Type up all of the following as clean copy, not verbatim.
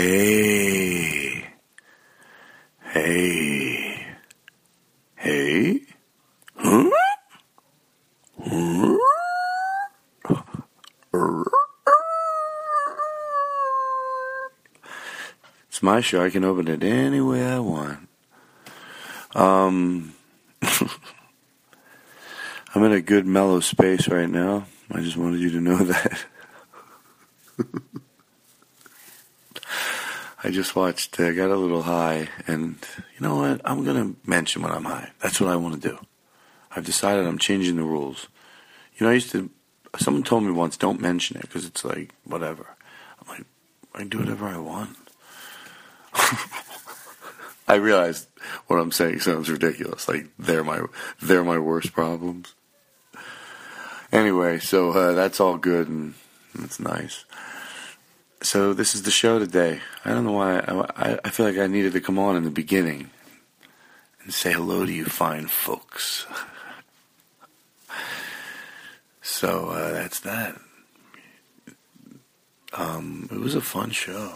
Hey. Hey. Hey. Huh? Huh? It's my show. I can open it any way I want. I'm in a good mellow space right now. I just wanted you to know that. I just watched, I got a little high, and you know what? I'm going to mention when I'm high. That's what I want to do. I've decided I'm changing the rules. You know, someone told me once, don't mention it, because it's like, whatever. I'm like, I can do whatever I want. I realize what I'm saying sounds ridiculous. Like, they're my worst problems. Anyway, so that's all good, and it's nice. So this is the show today. I don't know why. I feel like I needed to come on in the beginning and say hello to you fine folks. So that's that. It was a fun show.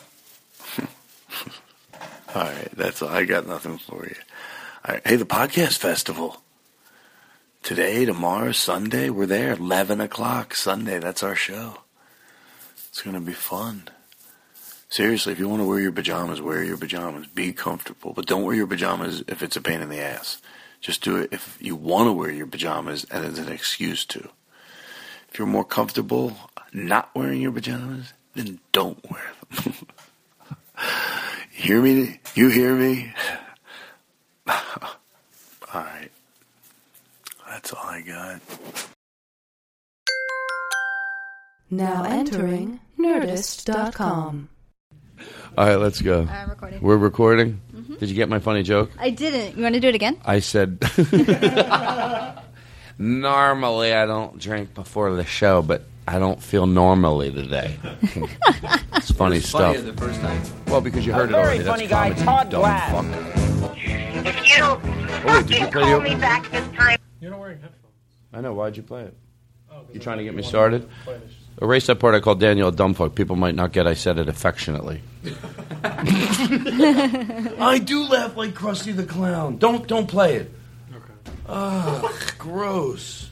All right, that's all. I got nothing for you. All right. Hey, the podcast festival. Today, tomorrow, Sunday, we're there. 11 o'clock Sunday. That's our show. It's going to be fun. Seriously, if you want to wear your pajamas, wear your pajamas. Be comfortable. But don't wear your pajamas if it's a pain in the ass. Just do it if you want to wear your pajamas and it's an excuse to. If you're more comfortable not wearing your pajamas, then don't wear them. Hear me? You hear me? All right. That's all I got. Now entering Nerdist.com. All right, let's go. I'm recording. We're recording? Mm-hmm. Did you get my funny joke? I didn't. You want to do it again? I said, normally I don't drink before the show, but I don't feel normally today. It's funny stuff. Funnier the first time. Well, because you heard it already. Very funny That's guy, comedy, Todd dumb Glass. fuck. If you don't wait, did you play call the- me back this time. You're not wearing headphones. I know. Why'd you play it? Oh, You trying to get me started? Erase that part I called Daniel a dumb fuck. People might not get I said it affectionately. I do laugh like Krusty the Clown. Don't play it. Okay. Ugh, gross.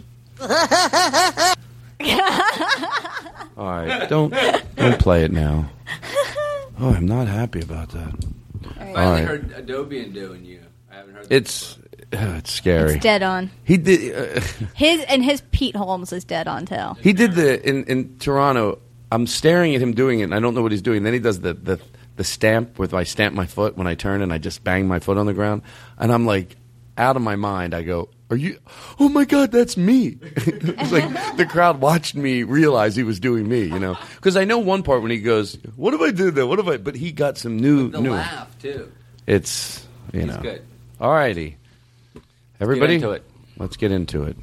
All right, don't play it now. Oh, I'm not happy about that. I All finally right. heard Adobe doing you. I haven't heard that It's scary. It's dead on. He did. His Pete Holmes is dead on too. He did in Toronto. I'm staring at him doing it, and I don't know what he's doing. Then he does the stamp with I stamp my foot when I turn, and I just bang my foot on the ground, and I'm like out of my mind. I go, "Are you? Oh my God, that's me!" It's like the crowd watched me realize he was doing me, you know, because I know one part when he goes, "What if I did that? What if I?" But he got some new. the laugh too. It's you He's know. good. All righty, everybody, into it. Let's get into it.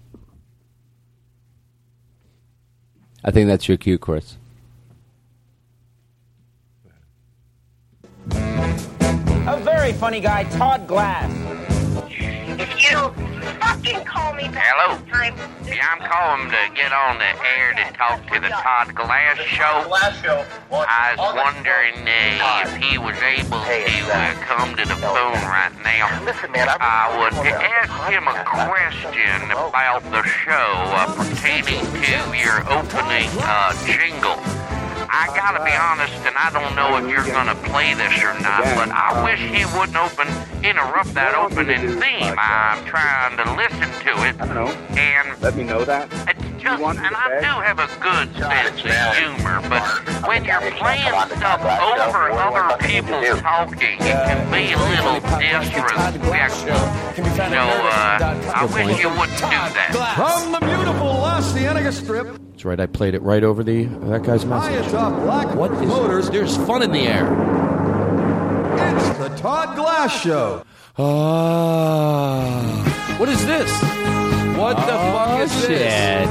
I think that's your cue, Chris. A very funny guy, Todd Glass. If you don't fucking call me back Hello? this time. Yeah, I'm calling to get on the air to talk to the Todd Glass show. I was wondering if he was able to come to the phone right now. Listen, man, I would ask him a question about the show pertaining to your opening jingle. I gotta be honest, and I don't know if you're gonna play this or not, but I wish he wouldn't interrupt that opening theme. I'm trying to listen to it, and Let me know that. it's just, and I do have a good sense of humor, but when you're playing stuff over other people talking, it can be a little disrespectful. So, I wish you wouldn't do that. From the beautiful La Cienega Strip, That's right. I played it right over that guy's message. atop Black What is? Motors, There's fun in the air. it's the Todd Glass Show. What is this? What the fuck is this?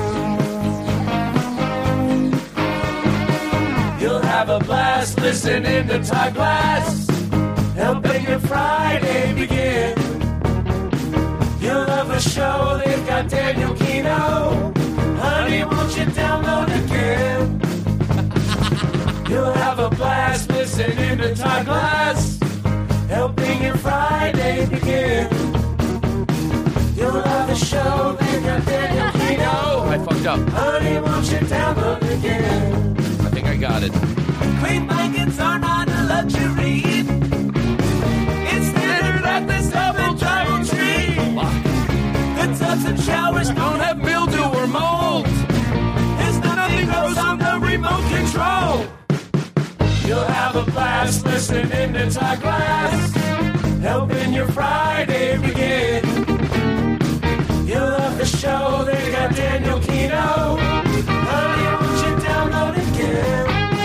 You'll have a blast listening to Todd Glass, helping your Friday begin. You'll love the show, they've got Daniel Kino. Honey, won't you download again? You'll have a blast listening listening to Todd Glass, helping your Friday begin. You'll love the show, they got Daniel Kino. I fucked up. Honey, won't you download again? I think I got it. Clean blankets are not a luxury. It's standard at this double travel tree. The tubs and showers don't have mildew or mold. There's nothing grows on the remote control. You'll have a blast listening to Todd Glass, helping your Friday begin. You'll love the show, they got Daniel Kino. Honey, won't you download again?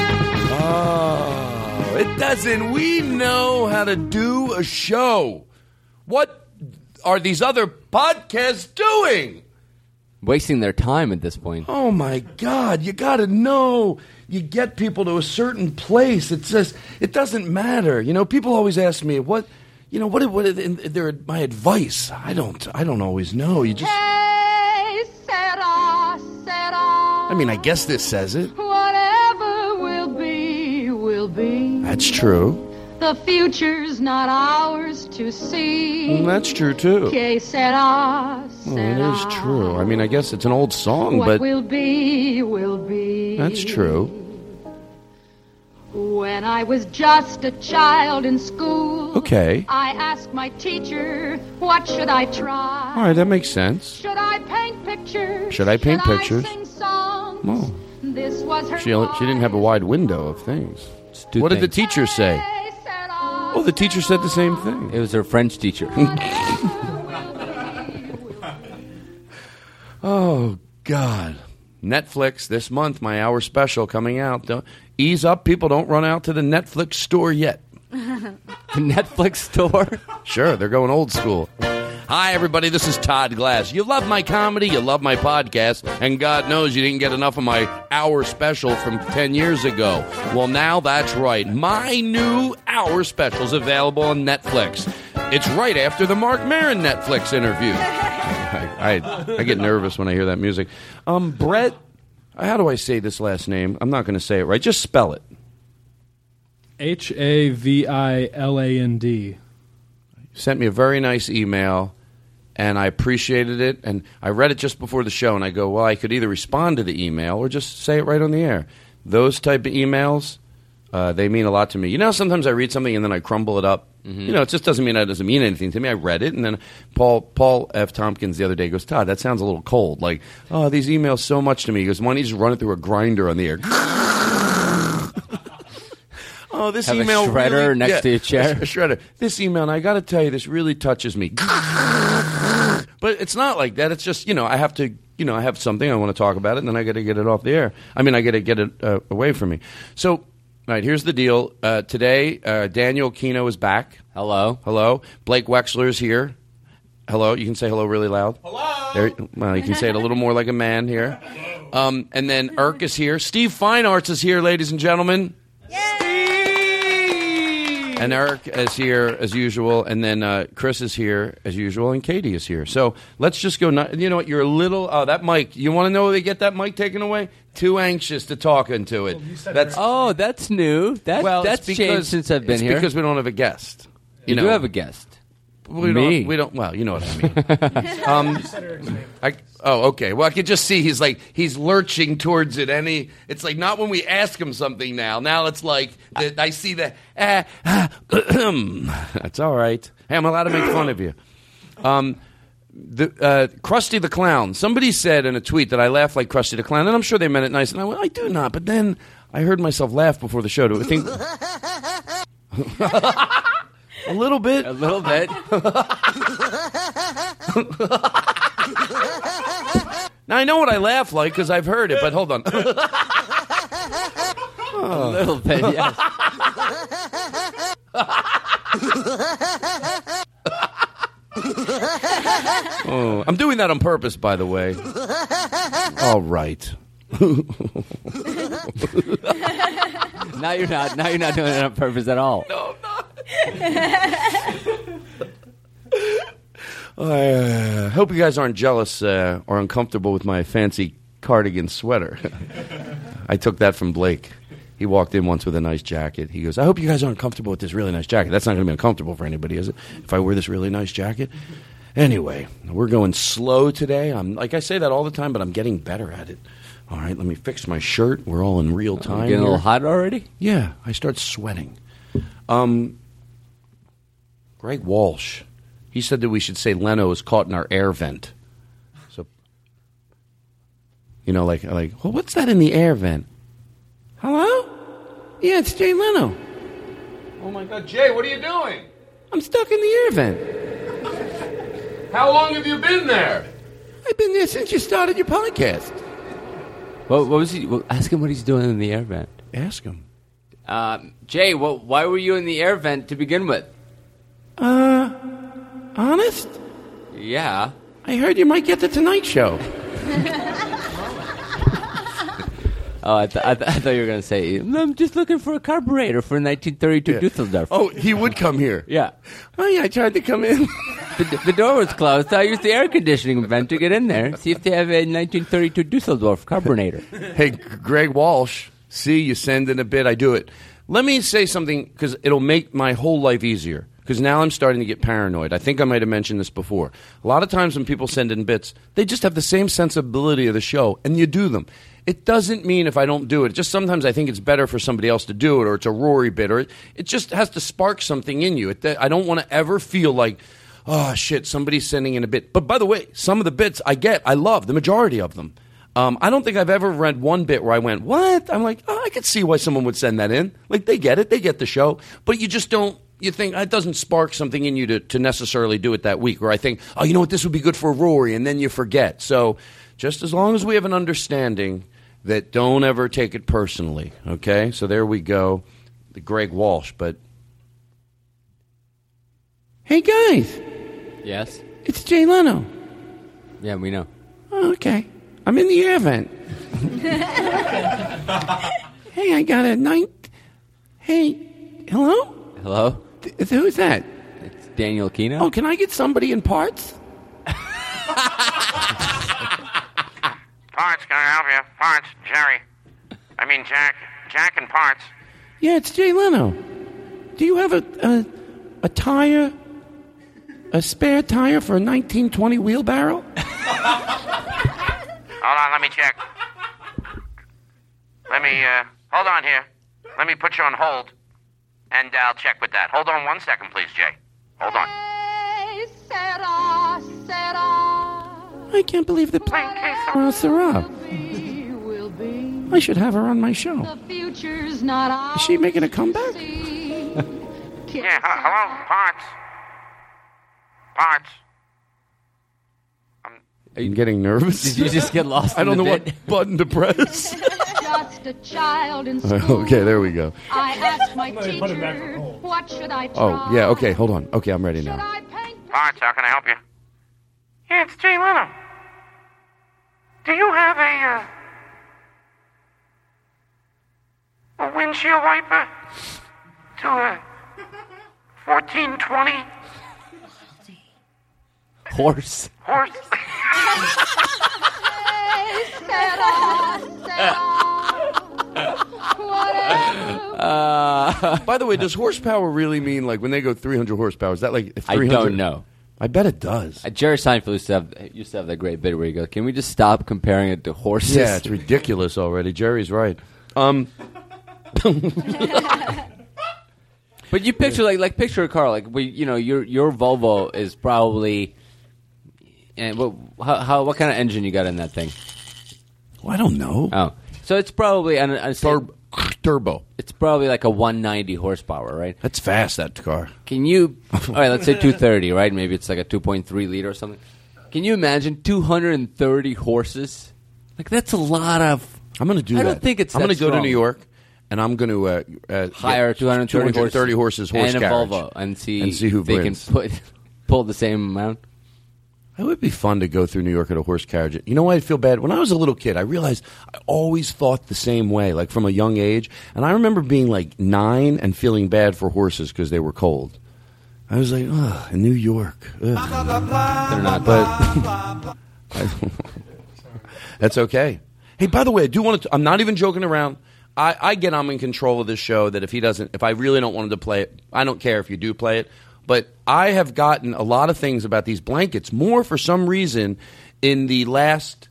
Oh, it doesn't. We know how to do a show. What are these other podcasts doing? Wasting their time at this point. Oh, my God. You got to know. You get people to a certain place. It says it doesn't matter. You know, people always ask me, what my advice? I don't always know. You just. Hey, Sarah, Sarah. I mean, I guess this says it. Whatever will be, will be. That's true. The future's not ours to see. That's true, too. Que sera, Well, it is true. I mean, I guess it's an old song, what but will be, will be. that's true. When I was just a child in school, Okay. I asked my teacher, what should I try? All right, that makes sense. Should I paint pictures? Should I paint pictures? I sing songs? Oh. This was her She didn't have a wide window of things. What did the teacher say? Oh, the teacher said the same thing. It was her French teacher. Oh, God. Netflix this month, my hour special coming out. Ease up, people. Don't run out to the Netflix store yet. The Netflix store? Sure, they're going old school. Hi, everybody. This is Todd Glass. You love my comedy, you love my podcast, and God knows you didn't get enough of my hour special from 10 years ago. Well, now that's right. My new hour special is available on Netflix. It's right after the Marc Maron Netflix interview. I get nervous when I hear that music. Brett, how do I say this last name? I'm not going to say it right. Just spell it. Haviland. Sent me a very nice email, and I appreciated it. And I read it just before the show, and I go, well, I could either respond to the email or just say it right on the air. Those type of emails, they mean a lot to me. You know, sometimes I read something and then I crumble it up. Mm-hmm. You know, it just doesn't mean it doesn't mean anything to me. I read it, and then Paul F. Tompkins the other day goes, Todd, that sounds a little cold. Like, oh, these emails so much to me. He goes, why don't you just run it through a grinder on the air? Oh, this Have email a shredder really, next to your chair. A shredder. This email, and I got to tell you, this really touches me. But it's not like that. It's just, you know, I have to, you know, I have something I want to talk about it, and then I got to get it off the air. I mean, I got to get it away from me. So, all right, here's the deal. Today, Daniel Kino is back. Hello. Hello. Blake Wexler is here. Hello. You can say hello really loud. Hello. Well, you can say it a little more like a man here. And then Irk is here. Steve Fine Arts is here, ladies and gentlemen. And Eric is here as usual, and then Chris is here as usual, and Katie is here. So let's just go. You know what? You're a little. Oh, that mic. You want to know where they get that mic taken away? Too anxious to talk into it. That's new. That's changed since I've been here. It's because we don't have a guest. You do have a guest. We don't. Well, you know what I mean. Okay. Well, I could just see he's lurching towards it. It's like not when we ask him something now. Now it's like I see the. That's all right. Hey, I'm allowed to make fun of you. Krusty the Clown. Somebody said in a tweet that I laugh like Krusty the Clown, and I'm sure they meant it nice. And I went, I do not. But then I heard myself laugh before the show. Do I think? A little bit. Now, I know what I laugh like because I've heard it, but hold on. A little bit, yes. Oh, I'm doing that on purpose, by the way. All right. Now you're not doing it on purpose at all. No, I'm not. I hope you guys aren't jealous or uncomfortable with my fancy cardigan sweater. I took that from Blake. He walked in once with a nice jacket. He goes, I hope you guys aren't comfortable with this really nice jacket. That's not going to be uncomfortable for anybody, is it? If I wear this really nice jacket? Anyway, we're going slow today. I say that all the time, but I'm getting better at it. All right, let me fix my shirt. We're all in real time. Getting a little hot already? Yeah, I start sweating. Greg Walsh, he said that we should say Leno is caught in our air vent. So, like, well, what's that in the air vent? Hello? Yeah, it's Jay Leno. Oh, my God. Jay, what are you doing? I'm stuck in the air vent. How long have you been there? I've been there since you started your podcast. What was he? Well, ask him what he's doing in the air vent. Ask him. Jay, why were you in the air vent to begin with? Honest? Yeah. I heard you might get the Tonight Show. Oh, I thought you were going to say, I'm just looking for a carburetor for 1932 Dusseldorf. Oh, he would come here. Yeah. Oh, yeah, I tried to come in. The door was closed, so I used the air conditioning vent to get in there, see if they have a 1932 Dusseldorf carburetor. Hey, Greg Walsh, see, you send in a bit, I do it. Let me say something, because it'll make my whole life easier. Because now I'm starting to get paranoid. I think I might have mentioned this before. A lot of times when people send in bits, they just have the same sensibility of the show, and you do them. It doesn't mean if I don't do it. Just sometimes I think it's better for somebody else to do it, or it's a Rory bit, or it just has to spark something in you. I don't want to ever feel like, oh, shit, somebody's sending in a bit. But by the way, some of the bits I love, the majority of them. I don't think I've ever read one bit where I went, what? I'm like, oh, I could see why someone would send that in. Like, they get it. They get the show. But you just don't. You think it doesn't spark something in you to necessarily do it that week. Or I think, oh, you know what, this would be good for Rory, and then you forget. So just as long as we have an understanding that don't ever take it personally, okay? So there we go, the Greg Walsh. But hey, guys. Yes? It's Jay Leno. Yeah, we know. Oh, okay. I'm in the air vent. Hey, I got a night. Hey, hello? Hello? Who's that? It's Daniel Kino. Oh, can I get somebody in parts? Parts, can I help you? Parts, Jerry. I mean, Jack. Jack and Parts. Yeah, it's Jay Leno. Do you have a tire, a spare tire for a 1920 wheelbarrow? Hold on, let me check. Hold on here. Let me put you on hold, and I'll check with that. Hold on 1 second, please, Jay. Hold on. I can't believe the Sarah. I should have her on my show. Is she making a comeback? Yeah, hello, Parts. Parts. I'm getting nervous. Did you just get lost? I don't know what button to press. Just a child in school. Okay, there we go. I asked my teacher, what should I try? Oh, yeah, okay, hold on. Okay, I'm ready now. Parts, how can I help you? Yeah, it's Jay Leno. Do you have a windshield wiper to a 1420 horse? By the way, does horsepower really mean like when they go 300 horsepower? Is that like if 300? I don't know. I bet it does. Jerry Seinfeld used to have that great bit where he goes, "Can we just stop comparing it to horses?" Yeah, it's ridiculous already. Jerry's right. But you picture picture a car like your Volvo is probably, and what kind of engine you got in that thing? Well, I don't know. Oh, so it's probably turbo. It's probably like a 190 horsepower, right? That's fast, that car. Can you? All right, let's say 230, right? Maybe it's like a 2.3 liter or something. Can you imagine 230 horses? Like that's a lot of. I'm going to do that. I don't think it's. I'm going to go to New York, and I'm going to hire 230 horses horse and carriage, a Volvo, and see who they wins. can pull the same amount. It would be fun to go through New York at a horse carriage. You know why I feel bad? When I was a little kid, I realized I always thought the same way, like from a young age. And I remember being like 9 and feeling bad for horses because they were cold. I was like, ugh, in New York. Ugh. They're not. But that's okay. Hey, by the way, I do want to. I'm not even joking around. I get I'm in control of this show. That if I really don't want him to play it, I don't care if you do play it. But I have gotten a lot of things about these blankets more for some reason in the last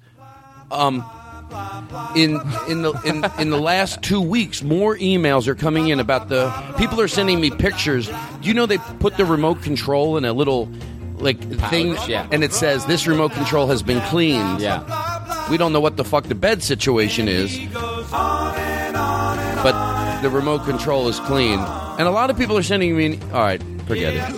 in the last 2 weeks. More emails are coming in about people are sending me pictures. Do you know they put the remote control in a little thing, and it says this remote control has been cleaned. Yeah. We don't know what the fuck the bed situation is, but the remote control is clean. And a lot of people are sending me. All right, forget it.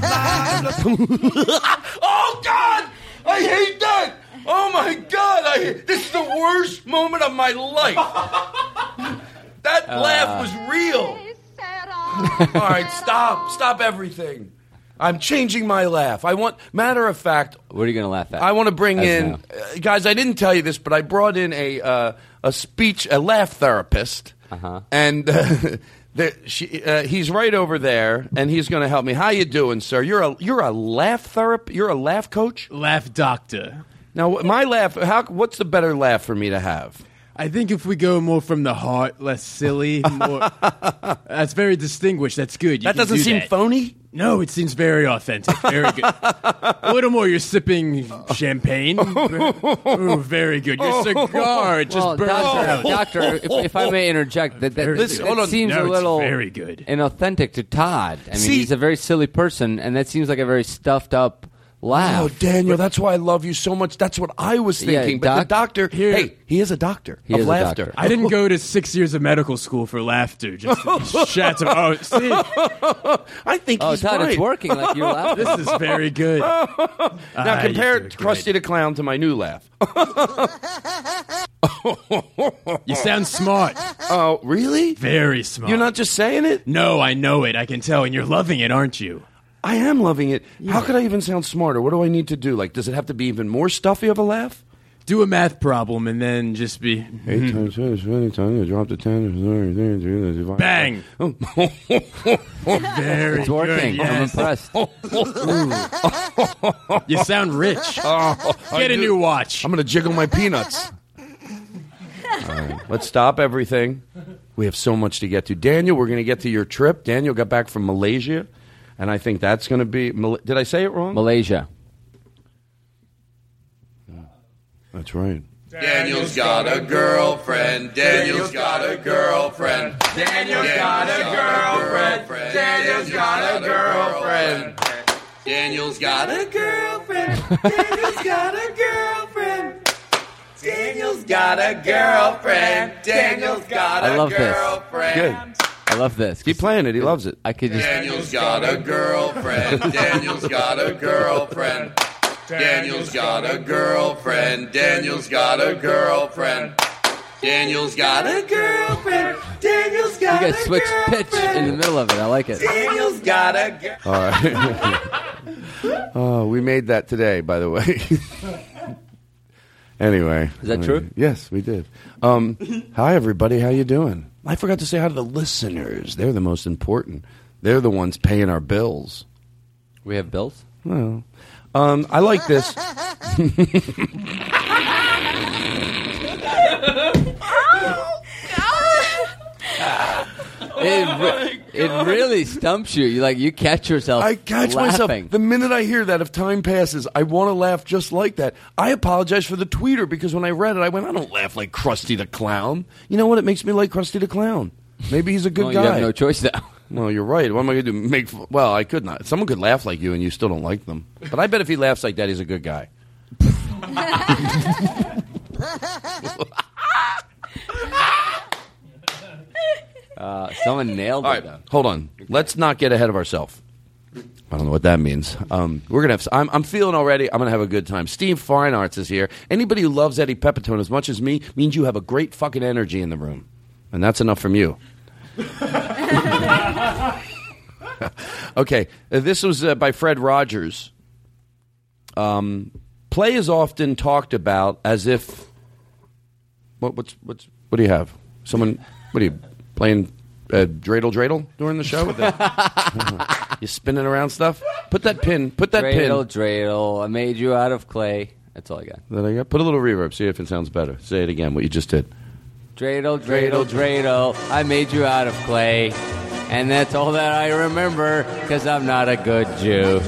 Oh God, I hate that. Oh my God, this is the worst moment of my life. That laugh was real. All right, stop everything. I'm changing my laugh. Matter of fact. What are you going to laugh at? I want to bring in, guys. I didn't tell you this, but I brought in a laugh therapist, and he's right over there, and he's going to help me. How you doing, sir? You're a laugh therapist. You're a laugh coach. Laugh doctor. Now, my laugh. What's the better laugh for me to have? I think if we go more from the heart, less silly, more. That's very distinguished. That's good. That doesn't seem phony? No, it seems very authentic. Very good. A little more, you're sipping champagne. Ooh, very good. Your cigar just burns out. Doctor, if I may interject, that seems a little very good. Inauthentic to Todd. I mean, he's a very silly person, and that seems like a very stuffed up laugh. Oh, Daniel, that's why I love you so much. That's what I was thinking. But the doctor, he is a doctor of laughter. I didn't go to 6 years of medical school for laughter. Just shots of, see? I think he's Todd, right. It's working like you're laughing. This is very good. Now compare Krusty the Clown to my new laugh. You sound smart. Oh, really? Very smart. You're not just saying it? No, I know it. I can tell. And you're loving it, aren't you? I am loving it. Yeah. How could I even sound smarter? What do I need to do? Does it have to be even more stuffy of a laugh? Do a math problem and then just be 8 times 20 times, drop to 10. Bang! Very it's working. Good, yes. I'm impressed. You sound rich. Get a new watch. I'm going to jiggle my peanuts. All right, let's stop everything. We have so much to get to. Daniel, we're going to get to your trip. Daniel got back from Malaysia. And I think that's going to be... Did I say it wrong? Malaysia. That's right. Daniel's got a girlfriend. Daniel's got a girlfriend. Daniel's got a girlfriend. Daniel's got a girlfriend. Daniel's got a girlfriend. Daniel's got a girlfriend. Daniel's got a girlfriend. Daniel's got a girlfriend. I love this. Good. I love this. Keep playing it. He loves it. I could just. Daniel's got a girlfriend. Daniel's got a girlfriend. Daniel's got a girlfriend. Daniel's got a girlfriend. Daniel's got a girlfriend. Daniel's got a girlfriend. You guys switched pitch in the middle of it. I like it. Daniel's got a girlfriend. All right. We made that today, by the way. Anyway. Is that true? Yes, we did. Hi, everybody. How you doing? I forgot to say hi to the listeners. They're the most important. They're the ones paying our bills. We have bills? Well, I like this. It really stumps you. You catch yourself. I catch laughing. myself. The minute I hear that, if time passes, I want to laugh just like that. I apologize for the tweeter because when I read it, I went, I don't laugh like Krusty the Clown. You know what? It makes me like Krusty the Clown. Maybe he's a good guy. You have no choice now. Well, you're right. What am I going to do? Well, I could not. Someone could laugh like you and you still don't like them. But I bet if he laughs like that, he's a good guy. Someone nailed it. All right, though. hold on. Let's not get ahead of ourselves. I don't know what that means. We're gonna have. I'm feeling already. I'm gonna have a good time. Steve Fine Arts is here. Anybody who loves Eddie Pepitone as much as me means you have a great fucking energy in the room, and that's enough from you. Okay, this was by Fred Rogers. Play is often talked about as if. What do you have? Someone? What are you playing? Dreidel during the show? You spinning around stuff? Put that pin. Dreidel. I made you out of clay. That's all I got. That I got. Put a little reverb. See if it sounds better. Say it again. What you just did. Dreidel, dreidel, dreidel. I made you out of clay. And that's all that I remember, because I'm not a good Jew.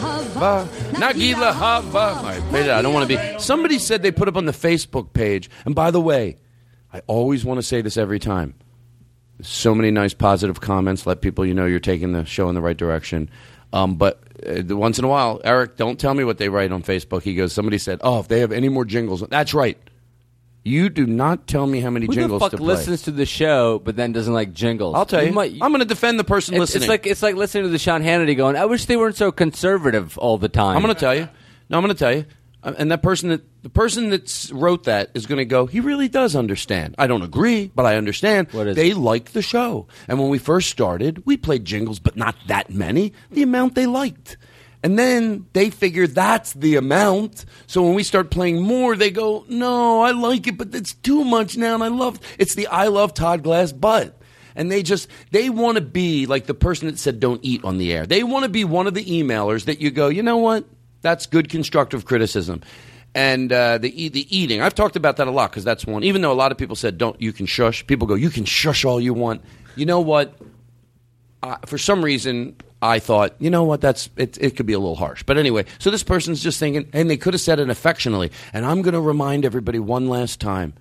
Nagila Hava. I don't want to be. Somebody said they put up on the Facebook page, and by the way, I always want to say this every time. There's so many nice positive comments. Let people you're taking the show in the right direction. But once in a while, Eric, don't tell me what they write on Facebook. He goes, somebody said, if they have any more jingles. That's right. You do not tell me how many jingles to play. Who the fuck listens to the show but then doesn't like jingles? I'll tell you. I'm going to defend the person listening. It's like listening to the Sean Hannity going, I wish they weren't so conservative all the time. I'm going to tell you. No, I'm going to tell you. And the person that wrote that is going to go, he really does understand. I don't agree, but I understand. They like the show. And when we first started, we played jingles, but not that many. The amount they liked. And then they figure that's the amount. So when we start playing more, they go, no, I like it, but it's too much now. And it's the I love Todd Glass butt. And they want to be like the person that said don't eat on the air. They want to be one of the emailers that you go, you know what? That's good constructive criticism. And the eating, I've talked about that a lot because that's one. Even though a lot of people said you can shush. People go, you can shush all you want. You know what? For some reason, I thought, you know what, it could be a little harsh. But anyway, so this person's just thinking, and they could have said it affectionately. And I'm going to remind everybody one last time,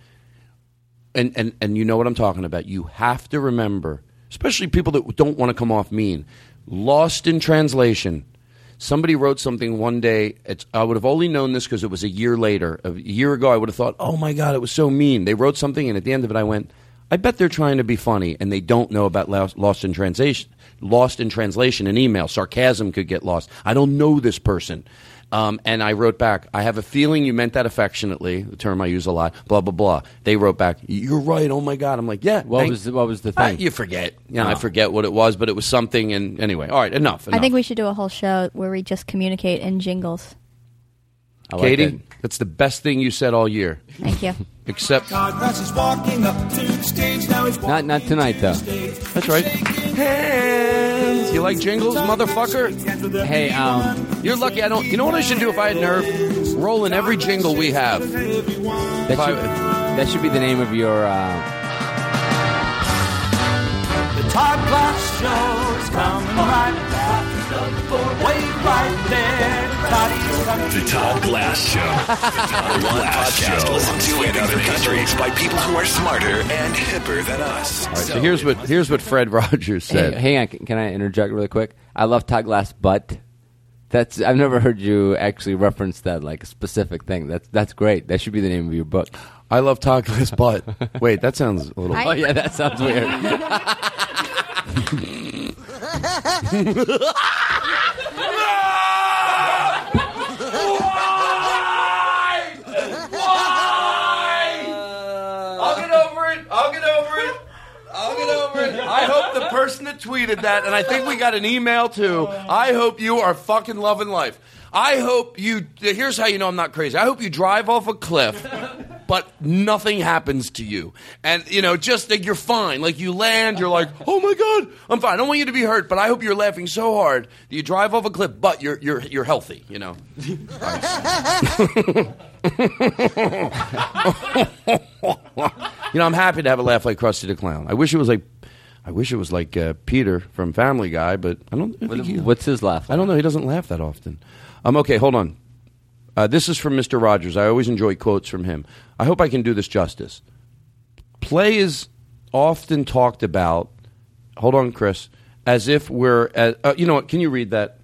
and you know what I'm talking about. You have to remember, especially people that don't want to come off mean, lost in translation. Somebody wrote something one day. I would have only known this because it was a year later. A year ago, I would have thought, oh, my God, it was so mean. They wrote something, and at the end of it, I went, I bet they're trying to be funny, and they don't know about lost in translation. Lost in translation in email. Sarcasm could get lost. I don't know this person. And I wrote back, I have a feeling you meant that affectionately, the term I use a lot, blah, blah, blah. They wrote back, you're right, oh, my God. I'm like, yeah. What was the thing? You forget. I forget what it was, but it was something. And anyway, all right, enough. I think we should do a whole show where we just communicate in jingles. Katie, that's the best thing you said all year. Thank you. Except Todd Glass is walking up to the stage now. He's not tonight though. That's right. Hands. You like jingles, motherfucker? Hey, you're lucky. I don't. You know what I should do if I had nerve? Roll in every jingle we have. That should be the name of your. The Todd Glass Show is coming right back. Wait right there. The Todd Glass Show. The Todd Glass Show. Listened to in other countries by people who are smarter and hipper than us. All right, so here's what Fred Rogers said. Hey, hang on, can I interject really quick? I love Todd Glass butt. I've never heard you actually reference that like a specific thing. That's great. That should be the name of your book. I love Todd Glass butt. Wait, that sounds a little. Oh yeah, that sounds weird. I hope the person that tweeted that, and I think we got an email too, I hope you are fucking loving life. I hope you, here's how you know I'm not crazy. I hope you drive off a cliff, but nothing happens to you. And, just that you're fine. Like you land, you're like, oh my God, I'm fine. I don't want you to be hurt, but I hope you're laughing so hard that you drive off a cliff, but you're healthy, I'm happy to have a laugh like Krusty the Clown. I wish it was like Peter from Family Guy, but I don't. What's his laugh? I don't know. He doesn't laugh that often. Okay, hold on. This is from Mr. Rogers. I always enjoy quotes from him. I hope I can do this justice. Play is often talked about. Hold on, Chris. As if we're. You know what? Can you read that?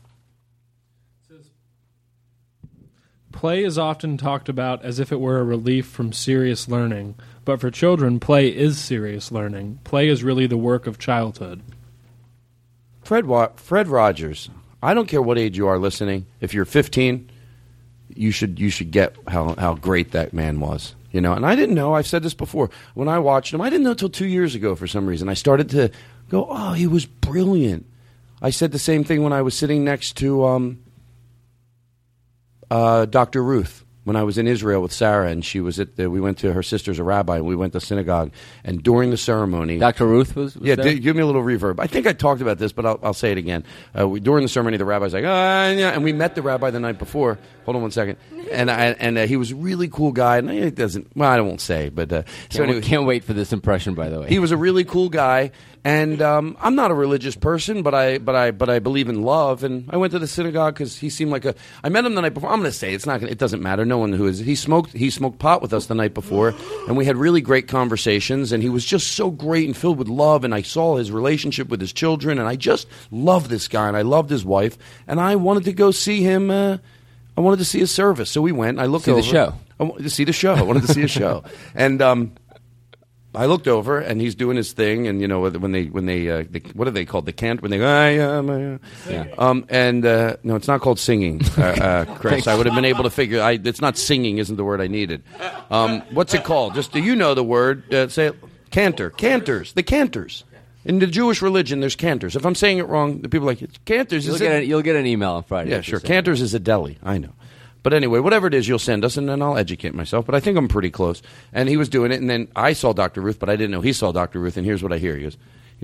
Play is often talked about as if it were a relief from serious learning, but for children, play is serious learning. Play is really the work of childhood. Fred Rogers, I don't care what age you are listening. If you're 15, you should get how great that man was. And I didn't know. I've said this before. When I watched him, I didn't know until 2 years ago for some reason. I started to go, oh, he was brilliant. I said the same thing when I was sitting next to Dr. Ruth, when I was in Israel with Sarah, and she was we went to her sister's a rabbi, and we went to synagogue, and during the ceremony, Dr. Ruth was yeah, there? give me a little reverb. I think I talked about this, but I'll say it again. During the ceremony, the rabbi's like, yeah, and we met the rabbi the night before. Hold on one second, and he was a really cool guy, and it doesn't. Well, I won't say, but so anyway, can't wait for this impression. By the way, he was a really cool guy, and I'm not a religious person, but I believe in love, and I went to the synagogue because he seemed like I met him the night before. I'm going to say it doesn't matter. No one who is he smoked pot with us the night before, and we had really great conversations, and he was just so great and filled with love, and I saw his relationship with his children, and I just loved this guy, and I loved his wife, and I wanted to go see him. I wanted to see his service, so we went. And I looked over. The show. I wanted to see the show. I wanted to see a show, and I looked over, and he's doing his thing, and when they what are they called? The cant when they no, it's not called singing, Chris. I would have been able to figure. It's not singing, isn't the word I needed. What's it called? Just do you know the word? Say it. Cantors, the cantors. In the Jewish religion, there's cantors. If I'm saying it wrong, the people are like, it's cantors. You'll get an email on Friday. Yeah, sure. Cantors is a deli. I know. But anyway, whatever it is, you'll send us, and then I'll educate myself. But I think I'm pretty close. And he was doing it, and then I saw Dr. Ruth, but I didn't know he saw Dr. Ruth, and here's what I hear. He goes,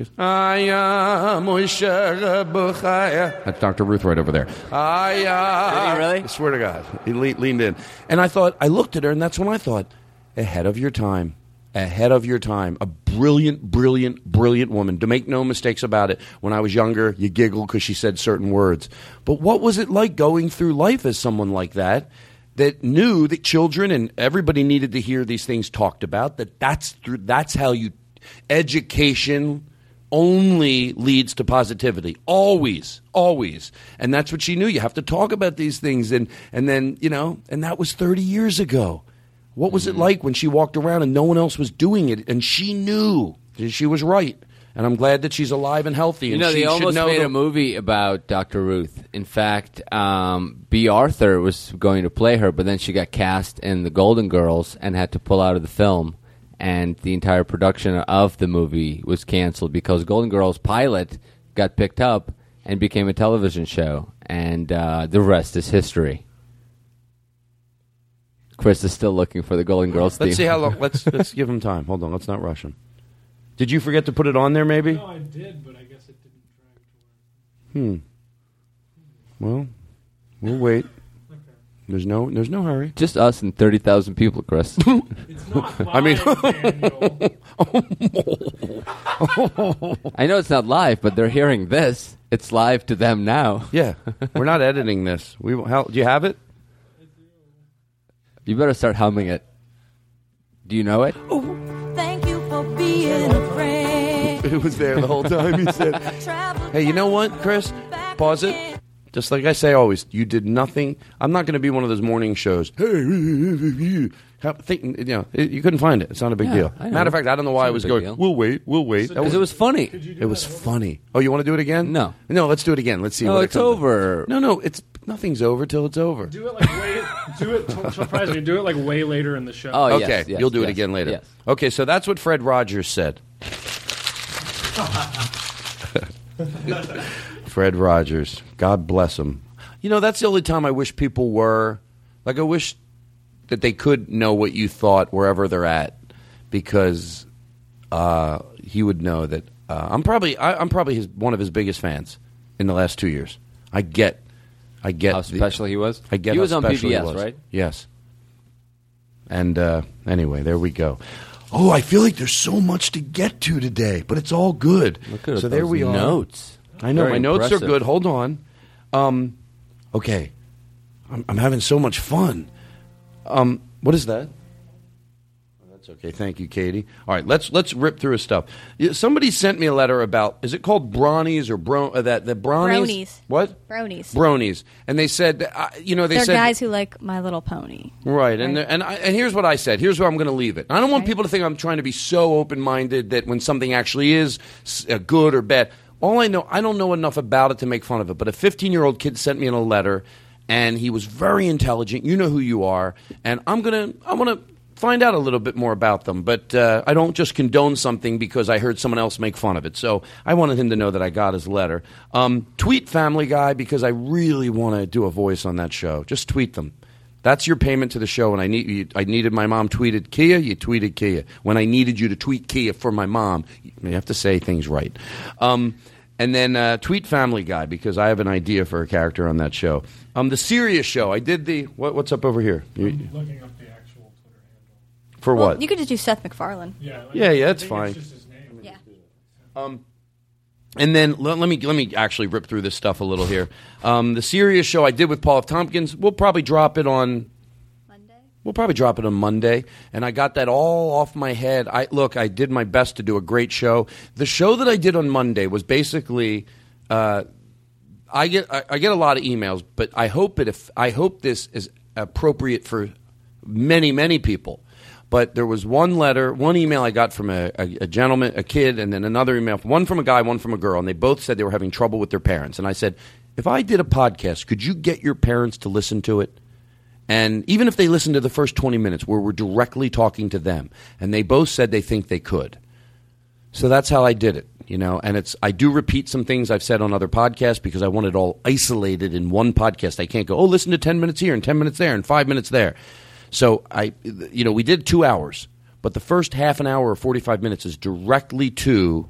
that's Dr. Ruth right over there. Did he really? I swear to God. He leaned in. And I looked at her, and that's when I thought, ahead of your time. Ahead of your time. A brilliant, brilliant, brilliant woman. To make no mistakes about it, when I was younger, you giggled because she said certain words. But what was it like going through life as someone like that knew that children and everybody needed to hear these things talked about, that's how you... Education only leads to positivity. Always. Always. And that's what she knew. You have to talk about these things. And then, and that was 30 years ago. What was it like when she walked around and no one else was doing it, and she knew she was right? And I'm glad that she's alive and healthy. And they almost made a movie about Dr. Ruth. In fact, B. Arthur was going to play her, but then she got cast in The Golden Girls and had to pull out of the film. And the entire production of the movie was canceled because Golden Girls pilot got picked up and became a television show. And the rest is history. Chris is still looking for the Golden Girls theme. Let's see how long. Let's give him time. Hold on. Let's not rush him. Did you forget to put it on there, maybe? No, I did, but I guess it didn't drag to work. Well, we'll wait. Okay. There's no hurry. Just us and 30,000 people, Chris. It's not live, Daniel. I know it's not live, but they're hearing this. It's live to them now. Yeah, we're not editing this. Do you have it? You better start humming it. Do you know it? Oh, thank you for being a friend. It was there the whole time. He said, hey, you know what, Chris? Pause it. Just like I say always, you did nothing. I'm not going to be one of those morning shows. Hey, you couldn't find it. It's not a big deal. Matter of fact, I don't know why I was going, deal. We'll wait. Because it was funny. It was funny. Oh, you want to do it again? No, let's do it again. Let's see. No, it's over. No, nothing's over till it's over. Do it surprisingly, do it like way later in the show. Oh, okay, yes, you'll do it again later. Yes. Okay, so that's what Fred Rogers said. Fred Rogers, God bless him. That's the only time I wish people were like. I wish that they could know what you thought wherever they're at, because he would know that I'm probably one of his biggest fans in the last 2 years. I get how special he was. I get he was how on special PBS, he was. right? Yes. And anyway, there we go. Oh, I feel like there's so much to get to today, but it's all good. So there we are. Notes. I know Very my notes impressive. are good. Hold on. Okay, I'm having so much fun. What is that? That's okay. Thank you, Katie. All right, let's rip through his stuff. Somebody sent me a letter about, is it called brownies or the brownies? Bronies. What? Bronies. Bronies. And they said, they're guys who like My Little Pony. Right. And here's what I said. Here's where I'm going to leave it. I don't want people to think I'm trying to be so open-minded that when something actually is good or bad. All I know, I don't know enough about it to make fun of it, but a 15-year-old kid sent me in a letter, and he was very intelligent. You know who you are, and I want to find out a little bit more about them, but I don't just condone something because I heard someone else make fun of it. So I wanted him to know that I got his letter. Tweet Family Guy, because I really want to do a voice on that show. Just tweet them. That's your payment to the show. When I needed my mom tweeted Kia, you tweeted Kia. When I needed you to tweet Kia for my mom, you have to say things right. And then tweet Family Guy, because I have an idea for a character on that show. The Sirius show, I did the... What's up over here? I'm looking up the actual Twitter handle. For what? You could just do Seth MacFarlane. Yeah, that's fine. It's just his name. Yeah. And then let me actually rip through this stuff a little here. The Sirius show I did with Paul F. Tompkins, we'll probably drop it on Monday. We'll probably drop it on Monday, and I got that all off my head. I did my best to do a great show. The show that I did on Monday was basically I get a lot of emails, but I hope this is appropriate for many people. But there was one email I got from a gentleman, a kid, and then another email, one from a guy, one from a girl, and they both said they were having trouble with their parents. And I said, if I did a podcast, could you get your parents to listen to it? And even if they listened to the first 20 minutes where we're directly talking to them, and they both said they think they could. So that's how I did it, and I do repeat some things I've said on other podcasts because I want it all isolated in one podcast. I can't go, listen to 10 minutes here and 10 minutes there and 5 minutes there. So we did 2 hours, but the first half an hour or 45 minutes is directly to,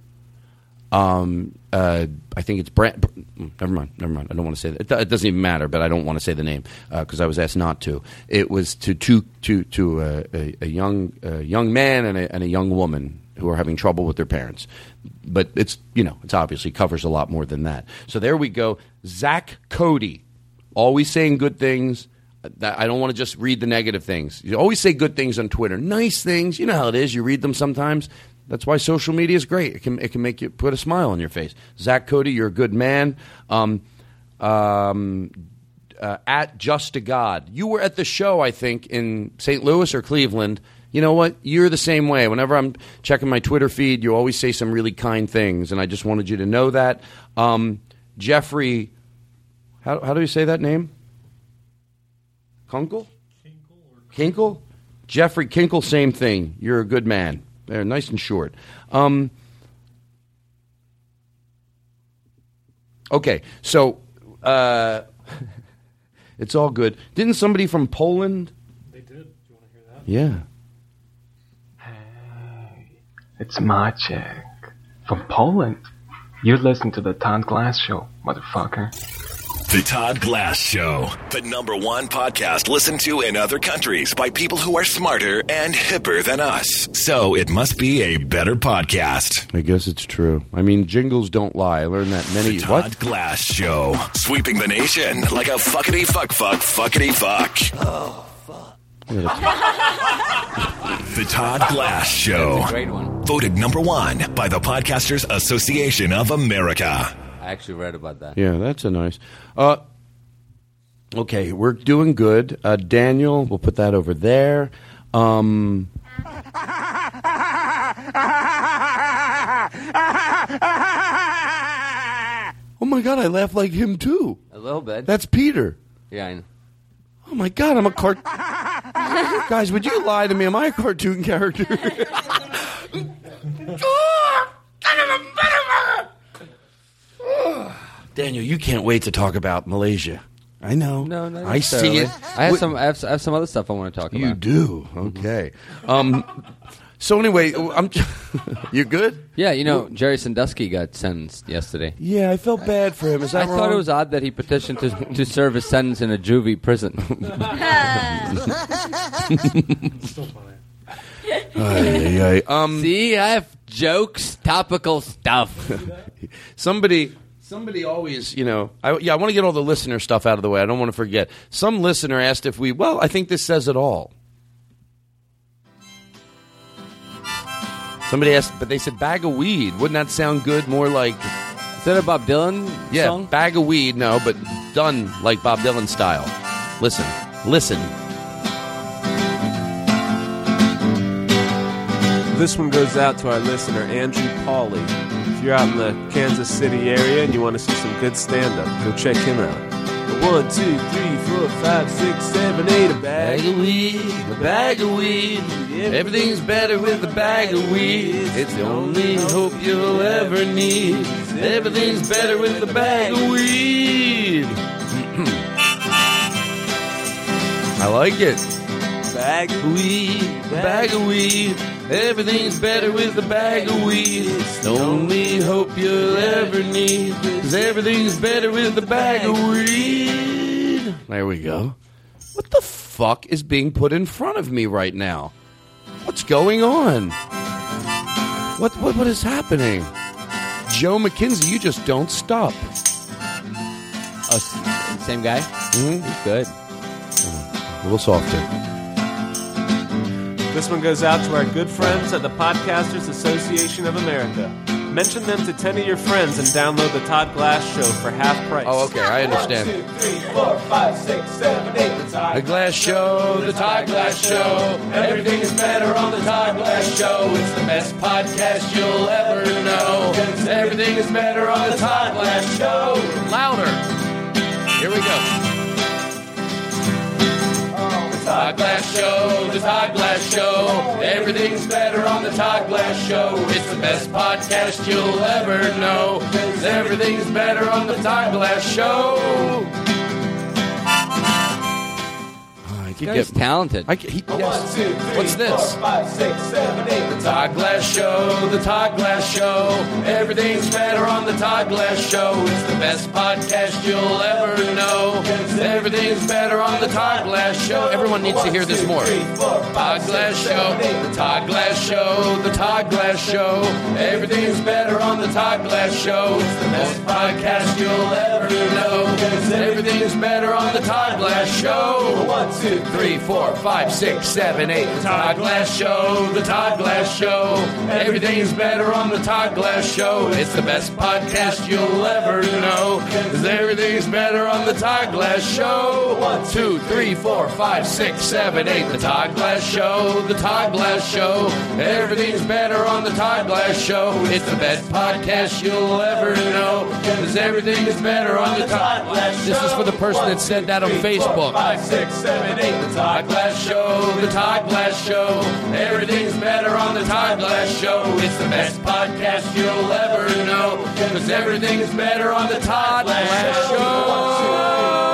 I think it's Brand. Never mind. I don't want to say that. It doesn't even matter, but I don't want to say the name because I was asked not to. It was to a young man and a young woman who are having trouble with their parents. But it's obviously covers a lot more than that. So there we go. Zach Cody, always saying good things. I don't want to just read the negative things. You always say good things on Twitter, nice things. You know how it is. You read them sometimes. That's why social media is great. It can make you put a smile on your face. Zach Cody, you're a good man. At Just to God, you were at the show, I think, in St. Louis or Cleveland. You know what? You're the same way. Whenever I'm checking my Twitter feed, you always say some really kind things, and I just wanted you to know that. Jeffrey, how do you say that name? Kunkel? Kinkle? Jeffrey Kinkle, same thing. You're a good man. They're nice and short. Okay, so it's all good. Didn't somebody from Poland? They did. Do you want to hear that? Yeah. Hey, it's Maciek from Poland. You listen to the Todd Glass Show, motherfucker. The Todd Glass Show. The #1 podcast listened to in other countries by people who are smarter and hipper than us. So it must be a better podcast. I guess it's true. I mean, jingles don't lie. I learned that many... The Todd Glass Show. Sweeping the nation like a fuckity fuckity fuck. Oh, fuck. The Todd Glass Show. That's a great one. Voted #1 by the Podcasters Association of America. I actually read about that. Yeah, that's a nice... okay, we're doing good. Daniel, we'll put that over there. Oh, my God, I laugh like him, too. A little bit. That's Peter. Yeah, I know. Oh, my God, I'm a Guys, would you lie to me? Am I a cartoon character? Daniel, you can't wait to talk about Malaysia. I know. No, not I see it. I have some other stuff I want to talk about. You do? Okay. So anyway, you good? Yeah, Jerry Sandusky got sentenced yesterday. Yeah, I felt bad for him. Is that I wrong? thought it was odd that he petitioned to serve his sentence in a juvie prison. Still funny. See, I have jokes, topical stuff. Somebody always, I want to get all the listener stuff out of the way. I don't want to forget. Some listener asked if I think this says it all. Somebody asked, but they said bag of weed. Wouldn't that sound good? More like... Is that a Bob Dylan song? Yeah, bag of weed, no, but done like Bob Dylan style. Listen. This one goes out to our listener, Andrew Pauly. If you're out in the Kansas City area and you want to see some good stand-up, go check him out. 1, 2, 3, 4, 5, 6, 7, 8, a bag of weed, a bag of weed. Everything's better with a bag of weed. It's the only hope you'll ever need. Everything's better with a bag of weed. I like it. Bag of weed, bag of weed. Everything's better with a bag of weed. It's the only hope you'll ever need. 'Cause everything's better with a bag of weed. There we go. What the fuck is being put in front of me right now? What's going on? What is happening? Joe McKenzie, you just don't stop. Oh, same guy? Mm-hmm. He's good. A little softer. This one goes out to our good friends at the Podcasters Association of America. Mention them to 10 of your friends and download the Todd Glass Show for half price. Oh, okay, I understand. 1, 2, 3, 4, 5, 6, 7, 8. The Glass Show, the Todd Glass Show. Everything is better on the Todd Glass Show. It's the best podcast you'll ever know. Everything is better on the Todd Glass Show. Louder. Here we go. The Todd Glass Show, the Todd Glass Show. Everything's better on the Todd Glass Show. It's the best podcast you'll ever know. Everything's better on the Todd Glass Show. He's talented. Yes. What's this? 4, 5, 6, 7, 8. The Todd Glass Show, the Todd Glass Show. Everything's better on the Todd Glass Show. It's the best podcast you'll ever know. Everything's better on the Todd Glass Show. Everyone needs to hear this more. Todd Glass Show, the Todd Glass Show, the Todd Glass Show. Everything's better on the Todd Glass Show. It's the best podcast you'll ever know. Everything's better on the Todd Glass Show. 1, 2, 3, 4, 5, 6, 7, 8. The Todd Glass Show, the Todd Glass Show. Everything's better on the Todd Glass Show. It's the best podcast you'll ever know. 'Cause everything's better on the Todd Glass Show. 1, 2, 3, 4, 5, 6, 7, 8. The Todd Glass Show, the Todd Glass Show. Everything's better on the Todd Glass Show. It's the best podcast you'll ever know. 'Cause everything is better on the Todd Glass Show. This is for the person that said that on Facebook. 5, 6, 7, 8. The Todd Glass Show, the Todd Glass Show. Everything's better on the Todd Glass Show. It's the best podcast you'll ever know. 'Cause everything is better on the Todd Glass Show.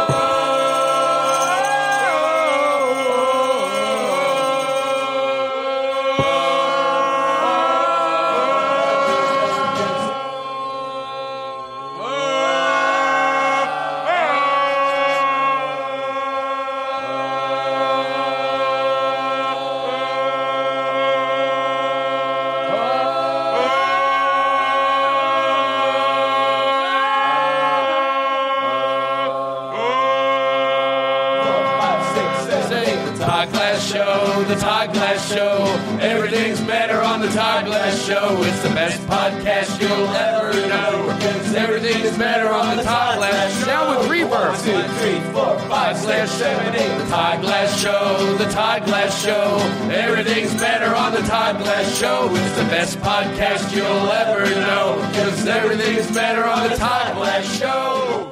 The Todd Glass Show. Everything's better on the Todd Glass Show. It's the best podcast you'll ever know. Everything is better on the Todd Glass Show. Now with reverb. 1, 2, 3, 4, 5, 6, 7, 8. The Todd Glass Show, the Todd Glass Show. Everything's better on the Todd Glass Show. It's the best podcast you'll ever know. 'Cause everything's better on the Todd Glass Show.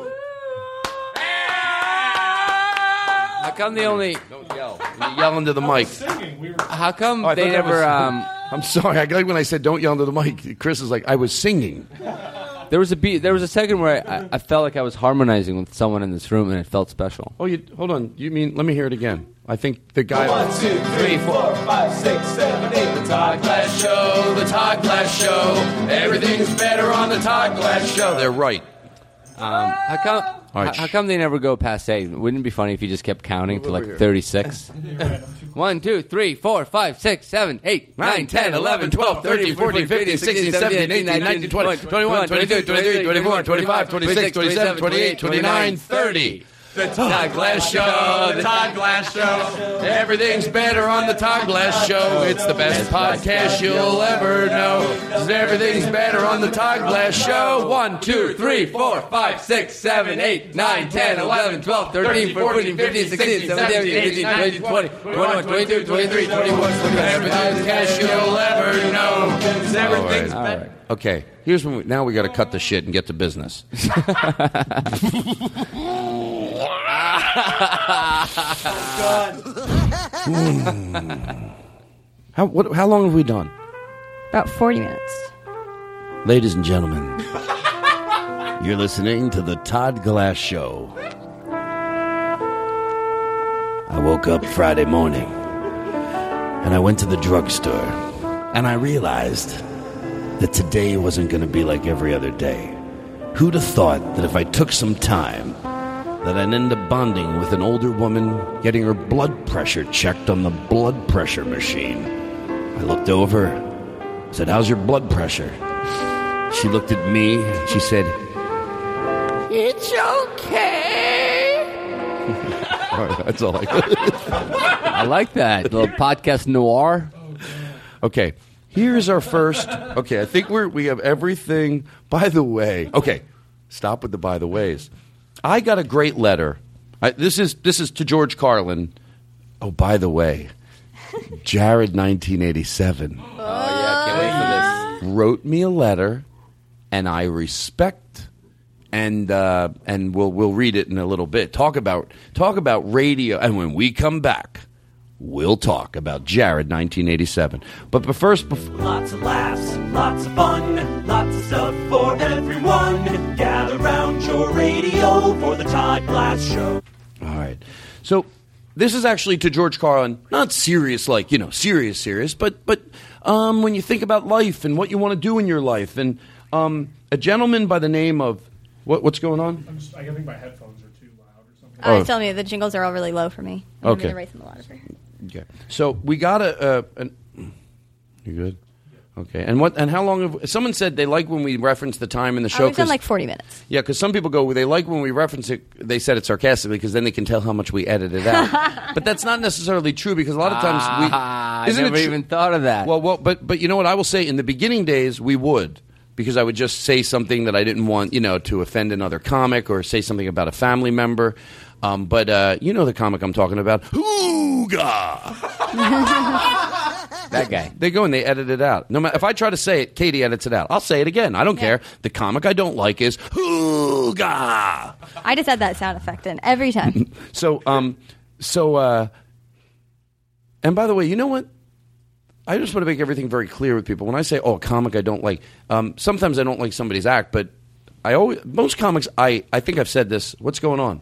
How come they only... Don't yell. You yell into the mic. How come I they thought that never... was- I'm sorry. I like when I said don't yell into the mic. Chris is like, I was singing. There was a second where I felt like I was harmonizing with someone in this room, and it felt special. Oh, hold on. You mean? Let me hear it again. I think the guy. 1, 2, 3, 4, 5, 6, 7, 8. The Todd Glass Show, the Todd Glass Show. Everything's better on the Todd Glass Show. They're right. How come they never go past 8? Wouldn't it be funny if you just kept counting to like 36? 1, 2, 3, 4, 5, 6, 7, 8, 9, 10, 11, 12, 13, 14, 15, 16, 17, 18, 19, 20, 21, 22, 23, 24, 25, 26, 27, 28, 29, 30. The Todd Glass Show, the Todd Glass Show. Everything's better on the Todd Glass Show. It's the best podcast you'll ever know. 'Cause everything's better on the Todd Glass Show. 1, 2, 3, 4, 5, 6, 7, 8, 9, 10, 11, 12, 13, 14, 15, 16, 17, 18, 19, 20, 21, 22, 23, 24, 25. Everything's podcast you'll ever know. 'Cause everything's better. Okay, here's when now we got to cut the shit and get to business. How long have we done? About 40 minutes. Ladies and gentlemen, you're listening to the Todd Glass Show. I woke up Friday morning, and I went to the drugstore, and I realized that today wasn't going to be like every other day. Who'd have thought that if I took some time, that I'd end up bonding with an older woman, getting her blood pressure checked on the blood pressure machine. I looked over, said, "How's your blood pressure?" She looked at me, and she said, "It's okay." All right, that's all I got. I like that. Little podcast noir. Okay, here's our first. Okay, I think we have everything. By the way, okay, stop with the by the ways. I got a great letter. This is to George Carlin. Oh, by the way, Jared 1987. Oh yeah, can't wait for this. Wrote me a letter, and I respect. And we'll read it in a little bit. Talk about radio, and when we come back, we'll talk about Jared 1987. But first, lots of laughs, lots of fun, lots of stuff for everyone. Gather round your radio for the Todd Glass Show. All right, so this is actually to George Carlin, not serious like serious, but when you think about life and what you want to do in your life, and a gentleman by the name of. What's going on? I think my headphones are too loud or something. It's telling me the jingles are all really low for me. I'm Okay. going to raise them a lot. Okay. So we got you good? Okay. And how long have... Someone said they like when we reference the time in the show. We've done like 40 minutes. Yeah, because some people go, they like when we reference it, they said it sarcastically, because then they can tell how much we edit it out. But that's not necessarily true, because a lot of times we... I never even thought of that. Well, but you know what? I will say, in the beginning days, we would. Because I would just say something that I didn't want, to offend another comic, or say something about a family member. But you know the comic I'm talking about. That guy. They go and they edit it out. No matter if I try to say it, Katie edits it out. I'll say it again. I don't care. The comic I don't like is Hooga. I just add that sound effect in every time. And by the way, you know what? I just want to make everything very clear with people. When I say, a comic I don't like, sometimes I don't like somebody's act, but most comics, I think I've said this. What's going on?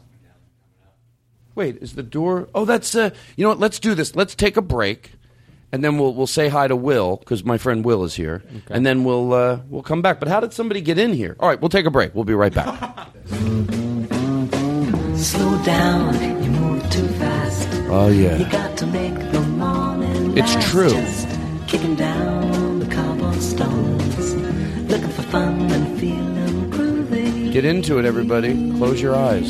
Wait, is the door? Oh, that's, you know what? Let's do this. Let's take a break, and then we'll say hi to Will, because my friend Will is here, and then we'll come back. But how did somebody get in here? All right, we'll take a break. We'll be right back. Slow down, you move too fast. Oh, yeah. You got to make the morning It's last. true. Just kicking down the cobblestones, looking for fun and feeling groovy. Get into it, everybody. Close your eyes.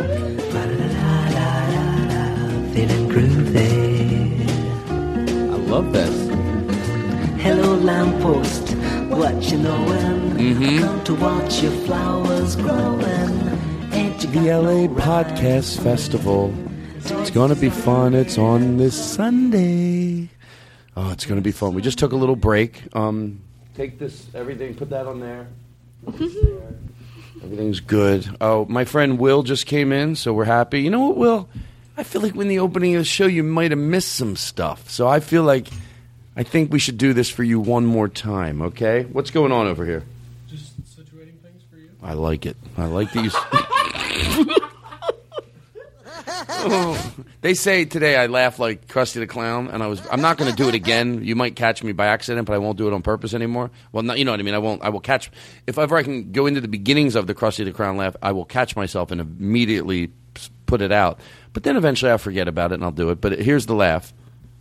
Feeling groovy. I love this. Hello, lamppost, what you knowin'? Mhm. I come to watch your flowers growing. Ain't you The LA Podcast Festival. It's going to be fun. It's on this Sunday. Oh, it's going to be fun. We just took a little break. Take this, everything, put that on there. Everything's good. Oh, my friend Will just came in, so we're happy. You know what, Will? I feel like when the opening of the show, you might have missed some stuff. So I think we should do this for you one more time, okay? What's going on over here? Just situating things for you. I like it. I like that you... They say today I laugh like Krusty the Clown, and I'm not going to do it again. You might catch me by accident, but I won't do it on purpose anymore. Well, no, you know what I mean. I will catch, if ever I can go into the beginnings of the Krusty the Clown laugh, I will catch myself and immediately put it out. But then eventually I'll forget about it and I'll do it. But here's the laugh.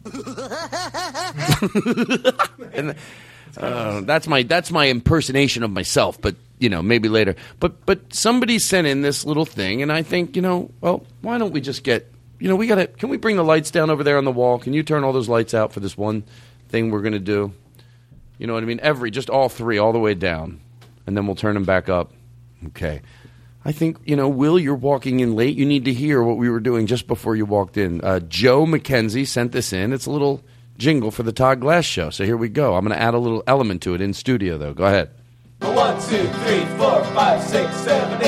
And that's my impersonation of myself, but maybe later. But somebody sent in this little thing, and I think well, why don't we just get can we bring the lights down over there on the wall? Can you turn all those lights out for this one thing we're gonna do? You know what I mean? Just all three, all the way down, and then we'll turn them back up. Okay. I think, Will, you're walking in late. You need to hear what we were doing just before you walked in. Joe McKenzie sent this in. It's a little jingle for the Todd Glass Show. So here we go. I'm going to add a little element to it in studio, though. Go ahead. 1, 2, 3, 4, 5, 6, 7, 8. The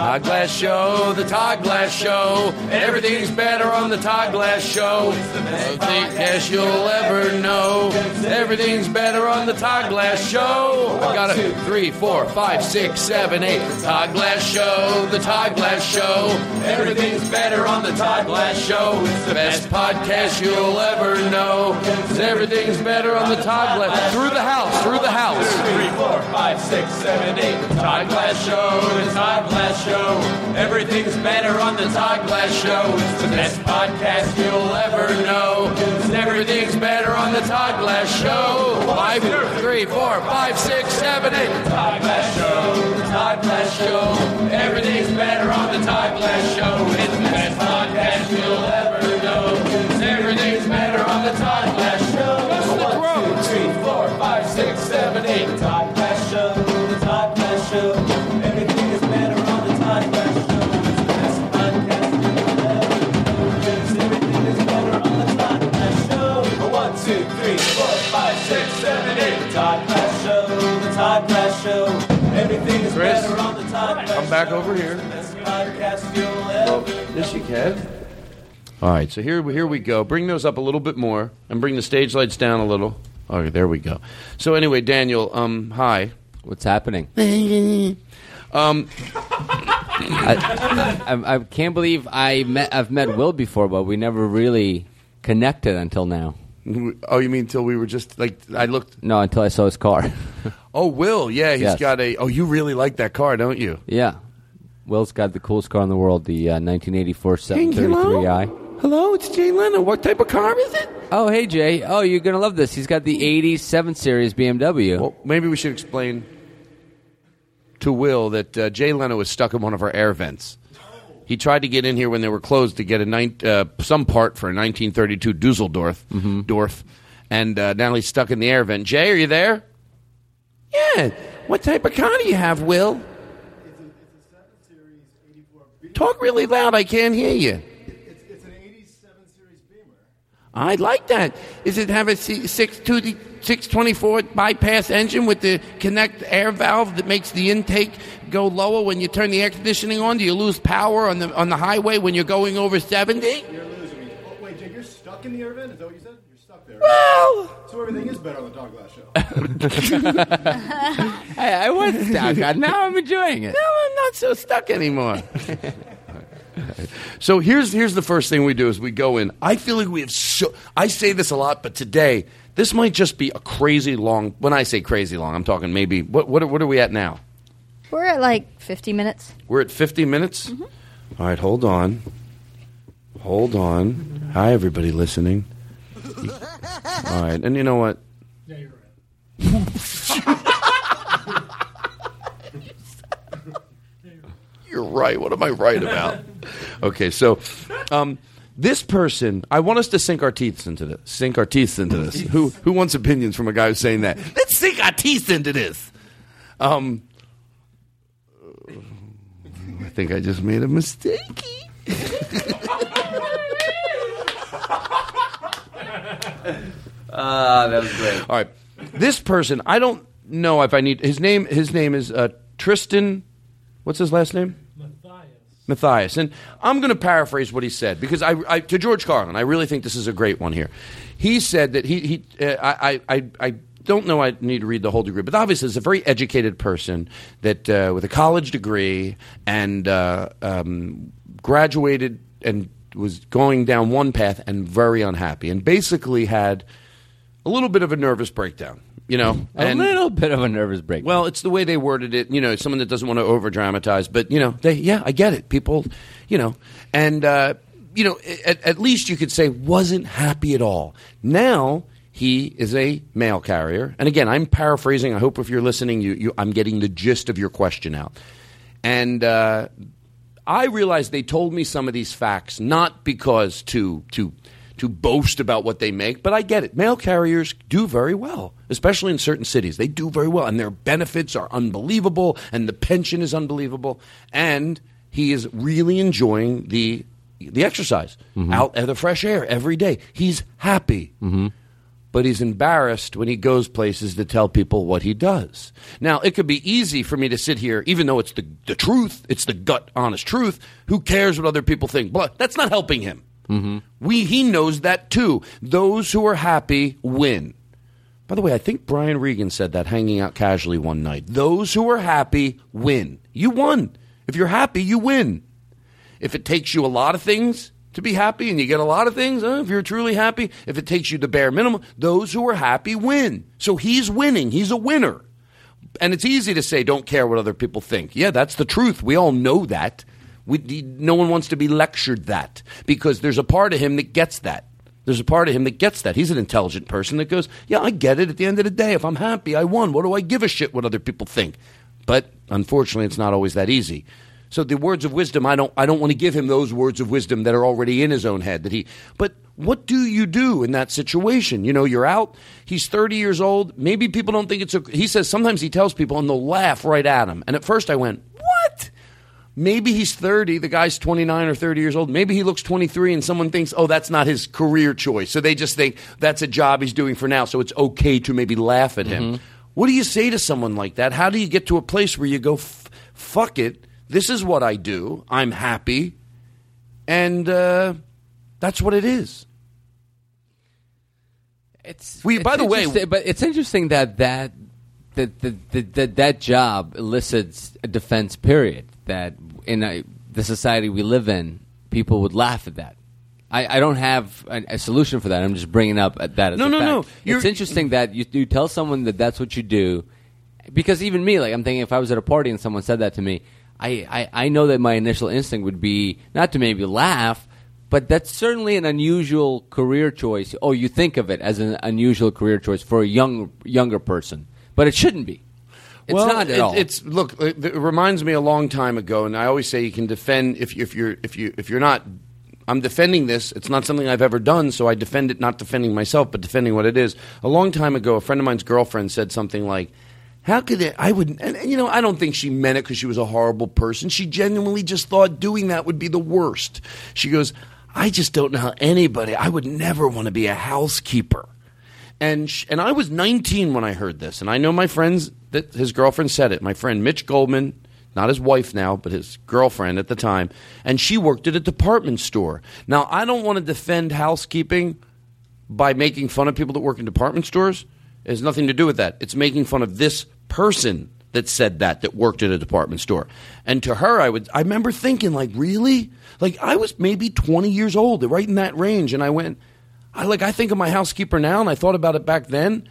Todd Glass Show, the Todd Glass Show. Everything's better on the Todd Glass Show. The best you'll ever know. Everything's better on the Todd Glass Show. I got it. 3, 4, 5, 6, 7, 8. Todd Glass Show, the Todd Glass Show. Everything's better on the Todd Glass Show. It's the best podcast you'll ever know. Everything's better on the Todd Glass. Through the house, through the house. 3, 4, 5, 6, 7, 8. The Todd Glass Show, the Todd Glass Show. Everything's better on the Todd Glass Show. It's the best podcast you'll ever know. Everything's better on the Todd Glass Show. 5, 3, 4, 5, 6, 7, 8. The Todd Glass Show, the Todd Glass Show. Everything's better on the Todd Glass Show. It's the best podcast you'll ever know. Everything's better on the Todd Glass Show. 1, 2, 3, 4, 5, 6, 7, 8. The Todd Glass Show, the Todd Glass Show. Everything is better on the Todd Glass Show. It's the best podcast you'll ever know. Everything is better on the Todd Glass Show. 1, 2, 3, 4, 5, 6, 7, 8. The Todd Glass Show, the Todd Glass Show. Everything is better on the Todd Glass Show. Come back over here. Podcast you'll ever Yes, you can. All right, so here we go. Bring those up a little bit more, and bring the stage lights down a little. Okay, there we go. So anyway, Daniel, hi. What's happening? I can't believe I've met Will before, but we never really connected until now. Oh, you mean until we were just like I looked? No, until I saw his car. Oh, Will, yeah, he's Yes. got a. Oh, you really like that car, don't you? Yeah. Will's got the coolest car in the world, the 1984 733i. Hello, it's Jay Leno. What type of car is it? Oh, hey, Jay. Oh, you're going to love this. He's got the 80 7 Series BMW. Well, maybe we should explain to Will that Jay Leno was stuck in one of our air vents. He tried to get in here when they were closed to get some part for a 1932 Dusseldorf, and now he's stuck in the air vent. Jay, are you there? Yeah. What type of car do you have, Will? Talk really loud. I can't hear you. It's an 87 Series Beamer. I like that. Does it have a 624 bypass engine with the connect air valve that makes the intake go lower when you turn the air conditioning on? Do you lose power on the highway when you're going over 70? You're losing me. Oh, wait, Jake, you're stuck in the air vent? Is that what you said? You're stuck there. Well... So everything is better on the Todd Glass Show. I was stuck. Now I'm enjoying it. No, I'm not so stuck anymore. So here's the first thing we do is we go in. I feel like we have I say this a lot, but today this might just be a crazy long. When I say crazy long, I'm talking maybe what are we at now? We're at like 50 minutes. We're at 50 minutes? Mm-hmm. All right, hold on. Hi, everybody listening. All right, and you know what? Yeah, you're right. You're right. What am I right about? Okay, so this person, I want us to sink our teeth into this. Who wants opinions from a guy who's saying that? Let's sink our teeth into this. I think I just made a mistake. That was great. All right, this person, I don't know if I need his name. His name is Tristan. What's his last name? Matthias. And I'm going to paraphrase what he said because I to George Carlin, I really think this is a great one here. He said that I don't know I need to read the whole degree, but obviously is a very educated person that with a college degree and graduated and was going down one path and very unhappy and basically had a little bit of a nervous breakdown. You know, a little bit of a nervous break. Well, it's the way they worded it. You know, someone that doesn't want to over dramatize, but you know, I get it. People, you know, and you know, at least you could say wasn't happy at all. Now he is a mail carrier, and again, I'm paraphrasing. I hope if you're listening, I'm getting the gist of your question out. And I realized they told me some of these facts not because to boast about what they make, but I get it. Mail carriers do very well, especially in certain cities. They do very well, and their benefits are unbelievable, and the pension is unbelievable, and he is really enjoying the exercise, out at the fresh air every day. He's happy. but he's embarrassed when he goes places to tell people what he does. Now, it could be easy for me to sit here, even though it's the truth, it's the gut, honest truth. Who cares what other people think? But that's not helping him. Mm-hmm. He knows that too. Those who are happy win. By the way, I think Brian Regan said that hanging out casually one night. Those who are happy win. You won. If you're happy, you win. If it takes you a lot of things to be happy, and you get a lot of things, if you're truly happy, if it takes you the bare minimum, those who are happy win. So he's winning. He's a winner. And it's easy to say, don't care what other people think. Yeah, that's the truth. We all know that. No one wants to be lectured that, because there's a part of him that gets that. There's a part of him that gets that. He's an intelligent person that goes, yeah, I get it. At the end of the day, if I'm happy, I won. What do I give a shit what other people think? But unfortunately, it's not always that easy. So the words of wisdom, I don't want to give him those words of wisdom that are already in his own head. But what do you do in that situation? You know, you're out. He's 30 years old. Maybe people don't think he says sometimes he tells people and they'll laugh right at him. And at first I went, what? Maybe he's 30. The guy's 29 or 30 years old. Maybe he looks 23 and someone thinks, oh, that's not his career choice. So they just think that's a job he's doing for now. So it's okay to maybe laugh at him. Mm-hmm. What do you say to someone like that? How do you get to a place where you go, fuck it. This is what I do. I'm happy. And that's what it is. By the way, but it's interesting that job elicits a defense period. That in the society we live in, people would laugh at that. I don't have a solution for that. I'm just bringing up that as a fact. No. It's interesting that you tell someone that that's what you do, because even me, like I'm thinking, if I was at a party and someone said that to me, I know that my initial instinct would be not to maybe laugh, but that's certainly an unusual career choice. Oh, you think of it as an unusual career choice for a younger person, but it shouldn't be. It's not at all. Look. It reminds me a long time ago, and I always say you can defend if you're not. I'm defending this. It's not something I've ever done, so I defend it. Not defending myself, but defending what it is. A long time ago, a friend of mine's girlfriend said something like, how could it? I would, and I don't think she meant it because she was a horrible person. She genuinely just thought doing that would be the worst. She goes, I just don't know how anybody. I would never want to be a housekeeper. And I was 19 when I heard this, and I know my friends that his girlfriend said it. My friend Mitch Goldman, not his wife now, but his girlfriend at the time, and she worked at a department store. Now, I don't want to defend housekeeping by making fun of people that work in department stores. It has nothing to do with that. It's making fun of this person that said that worked at a department store. And to her, I remember thinking, like, really? Like, I was maybe 20 years old, right in that range, and I went, I think of my housekeeper now, and I thought about it back then.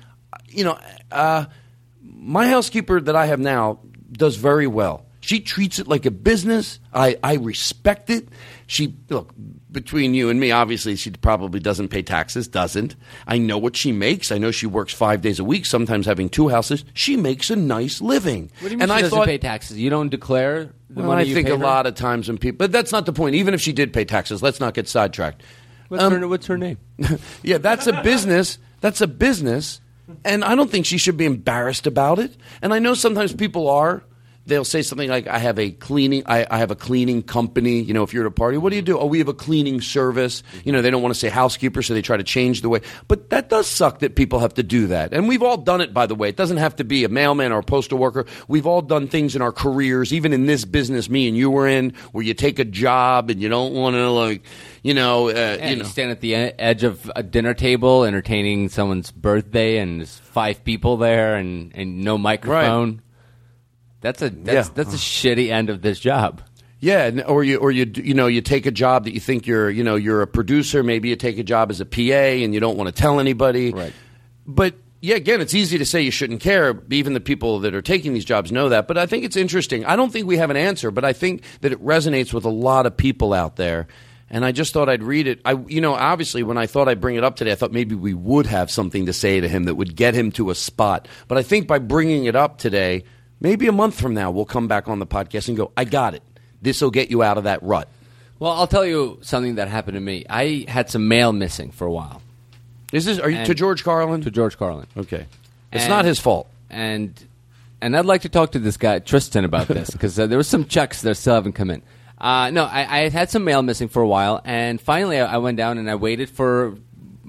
My housekeeper that I have now does very well. She treats it like a business. I respect it. Look, between you and me, obviously, she probably doesn't pay taxes, doesn't. I know what she makes. I know she works 5 days a week, sometimes having 2 houses. She makes a nice living. What do you mean she doesn't pay taxes? You don't declare the money you pay her? I think a lot of times when people – but that's not the point. Even if she did pay taxes, let's not get sidetracked. What's her name? Yeah, that's a business. That's a business. And I don't think she should be embarrassed about it. And I know sometimes people are. They'll say something like, I have a cleaning company. You know, if you're at a party, what do you do? Oh, we have a cleaning service. You know, they don't want to say housekeeper, so they try to change the way. But that does suck that people have to do that. And we've all done it, by the way. It doesn't have to be a mailman or a postal worker. We've all done things in our careers, even in this business me and you were in, where you take a job and you don't want to, you stand at the edge of a dinner table entertaining someone's birthday and there's 5 people there and no microphone. Right. That's a shitty end of this job. Yeah, or you take a job that you think you're a producer. Maybe you take a job as a PA and you don't want to tell anybody. Right. But yeah, again, it's easy to say you shouldn't care. Even the people that are taking these jobs know that. But I think it's interesting. I don't think we have an answer, but I think that it resonates with a lot of people out there. And I just thought I'd read it. Obviously, when I thought I'd bring it up today, I thought maybe we would have something to say to him that would get him to a spot. But I think by bringing it up today, maybe a month from now, we'll come back on the podcast and go, I got it. This will get you out of that rut. Well, I'll tell you something that happened to me. I had some mail missing for a while. Are you to George Carlin? To George Carlin. Okay. It's not his fault. And I'd like to talk to this guy, Tristan, about this, because there were some checks that still haven't come in. I had some mail missing for a while, and finally I went down and I waited for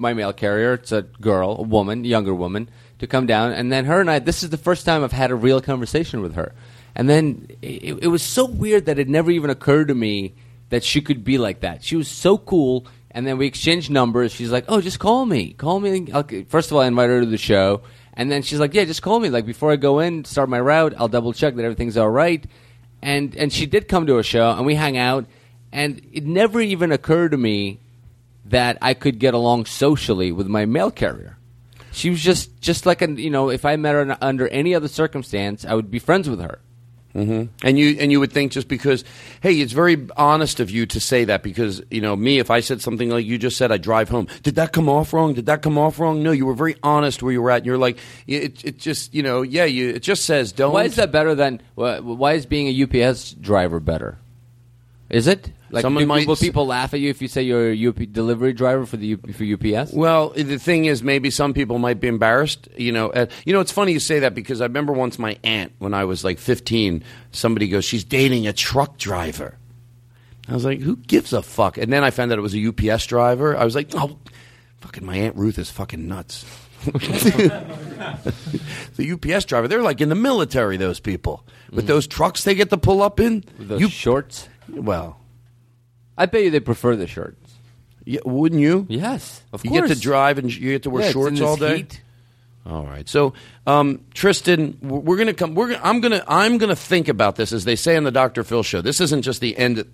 my mail carrier. It's a girl, a woman, younger woman, to come down. And then her and I, this is the first time I've had a real conversation with her. And then it was so weird that it never even occurred to me that she could be like that. She was so cool. And then we exchanged numbers. She's like, "Oh, just call me. Call me." First of all, I invited her to the show. And then she's like, "Yeah, just call me. Like, before I go in, start my route, I'll double-check that everything's all right." And she did come to a show, and we hang out. And it never even occurred to me that I could get along socially with my mail carrier. She was just like if I met her under any other circumstance, I would be friends with her. Mm-hmm. And you would think just because, hey, it's very honest of you to say that because, me, if I said something like you just said, I drive home. Did that come off wrong? Did that come off wrong? No, you were very honest where you were at. And you're like, it just, it just says don't. Why is that better than, why is being a UPS driver better? Is it? Like, will people laugh at you if you say you're a delivery driver for UPS? Well, the thing is, maybe some people might be embarrassed. It's funny you say that because I remember once my aunt, when I was like 15, somebody goes, "She's dating a truck driver." I was like, "Who gives a fuck?" And then I found out it was a UPS driver. I was like, "Oh, fucking my Aunt Ruth is fucking nuts." The UPS driver, they're like in the military. Those people with those trucks they get to pull up in. With those shorts. Well, I bet you they prefer the shorts. Yeah, wouldn't you? Yes, of you course. get to drive and you get to wear shorts all day. Heat. All right. So, Tristan, we're going to come. I'm going to think about this, as they say on the Dr. Phil show. This isn't just the end.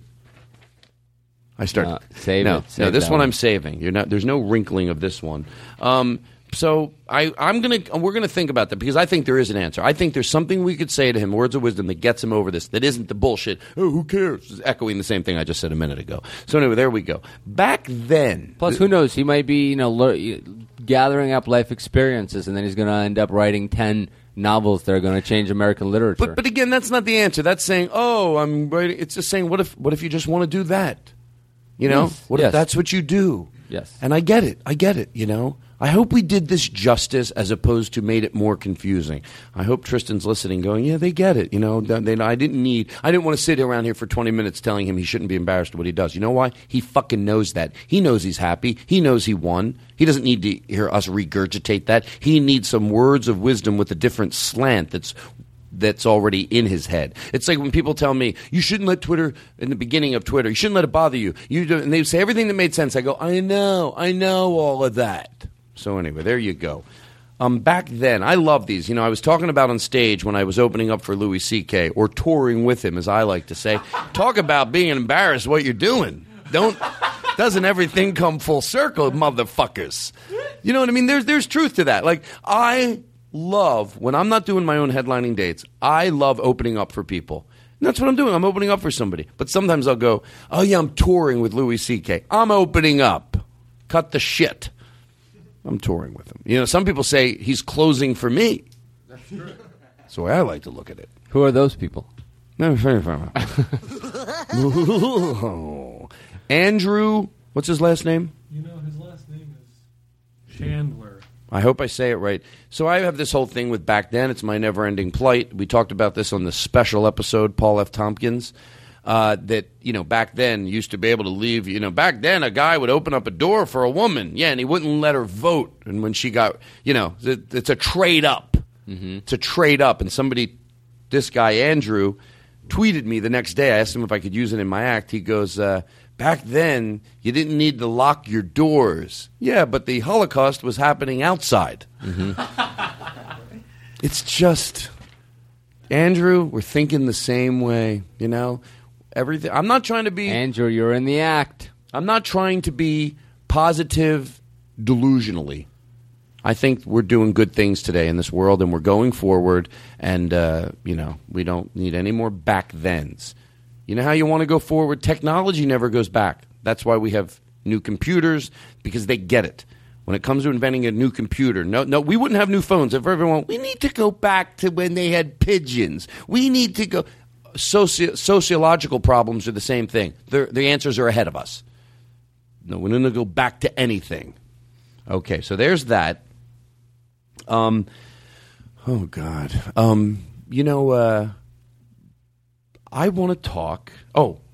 Save it. No. This one I'm saving. There's no wrinkling of this one. So we're gonna think about that because I think there is an answer. I think there's something we could say to him, words of wisdom that gets him over this. That isn't the bullshit. Oh, who cares? It's echoing the same thing I just said a minute ago. So anyway, there we go. Back then, plus who knows? He might be gathering up life experiences, and then he's going to end up writing 10 novels that are going to change American literature. But again, that's not the answer. That's saying, oh, I'm writing. It's just saying, what if you just want to do that? Yes. What if that's what you do? Yes. And I get it. I hope we did this justice as opposed to made it more confusing. I hope Tristan's listening going, yeah, they get it. I didn't want to sit around here for 20 minutes telling him he shouldn't be embarrassed of what he does. You know why? He fucking knows that. He knows he's happy. He knows he won. He doesn't need to hear us regurgitate that. He needs some words of wisdom with a different slant that's already in his head. It's like when people tell me, you shouldn't let Twitter, in the beginning of Twitter, you shouldn't let it bother you. And they say everything that made sense. I go, I know all of that. So anyway, there you go. Back then, I love these. I was talking about on stage when I was opening up for Louis C.K. or touring with him, as I like to say. Talk about being embarrassed what you're doing. Doesn't everything come full circle, motherfuckers? You know what I mean? There's truth to that. Like, I love, when I'm not doing my own headlining dates, I love opening up for people. And that's what I'm doing. I'm opening up for somebody. But sometimes I'll go, oh yeah, I'm touring with Louis C.K. I'm opening up. Cut the shit. I'm touring with him. Some people say he's closing for me. That's true. That's the way I like to look at it. Who are those people? Andrew, what's his last name? His last name is Chandler. I hope I say it right. So I have this whole thing with back then. It's my never-ending plight. We talked about this on the special episode, Paul F. Tompkins. That back then used to be able to leave. Back then a guy would open up a door for a woman, and he wouldn't let her vote. And when she got, it's a trade up. Mm-hmm. It's a trade up. And this guy Andrew, tweeted me the next day. I asked him if I could use it in my act. He goes, "Back then you didn't need to lock your doors." Yeah, but the Holocaust was happening outside. Mm-hmm. It's just, Andrew, we're thinking the same way. Everything. I'm not trying to be... Andrew, you're in the act. I'm not trying to be positive delusionally. I think we're doing good things today in this world, and we're going forward, and, we don't need any more back thens. You know how you want to go forward? Technology never goes back. That's why we have new computers, because they get it. When it comes to inventing a new computer, no, we wouldn't have new phones if everyone... We need to go back to when they had pigeons. We need to go... Sociological problems are the same thing. The answers are ahead of us. No, we're going to go back to anything. Okay, so there's that. Oh, God. I want to talk. Oh,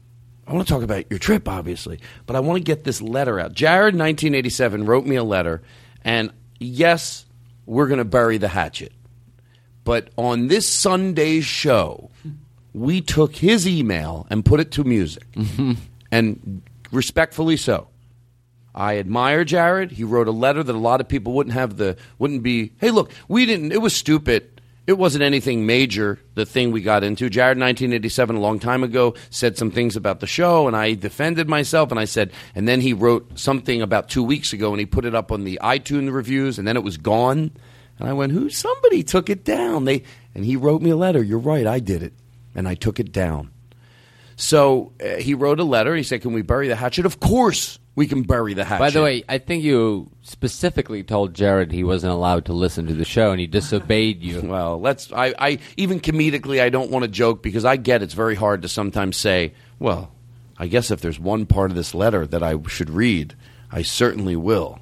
I want to talk about your trip, obviously, but I want to get this letter out. Jared, 1987, wrote me a letter, and yes, we're going to bury the hatchet. But on this Sunday's show, we took his email and put it to music, and respectfully so. I admire Jared. He wrote a letter that a lot of people wouldn't be, hey, look, it was stupid. It wasn't anything major, the thing we got into. Jared, 1987, a long time ago, said some things about the show, and I defended myself, and I said, and then he wrote something about 2 weeks ago, and he put it up on the iTunes reviews, and then it was gone. And I went, somebody took it down. And he wrote me a letter. You're right, I did it, and I took it down. So he wrote a letter. He said, can we bury the hatchet? Of course we can bury the hatchet. By the way, I think you specifically told Jared he wasn't allowed to listen to the show, and he disobeyed you. Well, I even comedically, I don't want to joke because I get it's very hard to sometimes say, well, I guess if there's one part of this letter that I should read, I certainly will.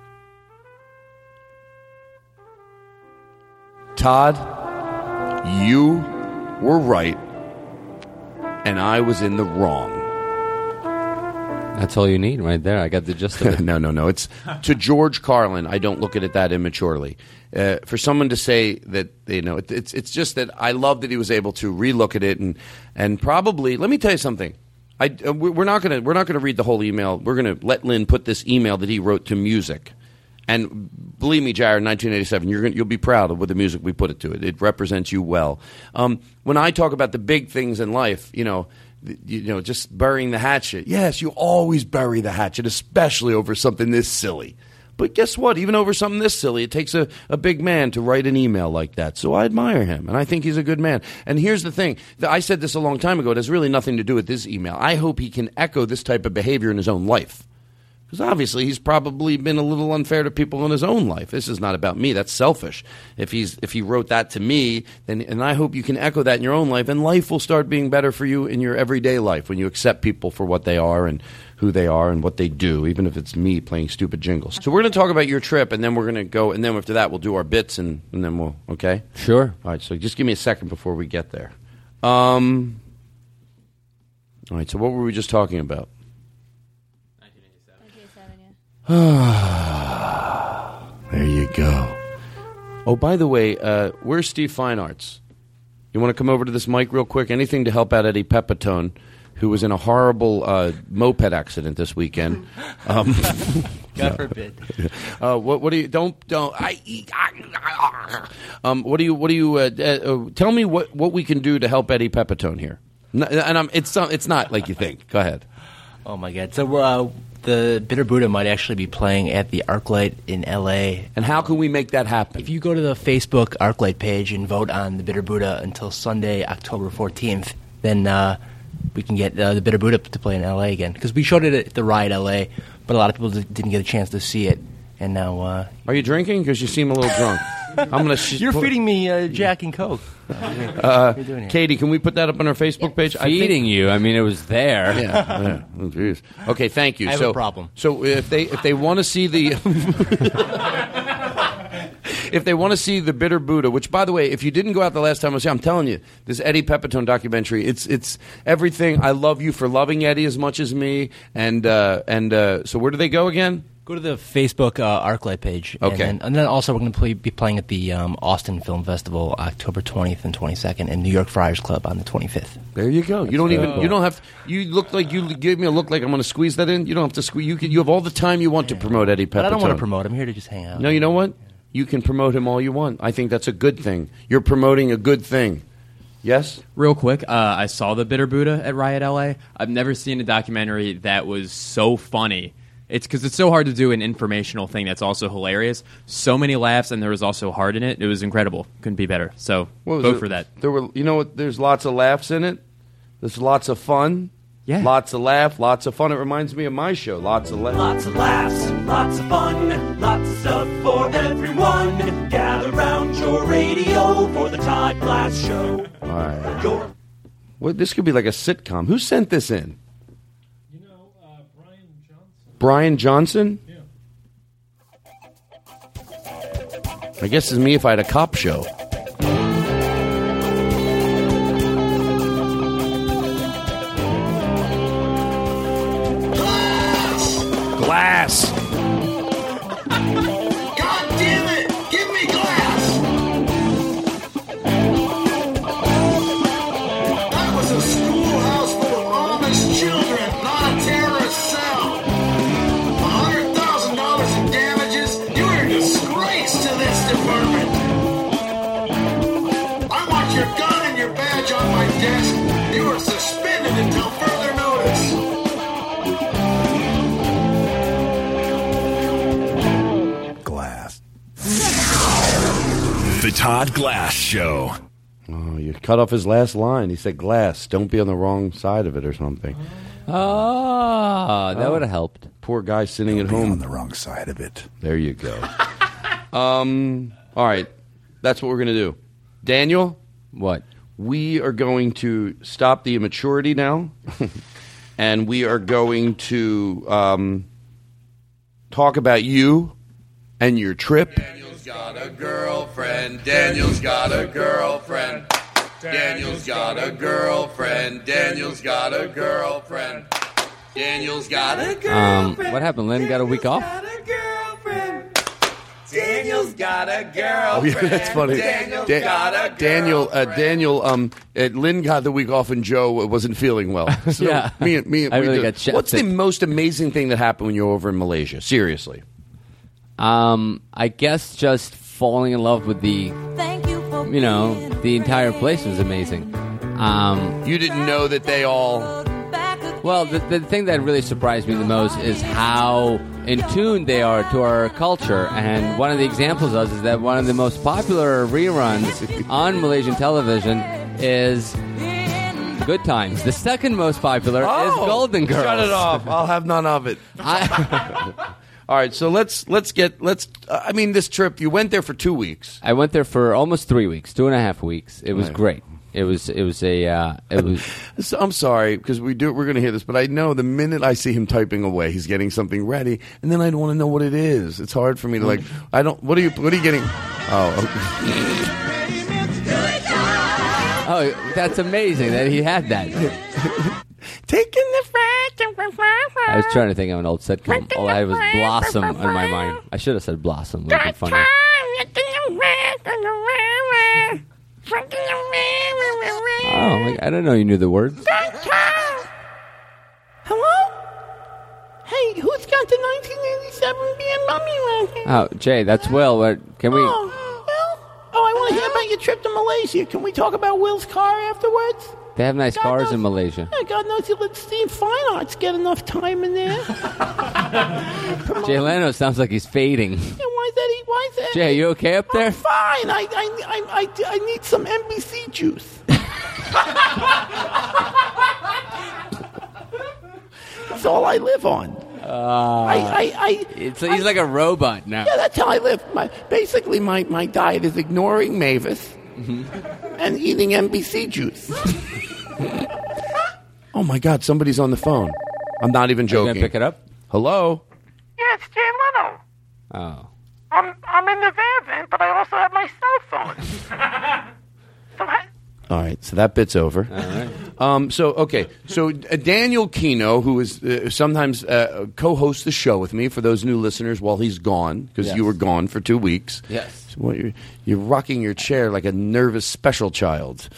Todd, you were right, and I was in the wrong. That's all you need right there. I got the gist of it. No. It's to George Carlin. I don't look at it that immaturely. For someone to say that, it's just that I love that he was able to relook at it and probably. Let me tell you something. We're not gonna read the whole email. We're gonna let Lynn put this email that he wrote to music. And believe me, Jared, 1987, you'll be proud of with the music we put it to. It represents you well. When I talk about the big things in life, just burying the hatchet. Yes, you always bury the hatchet, especially over something this silly. But guess what? Even over something this silly, it takes a big man to write an email like that. So I admire him, and I think he's a good man. And here's the thing. I said this a long time ago. It has really nothing to do with this email. I hope he can echo this type of behavior in his own life. Because obviously he's probably been a little unfair to people in his own life. This is not about me. That's selfish. If he wrote that to me, and I hope you can echo that in your own life, and life will start being better for you in your everyday life when you accept people for what they are and who they are and what they do, even if it's me playing stupid jingles. So we're going to talk about your trip, and then we're going to go, and then after that we'll do our bits, and then we'll, okay? Sure. All right, so just give me a second before we get there. All right, so what were we just talking about? There you go. Oh, by the way, where's Steve Fine Arts? You want to come over to this mic real quick? Anything to help out Eddie Pepitone, who was in a horrible moped accident this weekend. God forbid. What do you what do you tell me what we can do to help Eddie Pepitone here? And it's not like you think. Go ahead. Oh my God. So the Bitter Buddha might actually be playing at the ArcLight in L.A. And how can we make that happen? If you go to the Facebook ArcLight page and vote on the Bitter Buddha until Sunday, October 14th, then we can get the Bitter Buddha to play in L.A. again. Because we showed it at the Ride L.A., but a lot of people didn't get a chance to see it. And now... Are you drinking? Because you seem a little drunk. You're feeding me Jack and Coke. Katie, can we put that up on our Facebook page? Feeding you? I mean, it was there. Yeah. Oh, geez. Okay, thank you. I have a problem. So if they want to see the if they want to see the Bitter Buddha, which by the way, if you didn't go out the last time I was here, I'm telling you, this Eddie Pepitone documentary, it's everything. I love you for loving Eddie as much as me. And so where do they go again? Go to the Facebook ArcLight page. Okay. And then also we're going to be playing at the Austin Film Festival October 20th and 22nd and New York Friars Club on the 25th. There you go. You don't have you look like you give me a look like I'm going to squeeze that in. You don't have to squeeze. You have all the time you want to promote Eddie Pepitone. But I don't want to promote. I'm here to just hang out. No, you know what? You can promote him all you want. I think that's a good thing. You're promoting a good thing. Yes? Real quick, I saw the Bitter Buddha at Riot LA. I've never seen a documentary that was so funny. It's because it's so hard to do an informational thing that's also hilarious. So many laughs, and there was also heart in it. It was incredible. Couldn't be better. So vote for that. There were, you know what? There's lots of laughs in it. There's lots of fun. Yeah. Lots of laugh, lots of fun. It reminds me of my show. Lots of laughs. Lots of laughs, lots of fun, lots of stuff for everyone. Gather round your radio for the Todd Glass Show. All right. Well, this could be like a sitcom. Who sent this in? Brian Johnson? Yeah. I guess it's me if I had a cop show. Todd Glass Show. Oh, you cut off his last line. He said glass. Don't be on the wrong side of it or something. That would have helped. Poor guy sitting at home. On the wrong side of it. There you go. All right. That's what we're going to do. Daniel? What? We are going to stop the immaturity now. And we are going to talk about you and your trip. Daniel's got a girlfriend. Daniel's got a girlfriend. Daniel's got a girlfriend. Daniel's got a girlfriend. Daniel's got a girlfriend. What happened? Lynn got a week off? Daniel's got a girlfriend. Oh, yeah, that's funny. Daniel, Lynn got the week off and Joe wasn't feeling well. So Yeah. me, I really got shit What's the sick. most amazing thing that happened when you were over in Malaysia? Seriously. I guess just falling in love with the entire place was amazing. You didn't know that they all... Well, the thing that really surprised me the most is how in tune they are to our culture. And one of the examples is that one of the most popular reruns on Malaysian television is Good Times. The second most popular is Golden Girls. Shut it off. I'll have none of it. All right, so let's I mean, this trip, you went there for 2 weeks. I went there for almost 3 weeks, 2.5 weeks. It was Right. great. It was. I'm sorry because we're going to hear this, but I know the minute I see him typing away, he's getting something ready, and then I don't want to know what it is. It's hard for me to What are you getting? Oh, okay. Oh, that's amazing that he had that. Taking the I was trying to think of an old sitcom. All I had was Blossom in my mind. I should have said Blossom. Would have been funny. Oh, I didn't know you knew the words. Hello? Hey, who's got the 1987 BMW right here? Oh, Jay, that's Will. Can we? I want to hear about your trip to Malaysia. Can we talk about Will's car afterwards? They have nice cars in Malaysia. God knows you let Steve Fine Arts get enough time in there. Jay Leno sounds like he's fading. Yeah, why is that? Jay, you okay up there? I'm fine. I need some NBC juice. That's all I live on. He's like a robot now. Yeah, that's how I live. Basically, my diet is ignoring Mavis and eating NBC juice. Oh my God, somebody's on the phone. I'm not even joking. Are you gonna pick it up? Hello? Yeah, it's Jay Leno. Oh. I'm in the van, but I also have my cell phone. All right, so that bit's over. All right. So Daniel Kino, who is sometimes co-hosts the show with me for those new listeners while he's gone, because you were gone for 2 weeks. Yes. So you're rocking your chair like a nervous special child.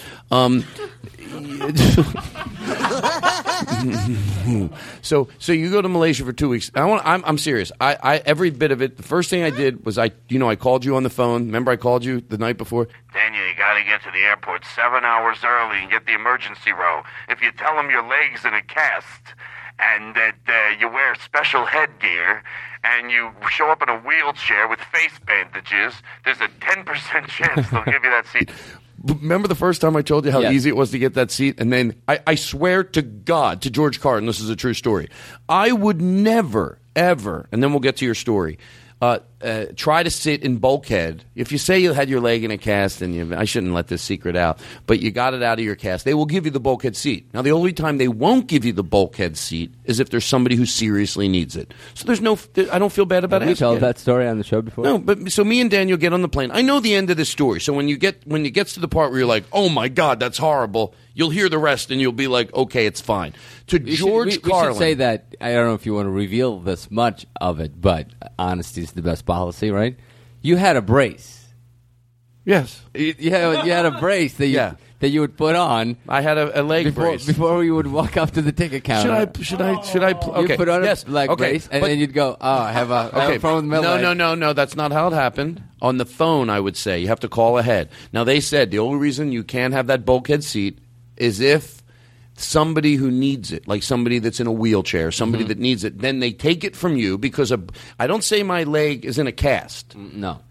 So you go to Malaysia for 2 weeks. I'm serious. I every bit of it. The first thing I did was I called you on the phone. Remember I called you the night before? Daniel, you got to get to the airport 7 hours early and get the emergency row. If you tell them your leg's in a cast and that you wear special headgear and you show up in a wheelchair with face bandages, there's a 10% chance they'll give you that seat. Remember the first time I told you how Yes. easy it was to get that seat? And then I swear to God, to George Carlin, this is a true story, I would never, ever, and then we'll get to your story, try to sit in bulkhead. If you say you had your leg in a cast, and I shouldn't let this secret out, but you got it out of your cast, they will give you the bulkhead seat. Now, the only time they won't give you the bulkhead seat is if there's somebody who seriously needs it. So I don't feel bad about it. Have you told that story on the show before? No, but so me and Daniel get on the plane. I know the end of the story. So when it gets to the part where you're like, oh my God, that's horrible, you'll hear the rest and you'll be like, okay, it's fine. To George Carlin. We should say that, I don't know if you want to reveal this much of it, but honesty is the best policy, right? You had a brace. Yes. You had a brace that you would put on. I had a leg brace. Before you would walk up to the ticket counter. Should I? Okay. You put on yes. a leg brace, and then you'd go, I have a phone with my leg. No, that's not how it happened. On the phone, I would say, you have to call ahead. Now, they said the only reason you can't have that bulkhead seat is if somebody who needs it, like somebody that's in a wheelchair, somebody that needs it, then they take it from you because I don't say my leg is in a cast. No.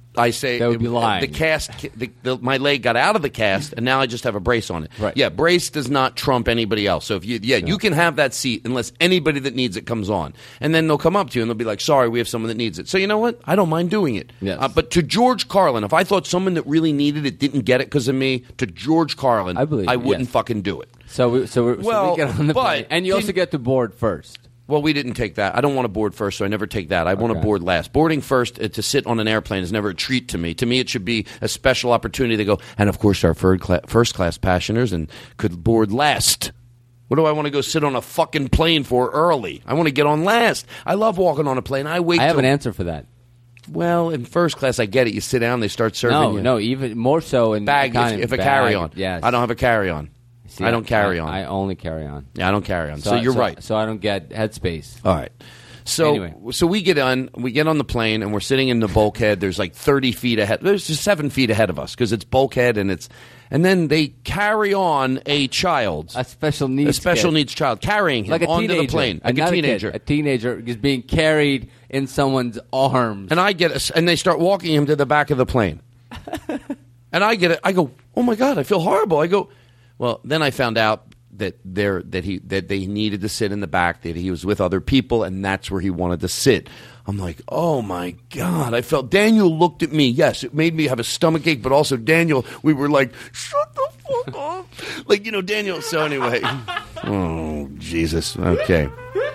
I say That would be lying. The cast, my leg got out of the cast, and now I just have a brace on it. Right. Yeah, brace does not trump anybody else. So if you can have that seat unless anybody that needs it comes on, and then they'll come up to you and they'll be like, "Sorry, we have someone that needs it." So you know what? I don't mind doing it. Yes. But to George Carlin, if I thought someone that really needed it didn't get it because of me, to George Carlin, I wouldn't fucking do it. So we get on the but plane, and you also get to board first. Well, we didn't take that. I don't want to board first, so I never take that. I want to board last. Boarding first to sit on an airplane is never a treat to me. To me, it should be a special opportunity to go. And, of course, our first-class passioners and could board last. What do I want to go sit on a fucking plane for early? I want to get on last. I love walking on a plane. I have an answer for that. Well, in first class, I get it. You sit down, they start serving you. No, even more so in bag. If a carry-on. Yes. I don't have a carry-on. See, I don't carry on. I only carry on. Yeah, I don't carry on. So you're right. So I don't get headspace. All right. So Anyway. so we get on the plane and we're sitting in the bulkhead. There's like 30 feet ahead. There's just 7 feet ahead of us because it's bulkhead and then they carry on a child, a special needs child, carrying him like a onto teenager. the plane, like Not a teenager. A teenager is being carried in someone's arms, And and they start walking him to the back of the plane, and I get it. I go, oh my God, I feel horrible. I go, well, then I found out that they needed to sit in the back, that he was with other people, and that's where he wanted to sit. I'm like, oh my God. I felt Daniel looked at me. Yes, it made me have a stomachache, but also Daniel, we were like, shut the fuck up. Like, Daniel. So anyway. Oh, Jesus. Okay.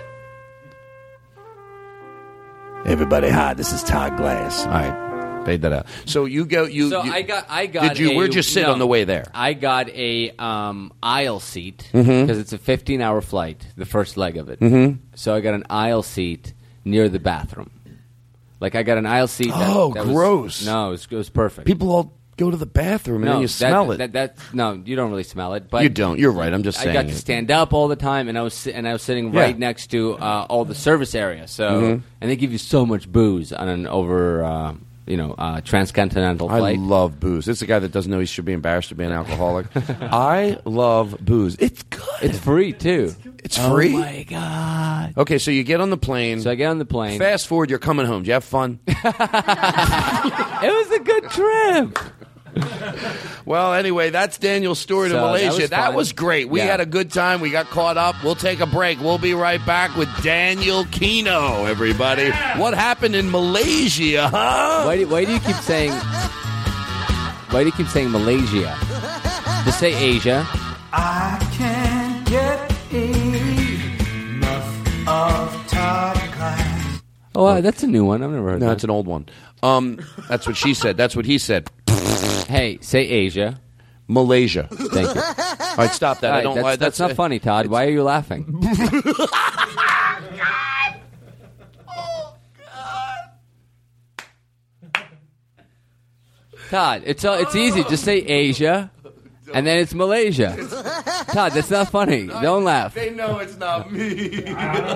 Everybody, hi, this is Todd Glass. All right. Fade that out. So you go. I got. Did you? Where'd you sit on the way there? I got a aisle seat Mhm. because it's a 15-hour flight, the first leg of it. Mhm. So I got an aisle seat near the bathroom. Like I got an aisle seat. Oh, that gross. it was perfect. People all go to the bathroom and then you smell it. No, you don't really smell it. But You don't. You're right. I'm just saying I got to it. stand up all the time, and I was sitting Yeah. right next to all the service area. So Mhm. and they give you so much booze on an transcontinental flight. I love booze. It's a guy that doesn't know he should be embarrassed to be an alcoholic. I love booze. It's good. It's free too. It's free? Oh my God. Okay, so you get on the plane. So I get on the plane. Fast forward, you're coming home. Did you have fun? It was a good trip. Well, anyway, that's Daniel's story to So, that Malaysia. was That fun. was great. We Yeah. had a good time. We got caught up. We'll take a break. We'll be right back with Daniel Kino, everybody. What happened in Malaysia, huh? Why do you keep saying? Why do you keep saying Malaysia? Just say Asia. I can't get enough of Todd Glass. Oh, that's a new one. I've never heard No, that. it's an old one. That's what she said. That's what he said. Hey, say Asia. Malaysia. Thank you. All right, stop that. All right, I don't that's, like that's not funny, Todd. Why are you laughing? Todd, it's easy. Just say Asia, and then it's Malaysia. Todd, that's not funny. Don't laugh. They know it's not me.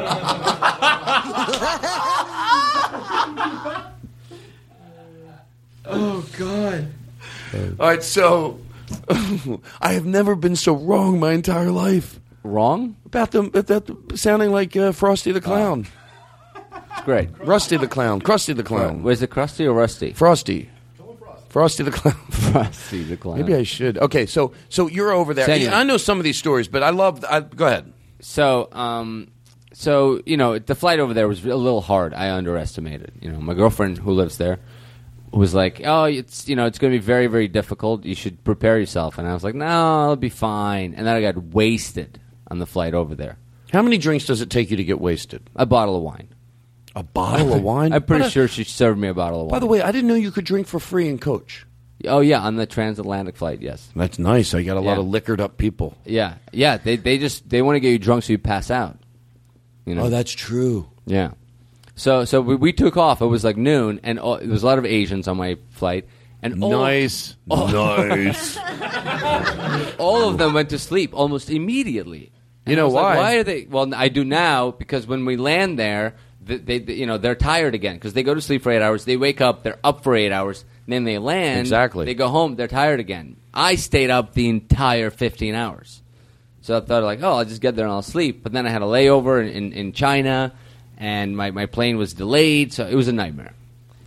Oh, God. All right, so I have never been so wrong my entire life. Wrong? About sounding like Frosty the Clown. It's great. Rusty the Clown. Krusty the Clown. Was it Krusty or Rusty? Frosty. Frosty the Clown. Frosty the Clown. Maybe I should. Okay, so you're over there. So anyway. I know some of these stories, but go ahead. So, the flight over there was a little hard. I underestimated. My girlfriend who lives there was like, "Oh, it's going to be very, very difficult. You should prepare yourself." And I was like, "No, I'll be fine." And then I got wasted on the flight over there. How many drinks does it take you to get wasted? A bottle of wine. A bottle of wine? I'm pretty sure she served me a bottle of wine. By the way, I didn't know you could drink for free in coach. Oh yeah, on the transatlantic flight, yes. That's nice. I got a lot Yeah. of liquored up people. Yeah. They want to get you drunk so you pass out. Oh, that's true. Yeah. So we took off. It was like noon, and there was a lot of Asians on my flight. And Nice. Nice. all of them went to sleep almost immediately. And You know I was like, why? why are they? Well, I do now because when we land there, they're tired again because they go to sleep for 8 hours. They wake up, they're up for 8 hours, and then they land. Exactly. They go home, they're tired again. I stayed up the entire 15 hours. So I thought, I'll just get there and I'll sleep. But then I had a layover in China, and my plane was delayed, so it was a nightmare.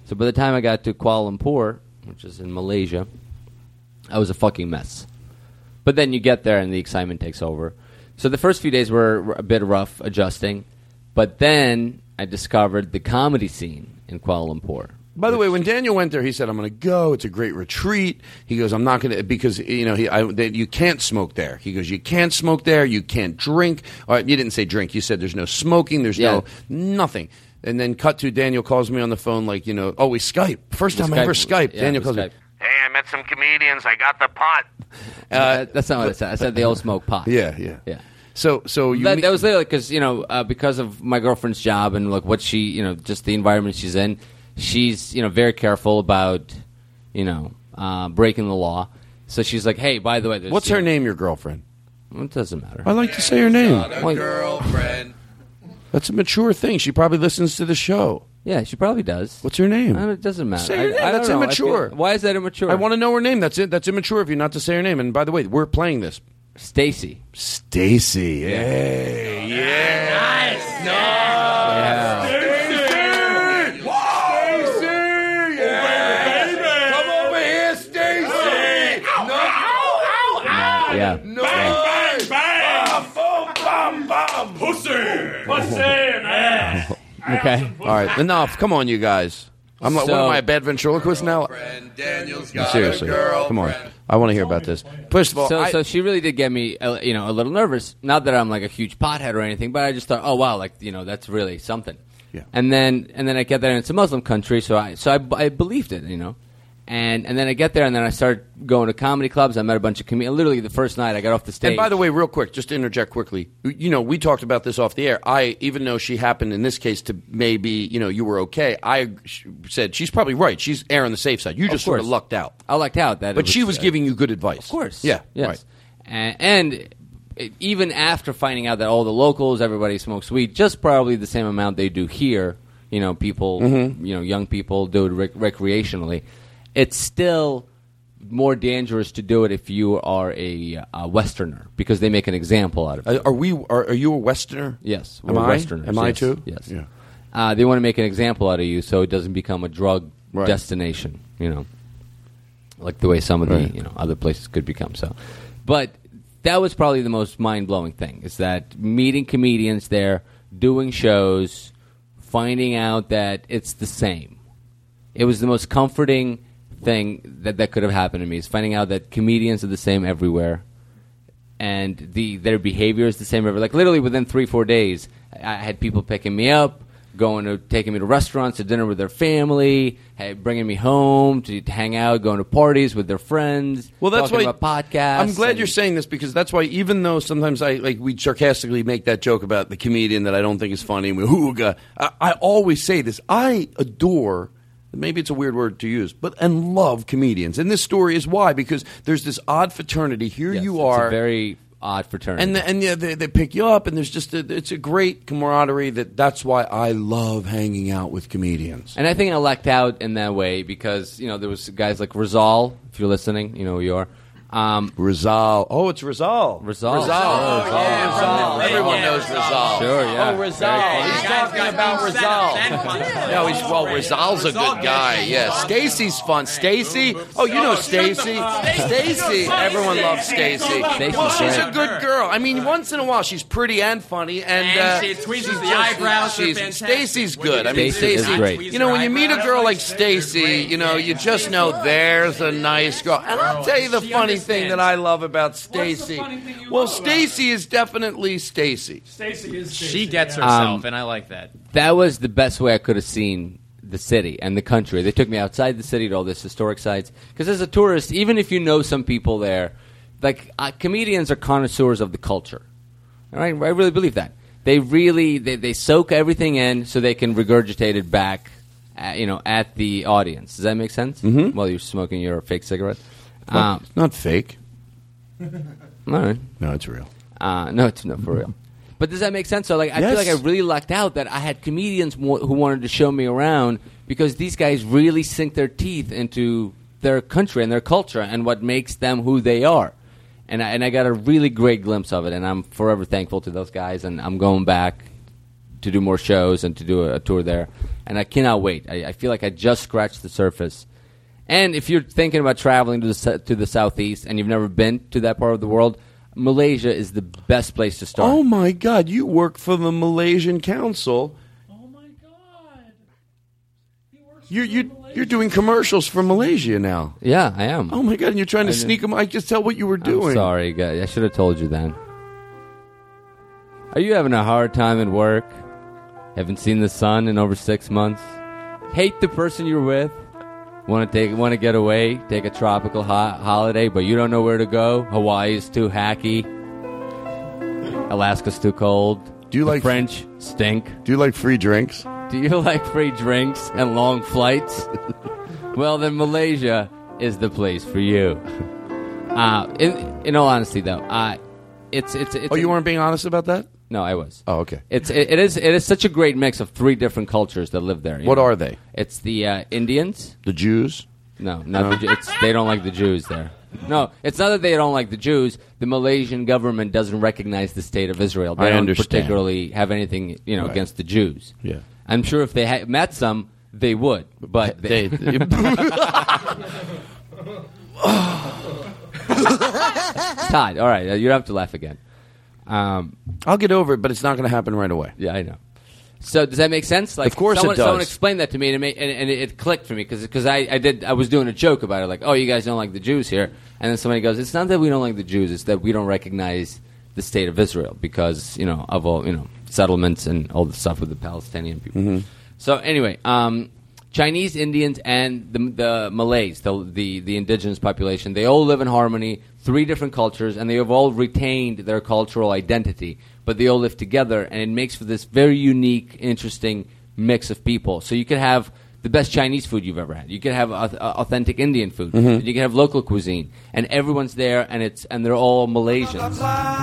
So by the time I got to Kuala Lumpur, which is in Malaysia, I was a fucking mess. But then you get there and the excitement takes over. So the first few days were a bit rough adjusting, but then I discovered the comedy scene in Kuala Lumpur. By the way, when Daniel went there, he said, "I'm going to go. It's a great retreat." He goes, "I'm not going to," because you can't smoke there. He goes, "You can't smoke there. You can't drink." Or you didn't say drink. You said there's no smoking. There's no nothing. And then cut to Daniel calls me on the phone like, we Skype. First time I ever Skype. Daniel calls me. Hey, I met some comedians. I got the pot. That's not what I said. I said they all smoke pot. Yeah. So that was literally because of my girlfriend's job and like what she just the environment she's in. She's very careful about breaking the law. So she's like, hey, by the way, what's her name? Your girlfriend? It doesn't matter. I like to say her name. Girlfriend. That's a mature thing. She probably listens to the show. Yeah, she probably does. What's her name? It doesn't matter. Say her name. That's immature. Why is that immature? I want to know her name. That's it. That's immature if you're not to say her name. And by the way, we're playing this. Stacy. Hey, yeah. Nice. No. Yeah. Stacy. Yeah. Come over here, Stacy. No. Ow. Yeah. No. Bang, bang. Bam, bam. Pussy, man. Okay. All right. Enough. Come on, you guys. I'm like, what am I, a bad ventriloquist now? Seriously. Come on. I want to hear about this. First of all, so she really did get me, a little nervous. Not that I'm like a huge pothead or anything, but I just thought, oh wow, that's really something. Yeah. And then I get there, and it's a Muslim country, so I believed it, And then I get there, and then I start going to comedy clubs. I met a bunch of comedians. Literally, the first night I got off the stage. And by the way, real quick, just to interject quickly, we talked about this off the air. Even though she happened in this case to maybe, you were okay, I said she's probably right. She's erring on the safe side. You just sort of lucked out. I lucked out. But she was giving you good advice. Of course. Yeah. Yes. Right. And even after finding out that all the locals, everybody smokes weed, just probably the same amount they do here, people, young people do it recreationally. It's still more dangerous to do it if you are a Westerner because they make an example out of it. Are you a Westerner? Yes, we're Westerners. Am I too? Yes. Yeah. They want to make an example out of you so it doesn't become a drug destination. Like the way some of the other places could become. So, but that was probably the most mind blowing thing is that meeting comedians there, doing shows, finding out that it's the same. It was the most comforting thing that could have happened to me is finding out that comedians are the same everywhere and their behavior is the same everywhere. Like literally within 3-4 days, I had people picking me up, taking me to restaurants, to dinner with their family, bringing me home to hang out, going to parties with their friends. Well, that's talking why about podcasts. I'm glad you're saying this because that's why even though sometimes we sarcastically make that joke about the comedian that I don't think is funny, and I always say this. I adore. Maybe it's a weird word to use, and love comedians. And this story is why, because there's this odd fraternity. Here you are. It's a very odd fraternity. And they pick you up, and there's just it's a great camaraderie. That's why I love hanging out with comedians. And I think I lucked out in that way because, there was guys like Rizal, if you're listening, you know who you are. Rizal. Oh, it's Rizal. Rizal. Rizal. Everyone knows Rizal. Sure, yeah. Oh, Rizal. He's talking about Rizal. No, Rizal's a good guy. Yeah. Stacy's fun. Stacy. Oh, you know Stacy. Stacy. Everyone loves Stacy. Well, she's a good girl. I mean, once in a while, she's pretty and funny. And she tweezes the eyebrows. Stacy's good. I mean, Stacy is great. When you meet a girl like Stacy, you just know there's a nice girl. And I'll tell you the funny thing that I love about Stacy. Well, Stacy is definitely Stacy. Stacy is Stacy. She gets herself, and I like that. That was the best way I could have seen the city and the country. They took me outside the city to all these historic sites. Because as a tourist, even if you know some people there, comedians are connoisseurs of the culture. All right? I really believe that. They really they soak everything in so they can regurgitate it back, at the audience. Does that make sense? Mm-hmm. While you're smoking your fake cigarette. It's not fake. All right. No, it's real. No, it's not for real. But does that make sense? So, I feel like I really lucked out that I had comedians who wanted to show me around because these guys really sink their teeth into their country and their culture and what makes them who they are. And I got a really great glimpse of it, and I'm forever thankful to those guys, and I'm going back do more shows and to do a tour there. And I cannot wait. I feel like I just scratched the surface. And if you're thinking about traveling to the Southeast and you've never been to that part of the world, Malaysia is the best place to start. Oh, my God. You work for the Malaysian Council. Oh, my God. You're doing commercials for Malaysia now. Yeah, I am. Oh, my God. And you're trying to sneak them. I just tell what you were doing. I'm sorry, guys. I should have told you then. Are you having a hard time at work? Haven't seen the sun in over 6 months? Hate the person you're with? Want to get away? Take a tropical holiday, but you don't know where to go? Hawaii's too hacky. Alaska's too cold. Do you like French stink? Do you like free drinks? Do you like free drinks and long flights? Well, then Malaysia is the place for you. In all honesty, though, it's. Oh, you weren't being honest about that? No, I was. Oh, okay. It is such a great mix of 3 different cultures that live there. What are they? It's the Indians. The Jews? No, not the Jews. They don't like the Jews there. No, it's not that they don't like the Jews. The Malaysian government doesn't recognize the state of Israel. They don't particularly have anything, against the Jews. Yeah. I'm sure if they met some, they would. But they Todd, all right, you don't have to laugh again. I'll get over it, but it's not going to happen right away. Yeah, I know. So does that make sense? Like, of course someone, it does. Someone explained that to me, and it clicked for me because I was doing a joke about it, like, oh, you guys don't like the Jews here, and then somebody goes, it's not that we don't like the Jews, it's that we don't recognize the state of Israel because of all settlements and all the stuff with the Palestinian people. Mm-hmm. So anyway, Chinese, Indians, and the Malays, the indigenous population, they all live in harmony. 3 different cultures, and they have all retained their cultural identity, but they all live together, and it makes for this very unique, interesting mix of people. So you could have the best Chinese food you've ever had. You could have authentic Indian food. Mm-hmm. You can have local cuisine, and everyone's there, and they're all Malaysians.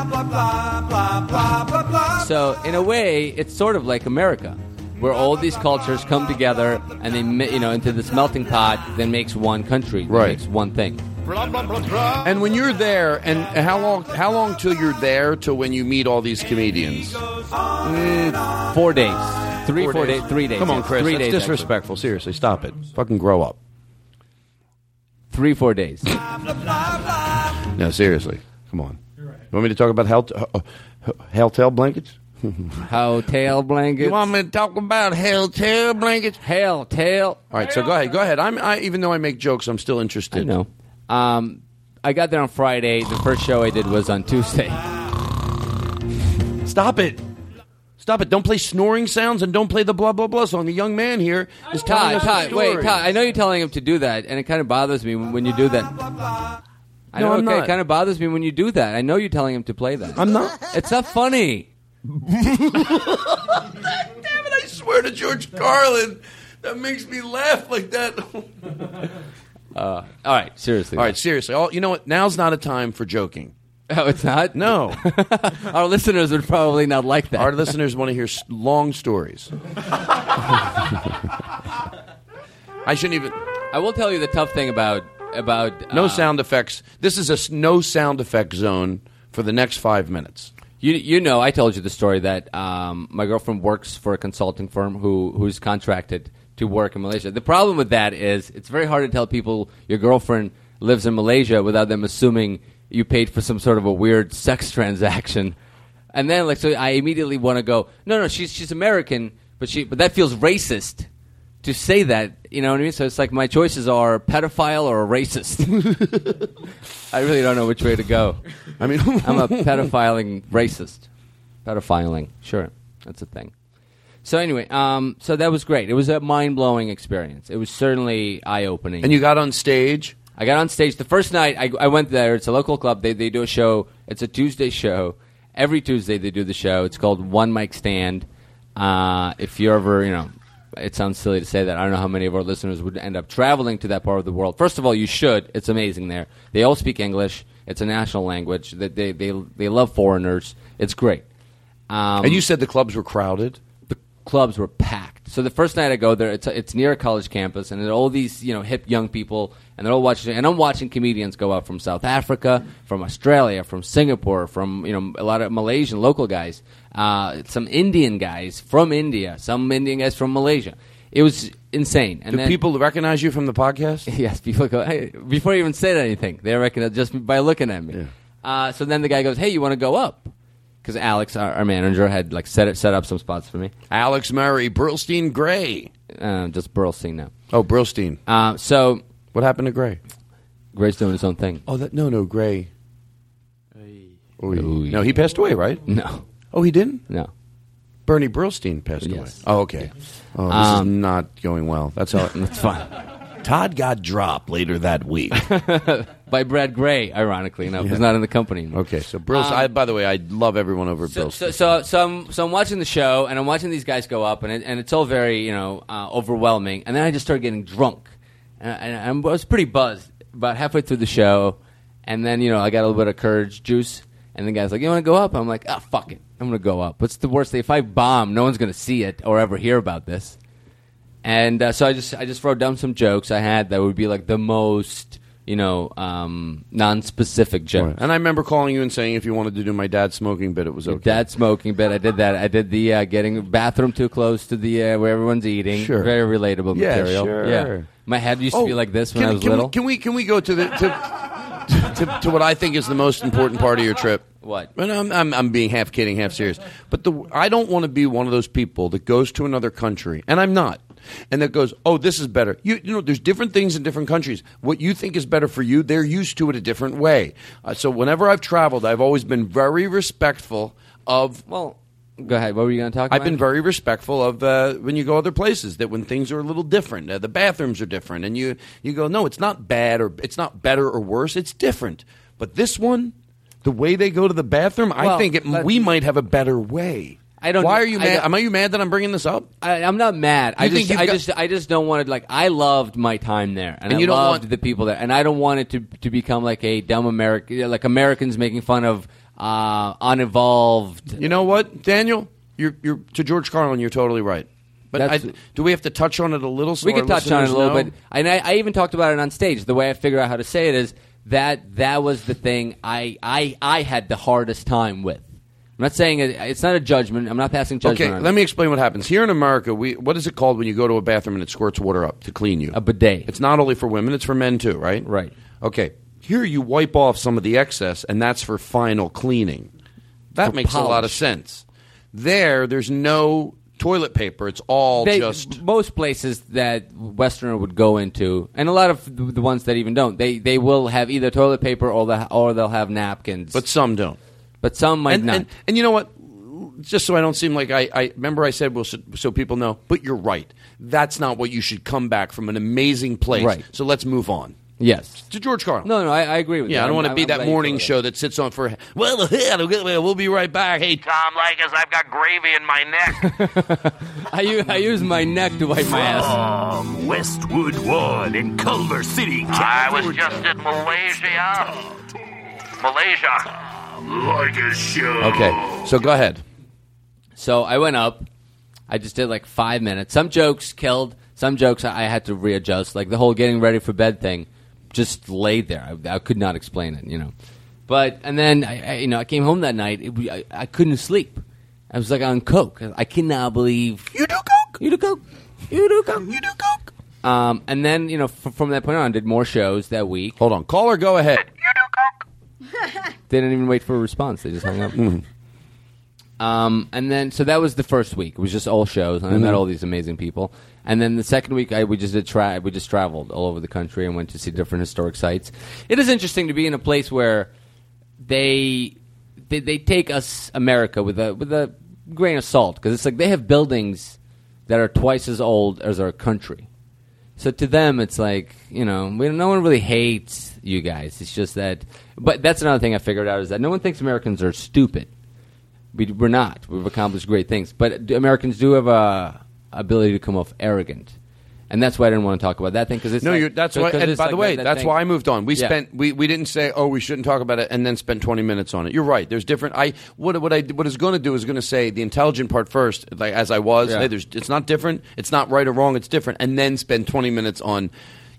So in a way, it's sort of like America, where all these cultures come together, and they into this melting pot that makes one country, that makes one thing. And when you're there, and how long till you're there till when you meet all these comedians? 4 days. 3 days. 3 days. Come on, Chris. 3 That's days, disrespectful. Seriously, stop it. Fucking grow up. 3-4 days. No, seriously. Come on. You want me to talk about Helltail blankets? Helltail blankets. You want me to talk about Helltail blankets? Helltail. All right, so go ahead. Even though I make jokes, I'm still interested. I know. I got there on Friday. The first show I did was on Tuesday. Stop it. Don't play snoring sounds and don't play the blah, blah, blah song. The young man here is telling us a story. Wait, Todd, I know you're telling him to do that, and it kind of bothers me when you do that. I know, I'm not. It kind of bothers me when you do that. I know you're telling him to play that. I'm not. It's not funny. Damn it, I swear to George Carlin, that makes me laugh like that. All right, seriously. All right, seriously. You know what? Now's not a time for joking. Oh, it's not? No. Our listeners would probably not like that. Our listeners want to hear long stories. I shouldn't even... I will tell you the tough thing about no sound effects. This is a no sound effect zone for the next 5 minutes. I told you the story that my girlfriend works for a consulting firm who's contracted to work in Malaysia. The problem with that is it's very hard to tell people your girlfriend lives in Malaysia without them assuming you paid for some sort of a weird sex transaction. And then, so I immediately want to go, no, she's American, but that feels racist to say that. You know what I mean? So it's like my choices are pedophile or a racist. I really don't know which way to go. I mean, I'm a pedophiling racist. Pedophiling, sure, that's a thing. So anyway, so that was great. It was a mind-blowing experience. It was certainly eye-opening. And you got on stage? I got on stage. The first night I went there, it's a local club. They do a show. It's a Tuesday show. Every Tuesday they do the show. It's called One Mic Stand. If you're ever, it sounds silly to say that. I don't know how many of our listeners would end up traveling to that part of the world. First of all, you should. It's amazing there. They all speak English. It's a national language. They love foreigners. It's great. And you said the clubs were crowded? The clubs were packed. So the first night I go there, it's near a college campus, and all these hip young people and they're all watching. And I'm watching comedians go up from South Africa, from Australia, from Singapore, from a lot of Malaysian local guys, some Indian guys from India, some Indian guys from Malaysia. It was insane. And Do people recognize you from the podcast? Yes, people go, hey, before you even said anything, they recognize just by looking at me. Yeah. So then the guy goes, hey, you want to go up? Because Alex, our manager, had set up some spots for me. Alex Murray, Burlstein Gray. Just Burlstein now. Oh, Burlstein. So what happened to Gray? Gray's doing his own thing. Oh, no, Gray. No, he passed away, right? No. Oh, he didn't? No. Bernie Burlstein passed away. Oh, okay. Oh, this is not going well. That's all. That's fine. Todd got dropped later that week. By Brad Gray, ironically enough. He's not in the company anymore. Okay, so Burlstein, by the way, I love everyone over at Burlstein. So I'm watching the show, and I'm watching these guys go up, and it's all very, overwhelming. And then I just started getting drunk. And I was pretty buzzed about halfway through the show. And then, I got a little bit of courage juice. And the guy's like, you want to go up? I'm like, fuck it. I'm going to go up. What's the worst thing? If I bomb, no one's going to see it or ever hear about this. And so I just wrote down some jokes I had that would be like the most, non-specific jokes. Right. And I remember calling you and saying if you wanted to do my dad's smoking bit, it was okay. Dad's smoking bit, I did that. I did the getting the bathroom too close to the where everyone's eating. Sure. Very relatable material. Sure. Yeah. My head used to be like this when I was little. Can we go to to what I think is the most important part of your trip? What? And I'm being half kidding, half serious. But I don't want to be one of those people that goes to another country, and I'm not, and that goes, oh, this is better. There's different things in different countries. What you think is better for you, they're used to it a different way. So whenever I've traveled, I've always been very respectful of. Well, go ahead. What were you going to talk about? I've been very respectful of when you go other places, that when things are a little different, the bathrooms are different, and you go, no, it's not bad or it's not better or worse. It's different. But this one, the way they go to the bathroom, I think we might have a better way. I don't. Why are you mad? Am you mad that I'm bringing this up? I'm not mad. I just don't want it. Like, I loved my time there, and I loved the people there, and I don't want it to become like a dumb American, like Americans making fun of unevolved. You know what, Daniel? You're to George Carlin. You're totally right. But do we have to touch on it a little? So we can touch on it a little bit. And I even talked about it on stage. The way I figured out how to say it is that was the thing I had the hardest time with. I'm not saying it's not a judgment. I'm not passing judgment on it. Let me explain what happens. Here in America, what is it called when you go to a bathroom and it squirts water up to clean you? A bidet. It's not only for women, it's for men too, right? Right. Okay. Here you wipe off some of the excess, and that's for final cleaning. That makes a lot of sense. There's no toilet paper. It's all most places that Westerner would go into, and a lot of the ones that even don't, they will have either toilet paper or they'll have napkins. But some don't. But some might not. And you know what? Just so I don't seem like I remember I said, well, so people know. But you're right. That's not what you should come back from an amazing place. Right. So let's move on. Yes. To George Carlin. No, I agree with you. Yeah, I don't want to be that morning show that sits on for, we'll be right back. Hey, Tom Likas, I've got gravy in my neck. I use my neck to wipe my ass. From Westwood One in Culver City, California. I was just in Malaysia. Likas Show. Okay, so go ahead. So I went up. I just did like 5 minutes. Some jokes killed. Some jokes I had to readjust. Like the whole getting ready for bed thing just laid there. I could not explain it, But, and then, I came home that night. I couldn't sleep. I was like on coke. I cannot believe. You do coke? You do coke? You do coke? You do coke? And then, from that point on, I did more shows that week. Hold on. Caller, go ahead. You do coke? They didn't even wait for a response. They just hung up. And then, so that was the first week. It was just all shows, and I met all these amazing people. And then the second week, we just traveled all over the country and went to see different historic sites. It is interesting to be in a place where they take us, America, with a grain of salt, because it's like they have buildings that are twice as old as our country. So to them, it's like, no one really hates you guys. It's just that, but that's another thing I figured out, is that no one thinks Americans are stupid. We're not. We've accomplished great things. But Americans do have a ability to come off arrogant. And that's why I didn't want to talk about that thing, because it's that's why. And by the way, that's why I moved on. We didn't say, we shouldn't talk about it, and then spend 20 minutes on it. You're right. There's different. What I was going to do is going to say the intelligent part first, like as I was. Yeah. Hey, it's not different. It's not right or wrong. It's different, and then spend 20 minutes on.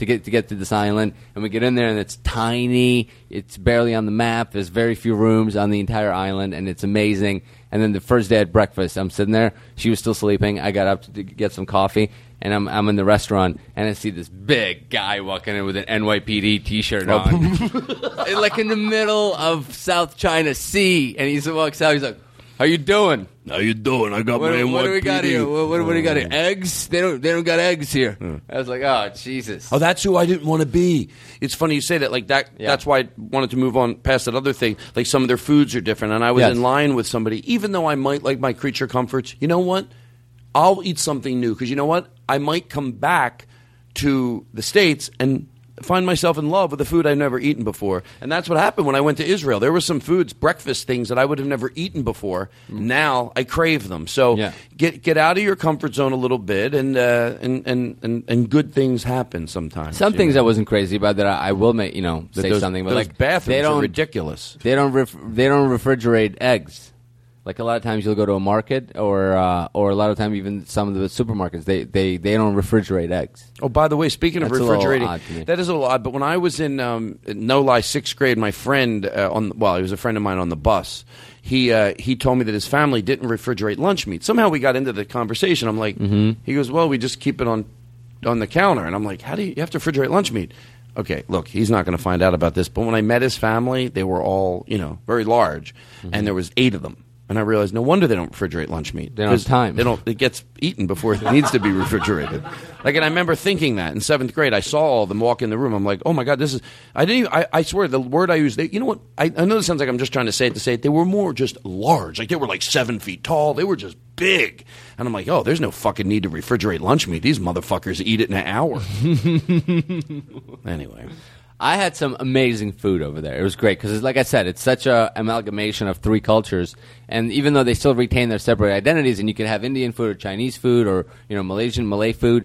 to get to this island, and we get in there, and it's tiny. It's barely on the map. There's very few rooms on the entire island, and it's amazing. And then the first day at breakfast, I'm sitting there. She was still sleeping. I got up to get some coffee, and I'm in the restaurant, and I see this big guy walking in with an NYPD T-shirt on, like in the middle of South China Sea. And he walks out. He's like, "How you doing? How you doing? I got What my NYPD. do we got here? What do we got here? Eggs? They don't got eggs here." I was like, "Oh, Jesus." Oh, that's who I didn't want to be. It's funny you say that. Like that. Yeah. That's why I wanted to move on past that other thing. Like some of their foods are different, and I was Yes. in line with somebody. Even though I might like my creature comforts, you know what? I'll eat something new because you know what? I might come back to the States and find myself in love with the food I've never eaten before. And that's what happened when I went to Israel. There were some foods, breakfast things that I would have never eaten before. Now I crave them. So get out of your comfort zone a little bit, and good things happen sometimes. Some things I wasn't crazy about that I will make say those, something. But those like bathrooms are ridiculous. They don't refrigerate eggs. Like a lot of times you'll go to a market or a lot of time even some of the supermarkets they don't refrigerate eggs. Oh, by the way, speaking of That's a little refrigerating, odd to me. that is a little odd. But when I was in no lie 6th grade, my friend he was a friend of mine on the bus. He told me that his family didn't refrigerate lunch meat. Somehow we got into the conversation. I'm like, He goes, well, we just keep it on the counter, and I'm like, how do you have to refrigerate lunch meat? Okay, look, he's not going to find out about this. But when I met his family, they were all very large, and there was 8 of them. And I realized no wonder they don't refrigerate lunch meat. They don't have time. It gets eaten before it needs to be refrigerated. And I remember thinking that in 7th grade, I saw all of them walk in the room. I'm like, oh my God, this is. I swear the word I used. You know what? I know this sounds like I'm just trying to say it. They were more just large. Like they were like 7 feet tall. They were just big. And I'm like, oh, there's no fucking need to refrigerate lunch meat. These motherfuckers eat it in an hour. Anyway. I had some amazing food over there. It was great because, like I said, it's such a amalgamation of 3 cultures. And even though they still retain their separate identities, and you could have Indian food or Chinese food or Malaysian Malay food,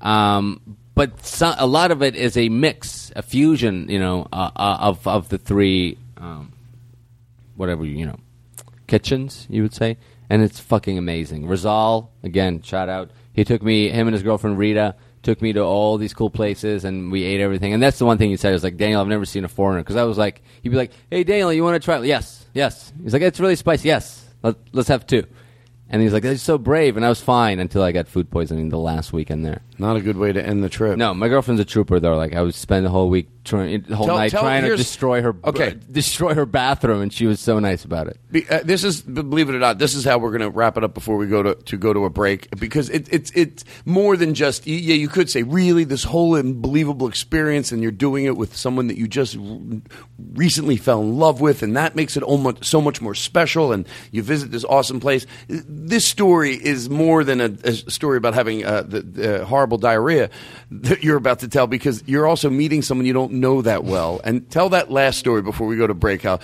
but a lot of it is a mix, a fusion, of the 3, kitchens you would say, and it's fucking amazing. Rizal, again, shout out. Him and his girlfriend Rita. Took me to all these cool places, and we ate everything. And that's the one thing he said. Was like, Daniel, I've never seen a foreigner. Because I was like, he'd be like, hey, Daniel, you want to try it? Yes. He's like, it's really spicy. Yes. Let's have 2. And he's like, that's so brave. And I was fine until I got food poisoning the last weekend there. Not a good way to end the trip. No, my girlfriend's a trooper, though. Like, I would spend the whole week, night trying to destroy her bathroom, and she was so nice about it. This is, believe it or not, this is how we're going to wrap it up before we go to a break, because it's more than just, you could say, really, this whole unbelievable experience, and you're doing it with someone that you just recently fell in love with, and that makes it so much more special, and you visit this awesome place. This story is more than a story about having the horrible diarrhea that you're about to tell, because you're also meeting someone you don't know that well. And tell that last story before we go to break. How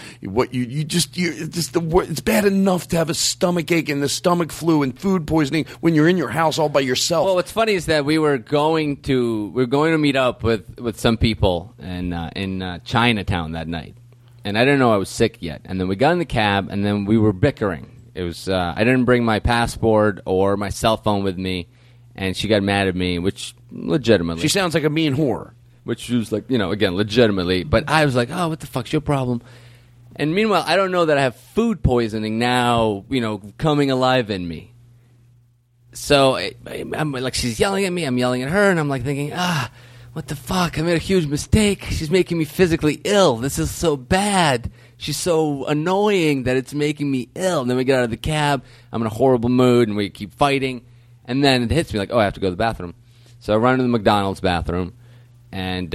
it's bad enough to have a stomach ache and the stomach flu and food poisoning when you're in your house all by yourself. Well, what's funny is that we were going to meet up with some people in Chinatown that night, and I didn't know I was sick yet. And then we got in the cab, and then we were bickering. It was I didn't bring my passport or my cell phone with me, and she got mad at me, which legitimately. She sounds like a mean whore. Which was like, again, legitimately. But I was like, oh, what the fuck's your problem? And meanwhile, I don't know that I have food poisoning now, coming alive in me. So I'm like, she's yelling at me, I'm yelling at her, and I'm like thinking, what the fuck? I made a huge mistake. She's making me physically ill. This is so bad. She's so annoying that it's making me ill. And then we get out of the cab. I'm in a horrible mood, and we keep fighting. And then it hits me like, oh, I have to go to the bathroom. So I run to the McDonald's bathroom, and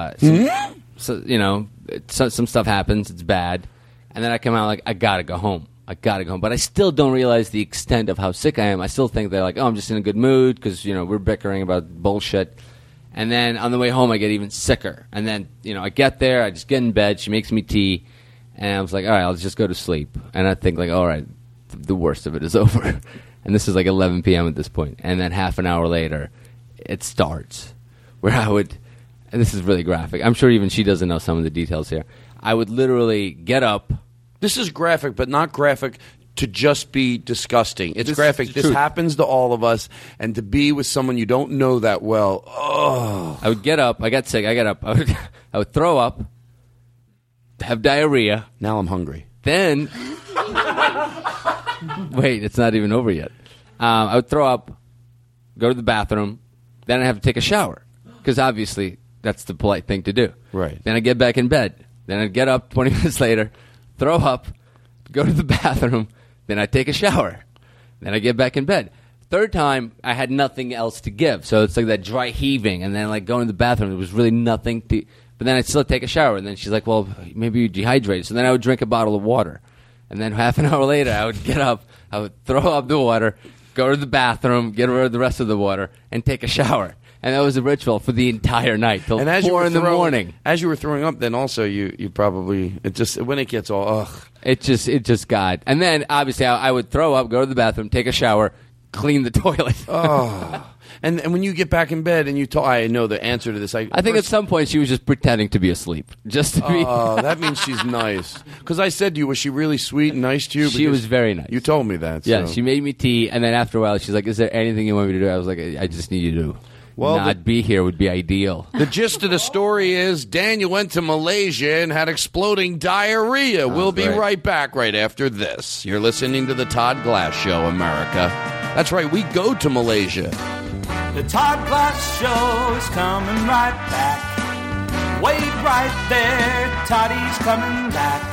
some stuff happens. It's bad. And then I come out like, I got to go home. But I still don't realize the extent of how sick I am. I still think they're like, oh, I'm just in a good mood because, we're bickering about bullshit. And then on the way home, I get even sicker. And then, I get there. I just get in bed. She makes me tea. And I was like, all right, I'll just go to sleep. And I think like, all right, the worst of it is over. And this is like 11 p.m. at this point. And then half an hour later, it starts where I would, and this is really graphic. I'm sure even she doesn't know some of the details here. I would literally get up. This is graphic, but not graphic to just be disgusting. It's This is graphic. the This truth. happens to all of us, and to be with someone you don't know that well. Oh, I would get up. I got sick. I got up. I would throw up, have diarrhea. Now I'm hungry. Then, wait, it's not even over yet. I would throw up, go to the bathroom, then I have to take a shower because obviously that's the polite thing to do. Right. Then I get back in bed. Then I'd get up 20 minutes later, throw up, go to the bathroom, then I take a shower. Then I get back in bed. Third time, I had nothing else to give. So it's like that dry heaving, and then like going to the bathroom, there was really nothing to... But then I'd still take a shower, and then she's like, well, maybe you dehydrated. So then I would drink a bottle of water. And then half an hour later, I would get up, I would throw up the water, go to the bathroom, get rid of the rest of the water, and take a shower. And that was a ritual for the entire night till 4 in the morning. As you were throwing up, then also you probably when it gets all ugh. It just got. And then obviously I would throw up, go to the bathroom, take a shower, clean the toilet. Oh. And when you get back in bed and you talk, I know the answer to this. I think at some point she was just pretending to be asleep, just to be. Oh, that means she's nice. Because I said to you, was she really sweet and nice to you? She was very nice. You told me that. Yeah, so. she made me tea, and then after a while, she's like, "Is there anything you want me to do?" I was like, "I just need you to not be here would be ideal." The gist of the story is Daniel went to Malaysia and had exploding diarrhea. We'll be right back right after this. You're listening to the Todd Glass Show, America. That's right, we go to Malaysia. The Todd Glass Show is coming right back. Wait right there, Toddy's coming back.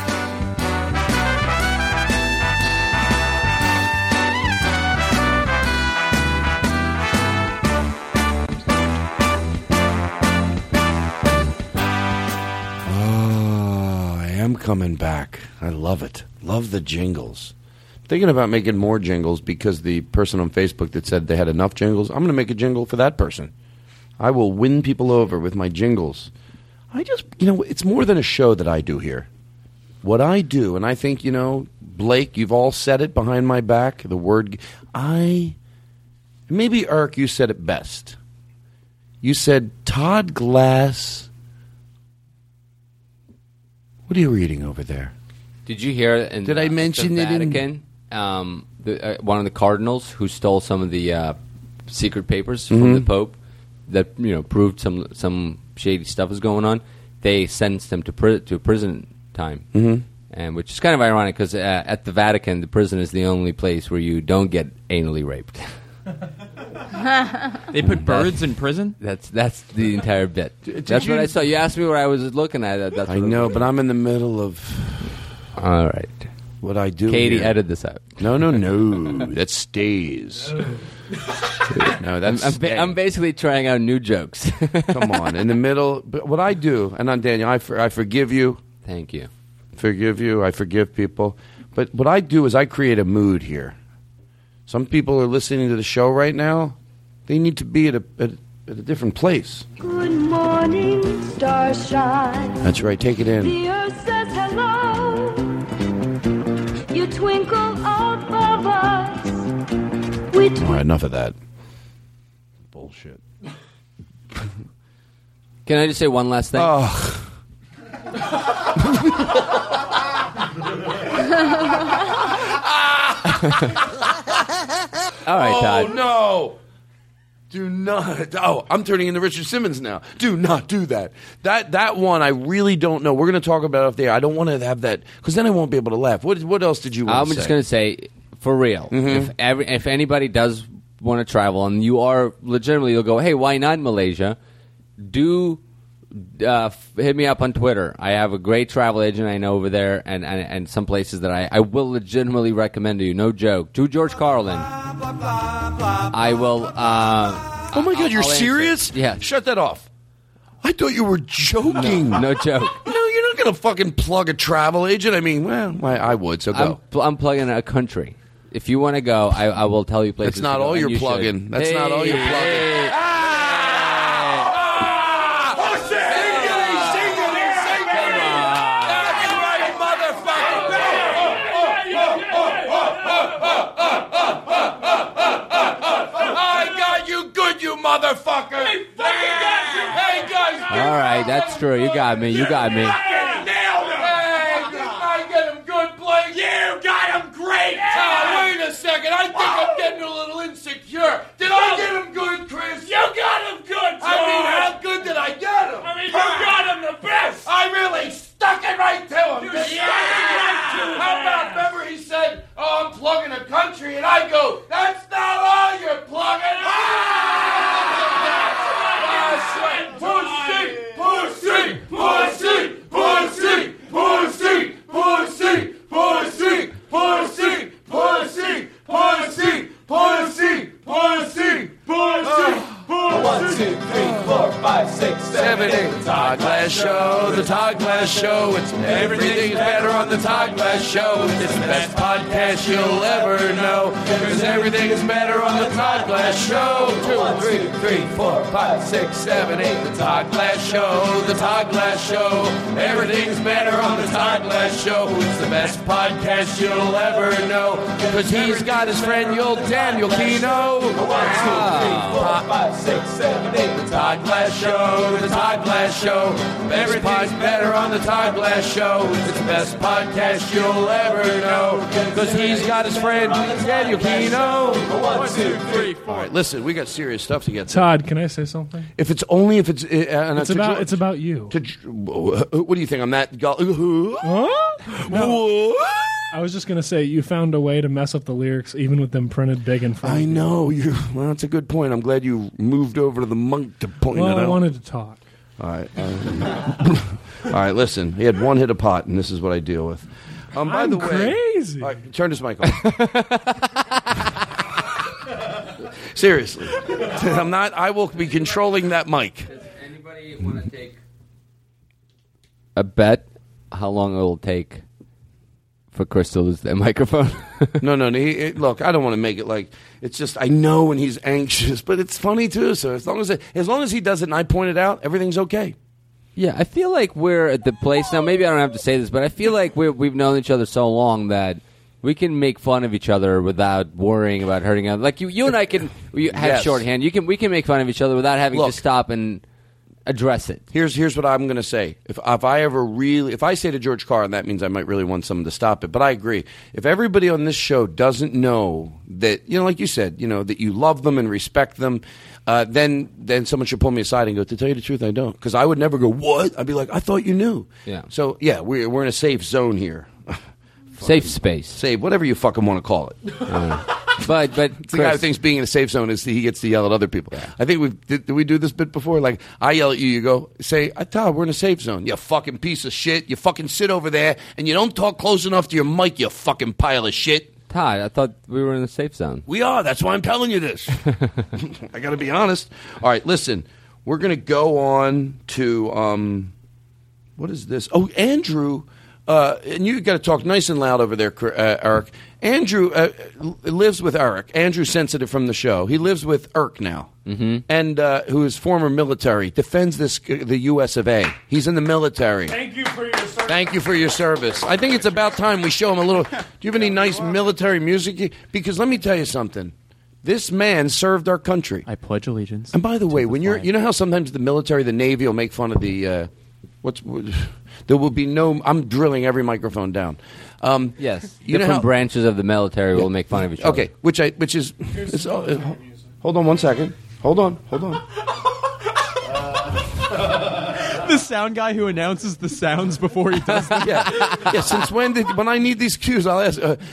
Oh, I am coming back. I love it. Love the jingles. Thinking about making more jingles because the person on Facebook that said they had enough jingles, I'm going to make a jingle for that person. I will win people over with my jingles. I just, it's more than a show that I do here. What I do, and I think, Blake, you've all said it behind my back, the word, maybe Eric, you said it best. You said Todd Glass. What are you reading over there? Did you hear? Did I mention the it in Vatican? One of the cardinals who stole some of the secret papers from the Pope that proved some shady stuff was going on. They sentenced him to prison time, and which is kind of ironic because at the Vatican, the prison is the only place where you don't get anally raped. They put birds in prison? That's the entire bit. That's what I saw. You asked me what I was looking at. That's I know, but I'm in the middle of. All right. What I do. Katie, here. edit this out. No. That stays. No, that's. I'm basically trying out new jokes. Come on, in the middle. But what I do, and on Daniel, I forgive you. Thank you. Forgive you. I forgive people. But what I do is I create a mood here. Some people are listening to the show right now. They need to be at a different place. Good morning, starshine. That's right. Take it in. The earth says hello. You twinkle above us. All right, enough of that. Bullshit. Can I just say one last thing? All right, Todd. Oh, no. Do not. Oh, I'm turning into Richard Simmons now. Do not do that. That one, I really don't know. We're going to talk about it off there. I don't want to have that, because then I won't be able to laugh. What else did you want to say? I'm just going to say, for real, if anybody does want to travel, and you are legitimately, you'll go, hey, why not Malaysia? Do hit me up on Twitter. I have a great travel agent I know over there, and some places that I will legitimately recommend to you. No joke. To George Carlin. I will. Oh my God, you're serious? Yeah. Shut that off. I thought you were joking. No joke. No, you're not going to fucking plug a travel agent. I mean, well, I would, so go. I'm plugging a country. If you want to go, I will tell you places. That's not all you're plugging. That's not all you're plugging. Motherfucker! Hey guys! All right, that's true. You got me. Nailed him! Hey, I get him good, Blake. You got him great, Todd! I think I'm getting a little insecure. Did I get him good, Chris? You got him good, George. I mean, how good did I get him? I mean, you got him the best. I really stuck it right to him. You stuck it right to him. How about, remember he said, oh, I'm plugging a country, and I go, that's not all you're plugging. Pussy, pussy, pussy, pussy, pussy, pussy, pussy, pussy, pussy, pussy, pussy, pussy, pussy. 1, 2, 3, 4, 5, 6, 7, 8. The Todd Glass Show, the Todd Glass Show. It's everything's better on the Todd Glass Show. It's the best podcast you'll ever know. Because everything is better on the Todd Glass Show. 2, 3, 4, 5, 6, 7, 8. The Todd Glass Show, the Todd Glass Show. Everything's better on the Todd Glass Show. It's the best podcast you'll ever know. Because he's got his friend Daniel Kino. 1, 2, 3, 4, 5, 6, 7, 8. The Todd Glass Show, the Todd Glass Show. Everything's better on the Todd Glass Show. It's the best podcast you'll ever know. Because he's got his friend Daniel Kino. 1, 2, 3, 4. All right, listen, we got serious stuff to get to. Todd, can I say something? If it's about you. What do you think? I'm that No. I was just going to say, you found a way to mess up the lyrics, even with them printed big in front of you. I know. Well, that's a good point. I'm glad you moved over to the monk to point it out. I wanted to talk. All right. All right, listen. He had one hit of pot, and this is what I deal with. By the way, crazy. All right, turn this mic on. Seriously. I'm not. I will be controlling that mic. Does anybody want to take a bet how long it will take for Chris to lose that microphone? No. Look, I don't want to make it like it's just. I know when he's anxious, but it's funny too. So as long as he does it and I point it out, everything's okay. Yeah, I feel like we're at the place now. Maybe I don't have to say this, but I feel like we've known each other so long that we can make fun of each other without worrying about hurting others. Like you and I can have shorthand. We can make fun of each other without having to stop and address it. Here's what I'm going to say. If I say to George Carlin, that means I might really want someone to stop it. But I agree. If everybody on this show doesn't know that, like you said, that you love them and respect them, then someone should pull me aside and go, to tell you the truth, I don't. Because I would never go, what? I'd be like, I thought you knew. Yeah. So, yeah, we're in a safe zone here. Safe space. Safe, whatever you fucking want to call it. But the guy who thinks being in a safe zone is he gets to yell at other people. Yeah. I think did we do this bit before? Like, I yell at you, you go, say, Todd, we're in a safe zone. You fucking piece of shit. You fucking sit over there, and you don't talk close enough to your mic, you fucking pile of shit. Todd, I thought we were in a safe zone. We are. That's why I'm telling you this. I got to be honest. All right, listen. We're going to go on to, what is this? Oh, Andrew. And you got to talk nice and loud over there, Eric. Andrew lives with Eric. Andrew's sensitive from the show. He lives with Eric now, and who is former military, defends the U.S. of A. He's in the military. Thank you for your service. Thank you for your service. I think it's about time we show him a little. Do you have any nice military music? Because let me tell you something. This man served our country. I pledge allegiance. And by the way, when you know how sometimes the military, the Navy will make fun of the there will be no. I'm drilling every microphone down. Yes, different branches of the military will make fun of each other. Okay, which is. Hold on 1 second. Hold on. The sound guy who announces the sounds before he does them. Yeah. Since when I need these cues, I'll ask. What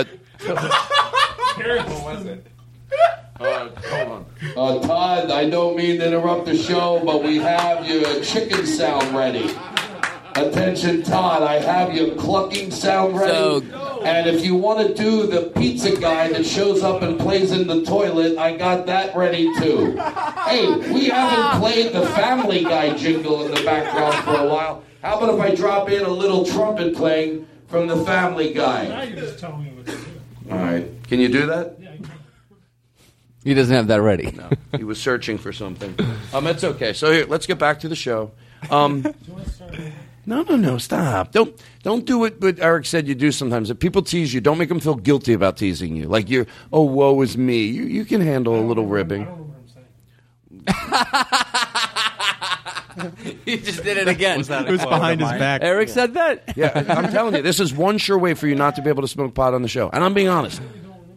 was it? Hold on. Todd, I don't mean to interrupt the show, but we have your chicken sound ready. Attention, Todd, I have your clucking sound ready. And if you want to do the pizza guy that shows up and plays in the toilet, I got that ready too. Hey, we haven't played the Family Guy jingle in the background for a while. How about if I drop in a little trumpet playing from the Family Guy? Now you're just telling me what to do. All right. Can you do that? He doesn't have that ready. No, he was searching for something. It's okay. So here, let's get back to the show. No, stop. Don't do it what Eric said you do sometimes. If people tease you, don't make them feel guilty about teasing you. Like woe is me. You can handle a little ribbing. I don't know what I'm saying. He just did it again. It was behind his back. Eric said that? Yeah, I'm telling you, this is one sure way for you not to be able to smoke pot on the show. And I'm being honest.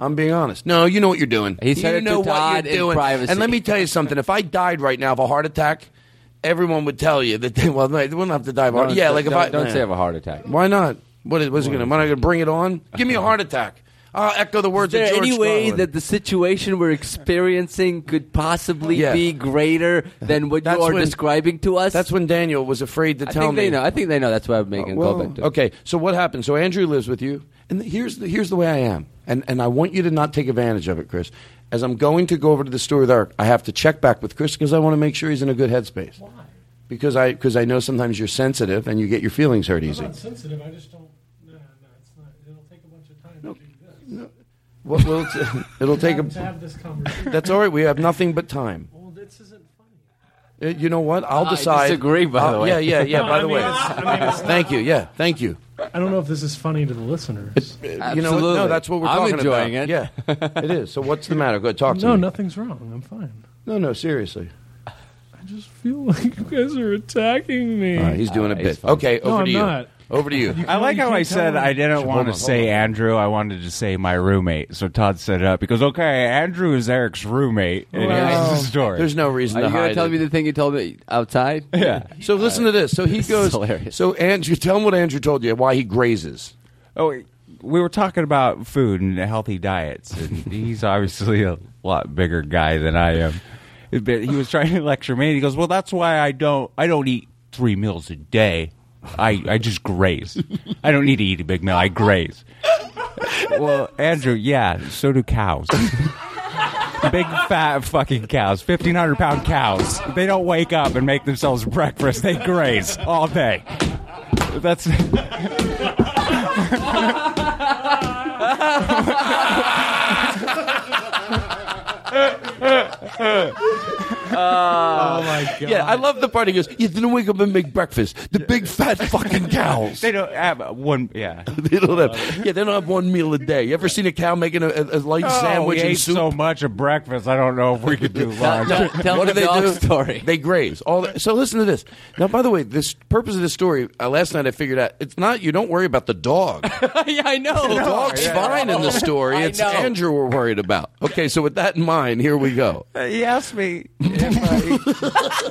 I'm being honest. No, you know what you're doing. He said you it know to what Todd you're in doing. privacy. And let me tell you something. If I died right now of a heart attack, everyone would tell you that they wouldn't have to die of a heart attack. Yeah, like if I don't say I have a heart attack. Why not? What is it going to? Am I going to bring it on? Give me a heart attack. I'll echo the words Is of there George any way Carlin. that the situation we're experiencing could possibly Yeah. be greater than what you are describing to us? That's when Daniel was afraid to tell me. I think they know. That's why I'm making Well, go back to. okay, so what happened? So Andrew lives with you, and here's the way I am, and I want you to not take advantage of it, Chris. As I'm going to go over to the store with Eric, I have to check back with Chris because I want to make sure he's in a good headspace. Why? Because I know sometimes you're sensitive and you get your feelings hurt easy. I'm not sensitive. I just don't. No, it's not. It'll take a bunch of time to do this. No. Well, it'll take to have this conversation. That's all right. We have nothing but time. Well, this isn't funny. You know what? I'll decide. I disagree, by the way. Yeah. No, by the way, it's thank you. Yeah, thank you. I don't know if this is funny to the listeners. You know, what? No, that's what we're talking about. I'm enjoying it. Yeah, it is. So what's the matter? Go ahead, talk to me. No, nothing's wrong. I'm fine. No, seriously. I just feel like you guys are attacking me. All right, he's doing a bit. Okay, No, over to I'm you. not. Over to you. I like how I can't said tell I didn't Hold want on, to say Andrew. I wanted to say my roommate. So Todd set it up because, okay, Andrew is Eric's roommate. And here's the story. There's no reason Are to you going hide to tell it. me the thing you told me outside? Yeah. So listen to this. So he goes. hilarious. So Andrew, tell him what Andrew told you. Why he grazes. Oh, we were talking about food and healthy diets, and he's obviously a lot bigger guy than I am. But he was trying to lecture me, and he goes, "Well, that's why I don't eat 3 meals a day. I just graze. I don't need to eat a big meal. I graze." Well, Andrew, yeah, so do cows. Big fat fucking cows, 1,500-pound cows. They don't wake up and make themselves breakfast. They graze all day. That's. Oh my god! Yeah, I love the part he goes. You didn't wake up and make breakfast. The big fat fucking cows. They don't have one. Yeah, They don't have. Yeah, they don't have one meal a day. You ever seen a cow making a light sandwich we and ate soup? so much of breakfast. I don't know if we could do lunch. Tell What me do the they dog do? story. They graze. So listen to this. Now, by the way, this purpose of this story. Last night I figured out it's not. You don't worry about the dog. Yeah, I know. The dog's fine in the story. I It's know. Andrew we're worried about. Okay, so with that in mind, here we go. He asked me if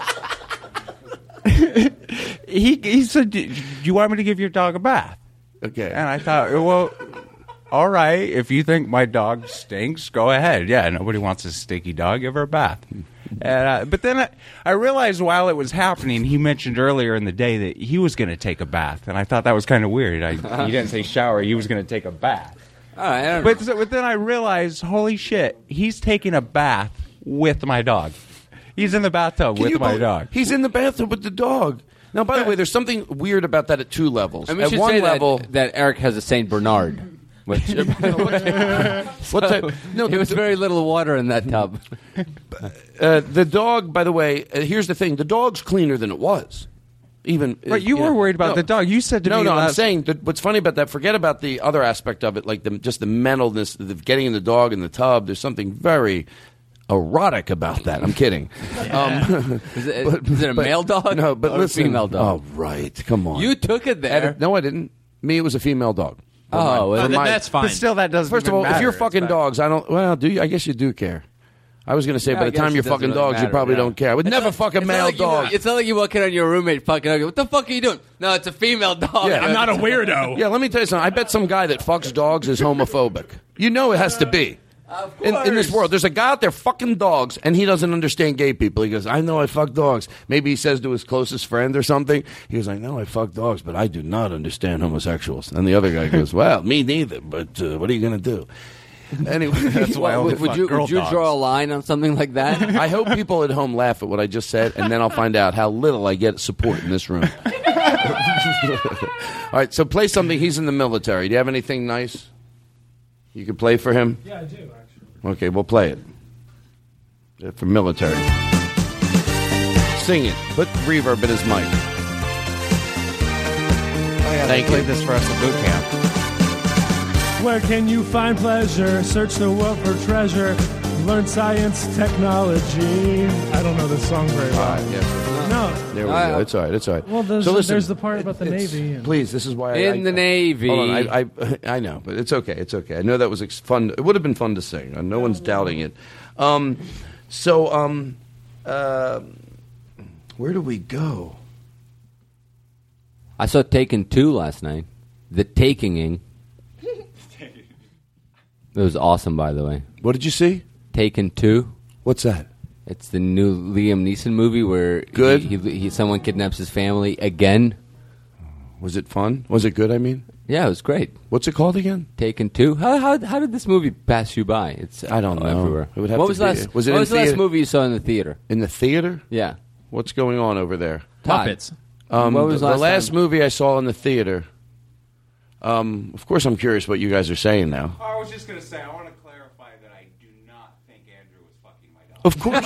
he said, "Do you want me to give your dog a bath?" Okay. And I thought, well, all right. If you think my dog stinks, go ahead. Yeah, nobody wants a stinky dog. Give her a bath. And, but then I realized while it was happening, he mentioned earlier in the day that he was going to take a bath, and I thought that was kind of weird. He didn't say shower; he was going to take a bath. All right, I don't But then I realized, holy shit, he's taking a bath with my dog. He's in the bathtub Can you with my believe- dog. He's in the bathtub with the dog. Now, by the way, there's something weird about that at two levels. And we at should one say level, that Eric has a Saint Bernard. Which, what type? No, there was very little water in that tub. The dog, by the way, here's the thing: the dog's cleaner than it was. Even But you were worried about the dog. You said to me, No, I'm last- saying that what's funny about that. Forget about the other aspect of it, like just the mentalness of getting in the dog in the tub. There's something very erotic about that. I'm kidding. Is it a male dog? No, but or listen, a female dog? Oh, right. Come on. You took it there. No, I didn't. Me, it was a female dog. Oh, well, then that's fine. But still, that doesn't. First of even all, if matter. you're It's fucking fine. dogs, I don't. Well, do you? I guess you do care. I was going to say, Yeah, by I the time guess you're it doesn't fucking really dogs, you matter, probably yeah. don't care. I would never fuck a It's not male like dog. It's not like you walk in on your roommate fucking ugly. What the fuck are you doing? No, it's a female dog. Yeah. I'm not a weirdo. Yeah, let me tell you something. I bet some guy that fucks dogs is homophobic. You know it has to be. In this world, there's a guy out there fucking dogs, and he doesn't understand gay people. He goes, I know I fuck dogs. Maybe he says to his closest friend or something. He goes, I know I fuck dogs, but I do not understand homosexuals. And the other guy goes, well, me neither, but what are you going to do? Anyway, That's why I only fuck girl Would you dogs. draw a line on something like that? I hope people at home laugh at what I just said, and then I'll find out how little I get support in this room. All right, so play something. He's in the military. Do you have anything nice you could play for him? Yeah, I do actually. Okay, we'll play it. For military. Sing it. Put reverb in his mic. Oh, yeah, Thank they played you. this for us at boot camp. Where can you find pleasure? Search the world for treasure. Learn science, technology. I don't know this song very well. No, out. There we go. It's all right. It's all right. Well, there's, so listen, there's the part about the Navy. And please, this is why In the Navy. Hold on, I know, but it's okay. It's okay. I know that was fun. It would have been fun to sing. No one's doubting it. Where do we go? I saw Taken 2 last night. The Takinging. It was awesome, by the way. What did you see? Taken 2. What's that? It's the new Liam Neeson movie where good. Someone kidnaps his family again. Was it fun? Was it good? I mean, yeah, it was great. What's it called again? Taken 2. How did this movie pass you by? It's I don't know. Everywhere. It would have what to was be, last? Was it what in was the last movie you saw in the theater? In the theater? Yeah. What's going on over there? Muppets. What was the last time? movie I saw in the theater? Of course, I'm curious what you guys are saying now. I was just going to say, I want to clarify that I do not think Andrew was fucking my dog. Of course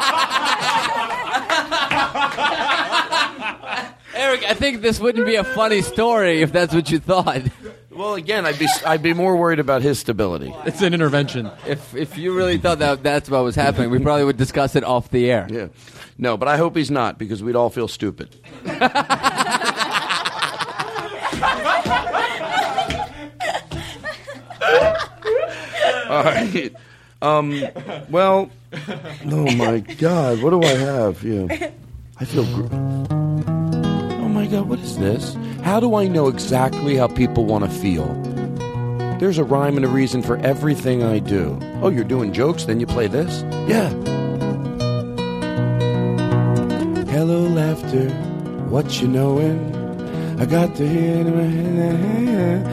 you do. Eric, I think this wouldn't be a funny story if that's what you thought. Well, again, I'd be more worried about his stability. It's an intervention. If you really thought that's what was happening, we probably would discuss it off the air. Yeah. No, but I hope he's not, because we'd all feel stupid. All right. Well, oh my God, what do I have? Yeah, I feel. Oh my God, what is this? How do I know exactly how people want to feel? There's a rhyme and a reason for everything I do. Oh, you're doing jokes? Then you play this? Yeah. Hello, laughter. What you knowin'? I got to hear in my head.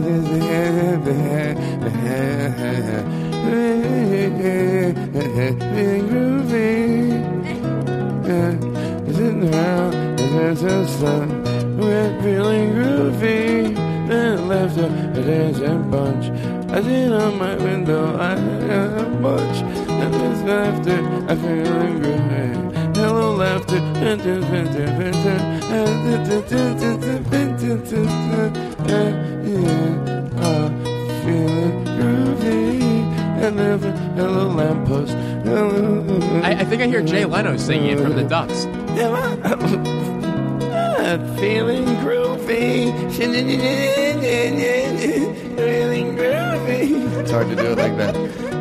Feeling groovy. Sitting around, there's a sun. We're feeling groovy. And laughter, there's a bunch. I sit on my window, I have a bunch. And there's laughter, I'm feeling groovy. Hello, laughter. Feeling groovy. Hello, lamppost. I think I hear Jay Leno singing it from the Ducks. Feeling groovy. Feeling groovy. It's hard to do it like that.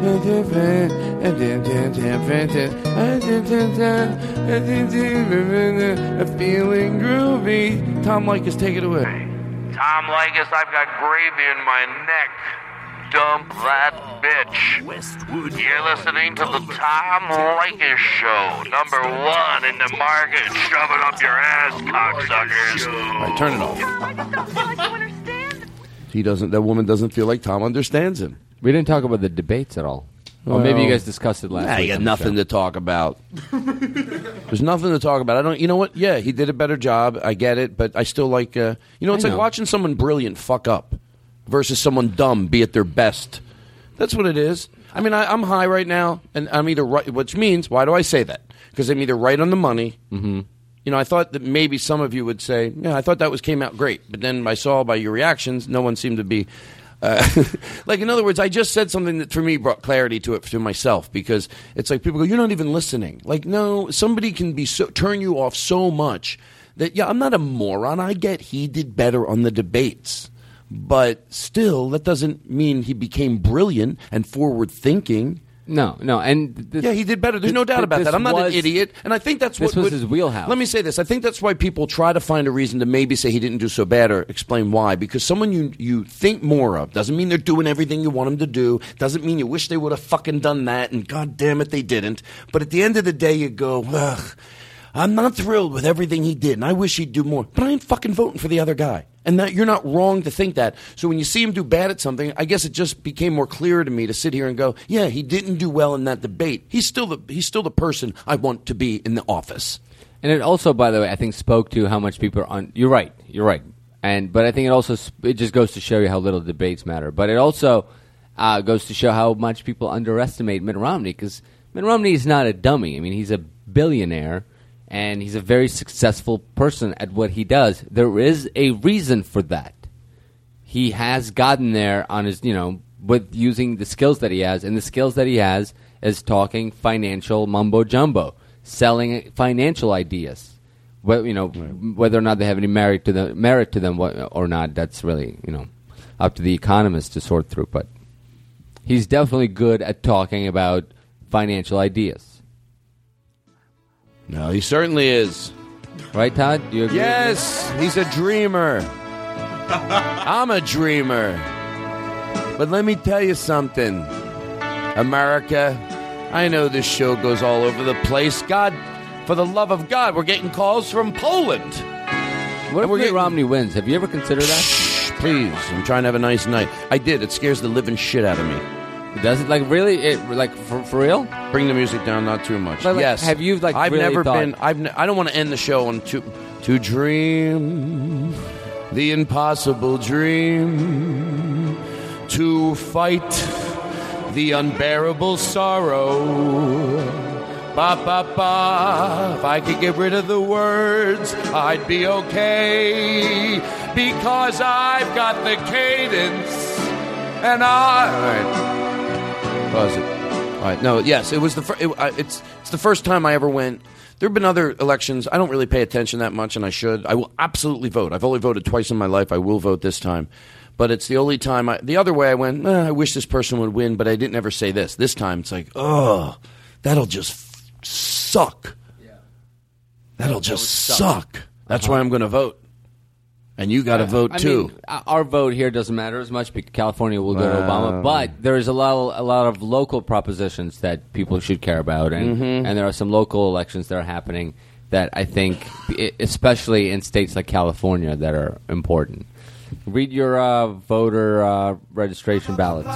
Feeling groovy. Tom Leykis, take it away. Tom Leykis, I've got gravy in my neck. Dump that bitch. You're listening to the Tom Leykis Show, #1 in the market. Shove it up your ass, cocksuckers. All right, turn it off. He doesn't. That woman doesn't feel like Tom understands him. We didn't talk about the debates at all. Or maybe you guys discussed it last week. You got nothing to talk about. There's nothing to talk about. I don't. You know what? Yeah, he did a better job. I get it, but I still like. It's like watching someone brilliant fuck up versus someone dumb be at their best. That's what it is. I mean, I'm high right now, and I'm either right. Which means, why do I say that? Because I'm either right on the money. Mm-hmm. You know, I thought that maybe some of you would say, "Yeah, I thought that came out great," but then I saw by your reactions, no one seemed to be. Like, in other words, I just said something that for me brought clarity to myself, because it's like people go, "You're not even listening." Like, no, somebody can be turn you off so much that, yeah, I'm not a moron. I get he did better on the debates, but still, that doesn't mean he became brilliant and forward thinking. No, and yeah, he did better. There's no doubt about that. I'm not an idiot, and I think that's this was his wheelhouse. Let me say this: I think that's why people try to find a reason to maybe say he didn't do so bad, or explain why. Because someone you think more of doesn't mean they're doing everything you want them to do. Doesn't mean you wish they would have fucking done that, and God damn it, they didn't. But at the end of the day, you go, ugh, I'm not thrilled with everything he did, and I wish he'd do more. But I ain't fucking voting for the other guy. And that you're not wrong to think that. So when you see him do bad at something, I guess it just became more clear to me to sit here and go, yeah, he didn't do well in that debate. He's still the person I want to be in the office. And it also, by the way, I think spoke to how much people are on. You're right. But I think it just goes to show you how little debates matter. But it also goes to show how much people underestimate Mitt Romney, because Mitt Romney is not a dummy. I mean, he's a billionaire. And he's a very successful person at what he does. There is a reason for that. He has gotten there on his, with using the skills that he has. And the skills that he has is talking financial mumbo-jumbo, selling financial ideas. Well, whether or not they have any merit to them or not, that's really up to the economists to sort through. But he's definitely good at talking about financial ideas. No, he certainly is. Right, Todd? Do you agree? Yes, he's a dreamer. I'm a dreamer. But let me tell you something, America. I know this show goes all over the place. God, for the love of God, we're getting calls from Poland. What if Mitt Romney wins? Have you ever considered that? Shh, please. I'm trying to have a nice night. I did. It scares the living shit out of me. Does it? Like, really? For real? Bring the music down, not too much. But, yes. Have you, I've really never thought... been... I don't want to end the show on to dream the impossible dream, to fight the unbearable sorrow. Ba, ba, ba. If I could get rid of the words, I'd be okay, because I've got the cadence, and All right. Pause it. All right. No, yes, it was it's the first time I ever went. There have been other elections. I don't really pay attention that much, and I should. I will absolutely vote. I've only voted twice in my life. I will vote this time. But it's the only time the other way I went, I wish this person would win, but I didn't ever say this. This time it's like, oh, that'll just suck. Yeah. That'll just suck. That's why I'm going to vote. And you got to vote too. Our vote here doesn't matter as much because California will go to Obama, but there's a lot of local propositions that people should care about, and there are some local elections that are happening that I think, especially in states like California, that are important. Read your voter registration ballots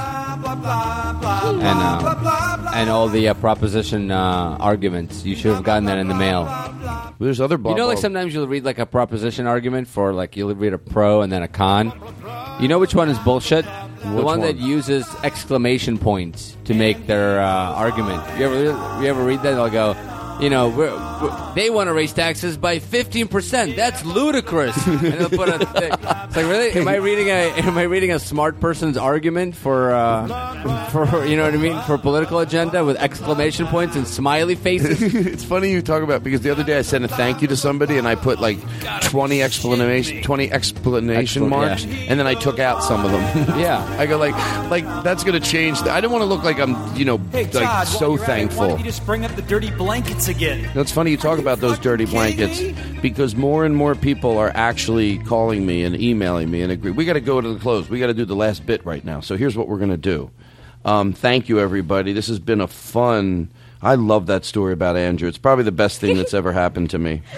and all the proposition arguments. You should have gotten that in the mail. There's other like sometimes you'll read like a proposition argument for like you'll read a pro and then a con. You know which one is bullshit? The one that uses exclamation points to make their argument. You ever read that? They'll go, they want to raise taxes by 15%. That's ludicrous. And they'll put a thing. It's like, really? Am I reading a smart person's argument for you know what I mean, for a political agenda with exclamation points and smiley faces? It's funny you talk about, because the other day I sent a thank you to somebody and I put like 20 explanation marks, and then I took out some of them. Yeah, I go like that's going to change. I don't want to look like I'm Hey, Todd, like so thankful. Why don't you just bring up the dirty blankets again? It's funny you talk about those dirty blankets, because more and more people are actually calling me and emailing me and agree. We got to go to the close. We got to do the last bit right now. So here's what we're going to do. Thank you, everybody. This has been a fun. I love that story about Andrew. It's probably the best thing that's ever happened to me.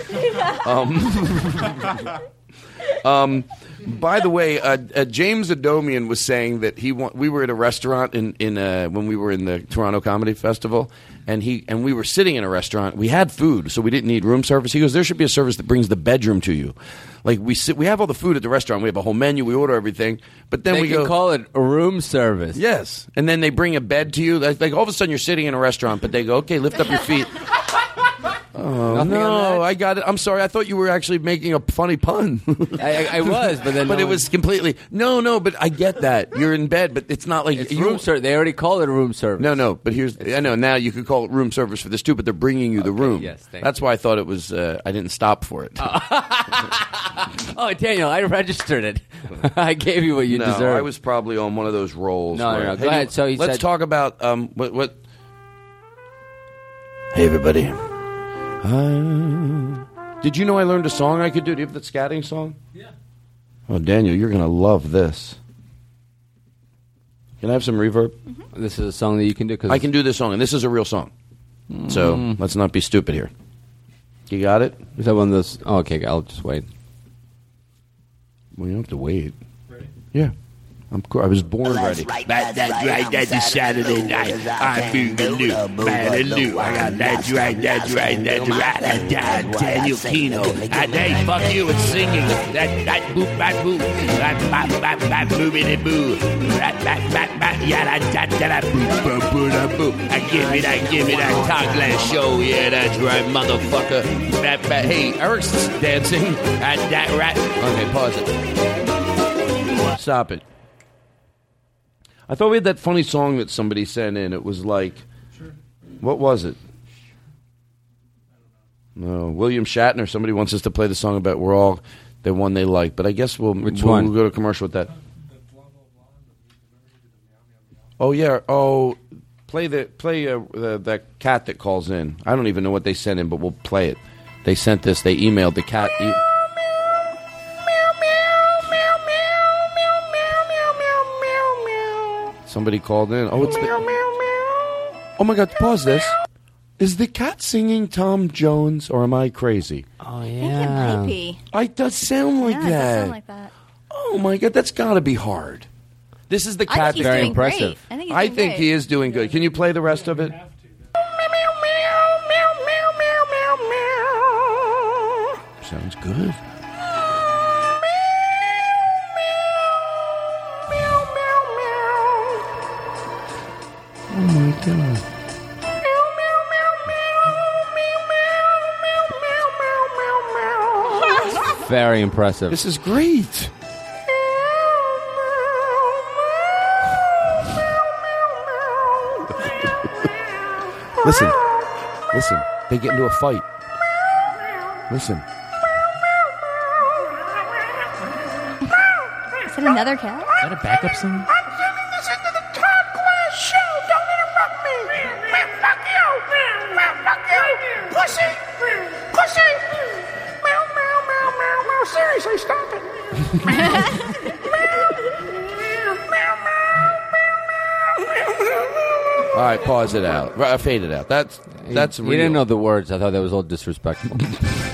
By the way, James Adomian was saying that we were at a restaurant in when we were in the Toronto Comedy Festival, and we were sitting in a restaurant. We had food, so we didn't need room service. He goes, there should be a service that brings the bedroom to you. Like we have all the food at the restaurant. We have a whole menu. We order everything, but then we can call it a room service. Yes, and then they bring a bed to you. Like all of a sudden you're sitting in a restaurant, but they go, okay, lift up your feet. Oh, no, I got it. I'm sorry. I thought you were actually making a funny pun. I was, but then... But it was completely... No, but I get that. You're in bed, but it's not like... It's room service. They already call it a room service. No, but I know, now you could call it room service for this too, but they're bringing you the room. Yes, That's why I thought it was... I didn't stop for it. Oh, Daniel, I registered it. I gave you what you deserve. No, I was probably on one of those rolls. No. Go ahead. So let's talk about... what... Hey, everybody. Did you know I learned a song I could do? Do you have the scatting song? Yeah. Oh, Daniel, you're going to love this. Can I have some reverb? Mm-hmm. This is a song that you can do? I can do this song, and this is a real song. So let's not be stupid here. You got it? Is that one of those? Oh, okay, I'll just wait. Well, you don't have to wait. Ready? Yeah. I was born ready. That's right, that's a Saturday night. I'm Boogaloo, Badaloo. I got that's right. Daniel Kino. Hey, fuck you, it's singing. That boop, bat boop. That boobity boo. That, yada, da, boop, boop, boop. I give me that Todd Glass show. Yeah, that's right, motherfucker. Hey, Eric's dancing. That rat. Okay, pause it. Stop it. I thought we had that funny song that somebody sent in. It was like, what was it? William Shatner. Somebody wants us to play the song about we're all the one they like, but I guess we'll one? go to commercial with that. Oh yeah. Oh, play that cat that calls in. I don't even know what they sent in, but we'll play it. They sent this. They emailed the cat. Somebody called in. Oh, it's oh my God! Pause this. Is the cat singing Tom Jones, or am I crazy? Oh I think it might be. It does sound like Yeah, it that. does sound like that. Oh my God, that's got to be hard. This is the I cat. think he's Very doing impressive. great. I think he's doing great. he is doing good. Can you play the rest of it? Sounds good. Oh my God. Very impressive. This is great. Listen. They get into a fight. Listen. Is that another cat? Is that a backup singer? Seriously, stop it. All right, pause it out. Fade it out. That's You real. didn't know the words. I thought that was all disrespectful. Blah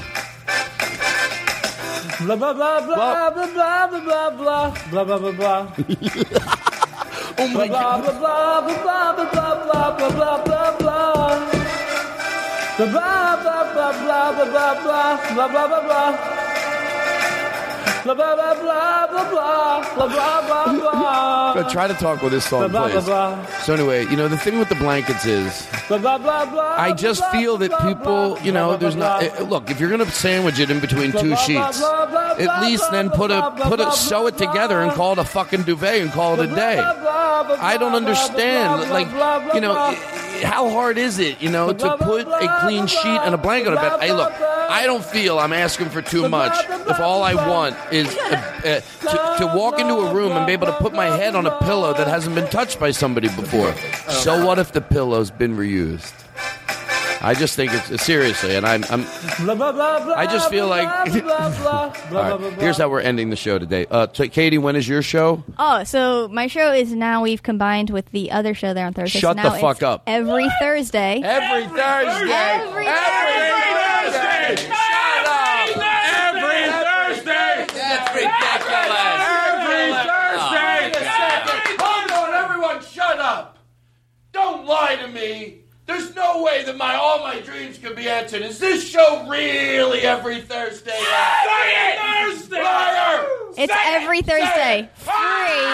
blah blah blah blah blah blah blah blah blah blah blah. Oh my God. Blah blah blah blah blah blah blah blah blah blah blah. Blah blah blah blah blah blah blah blah blah blah blah. Blah blah blah blah blah blah blah blah blah. But try to talk with this song Blah, blah, plays. blah, blah. So anyway, the thing with the blankets is, Blah blah blah blah. I just feel that people, there's not. Look, if you're gonna sandwich it in between two sheets, at least then sew it together and call it a fucking duvet and call it a day. I don't understand. Like, how hard is it, to put a clean sheet and a blanket on a bed? Hey, look, I don't feel I'm asking for too much if all I want is to walk into a room and be able to put my head on a pillow that hasn't been touched by somebody before. So what if the pillow's been reused? I just think it's seriously, and I just feel like. All right, here's how we're ending the show today. Katie, when is your show? Oh, so my show is now we've combined with the other show there on Thursday. Shut so now the fuck it's up. Every Thursday. Every Thursday. Every Thursday. Shut up. Every Thursday. That's ridiculous. Every Thursday. Hold on, everyone, shut up. Don't lie to me. There's no way that all my dreams can be answered. Is this show really every Thursday? Every Thursday. Liar. It's every Thursday. Free.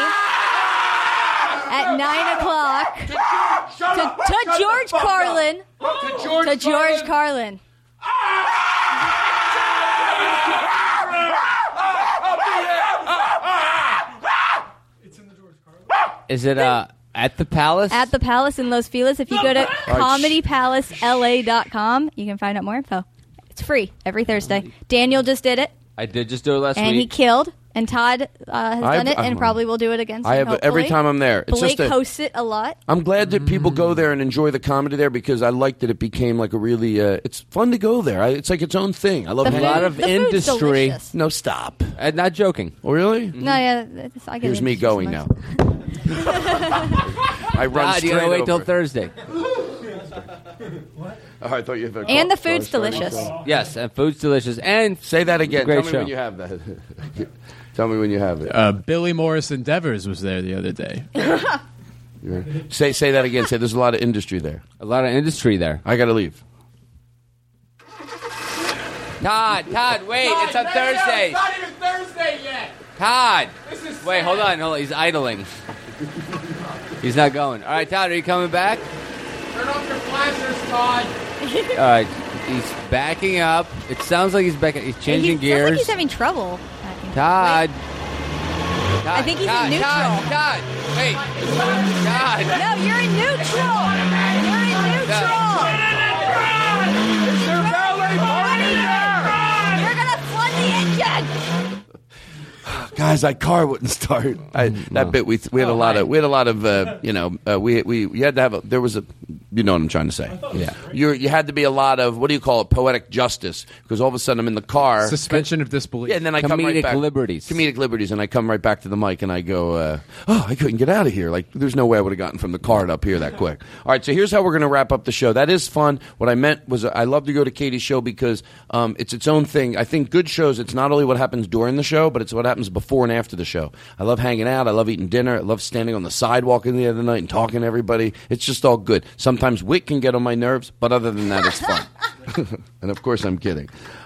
At 9 o'clock. To George Carlin. To George Carlin. Is it at the Palace? At the Palace in Los Feliz. If you go to comedypalacela.com, you can find out more info. It's free every Thursday. Daniel just did it, I did just do it last and week. he killed. And Todd has done it, and probably will do it again soon, every time I'm there. It's Blake just hosts it a lot. I'm glad that people go there and enjoy the comedy there because I like that it became like a really. It's fun to go there. It's like its own thing. I love a lot of industry. Delicious. No, stop. Not joking. Oh, really? No, yeah. I get Here's it. me going now. I run God, you straight gotta wait till over. Thursday. Oh, I thought you had And the food's delicious. Yes, and food's delicious. And say that again. Great Tell me show. when you have that. Tell me when you have it. Billy Morris Endeavors was there the other day. Say that again. Say there's a lot of industry there. A lot of industry there. I got to leave. Todd, wait, it's on Thursday. It's not even Thursday yet. Todd, This wait, hold on, he's idling. He's not going. All right, Todd, are you coming back? Turn off your flashers, Todd. All right, he's backing up. It sounds like he's backing. He's changing Sounds gears. like he's having trouble. Todd. I think he's in neutral. Todd, wait. Todd. No, you're in neutral. You're in neutral. Is there ballet guys, that car wouldn't start. That bit we had a lot of we had to have there was a you know what I'm trying to say. Yeah, you had to be a lot of what do you call it, poetic justice, because all of a sudden I'm in the car, suspension of disbelief. Yeah, and then I come right back. Comedic liberties, and I come right back to the mic and I go, I couldn't get out of here. Like there's no way I would have gotten from the car to up here that quick. All right, so here's how we're going to wrap up the show. That is fun. What I meant was I love to go to Katie's show because it's its own thing. I think good shows, it's not only what happens during the show, but it's what happens before and after the show. I love hanging out. I love eating dinner. I love standing on the sidewalk in the other night and talking to everybody. It's just all good. Sometimes wit can get on my nerves, but other than that, it's fun. And of course, I'm kidding.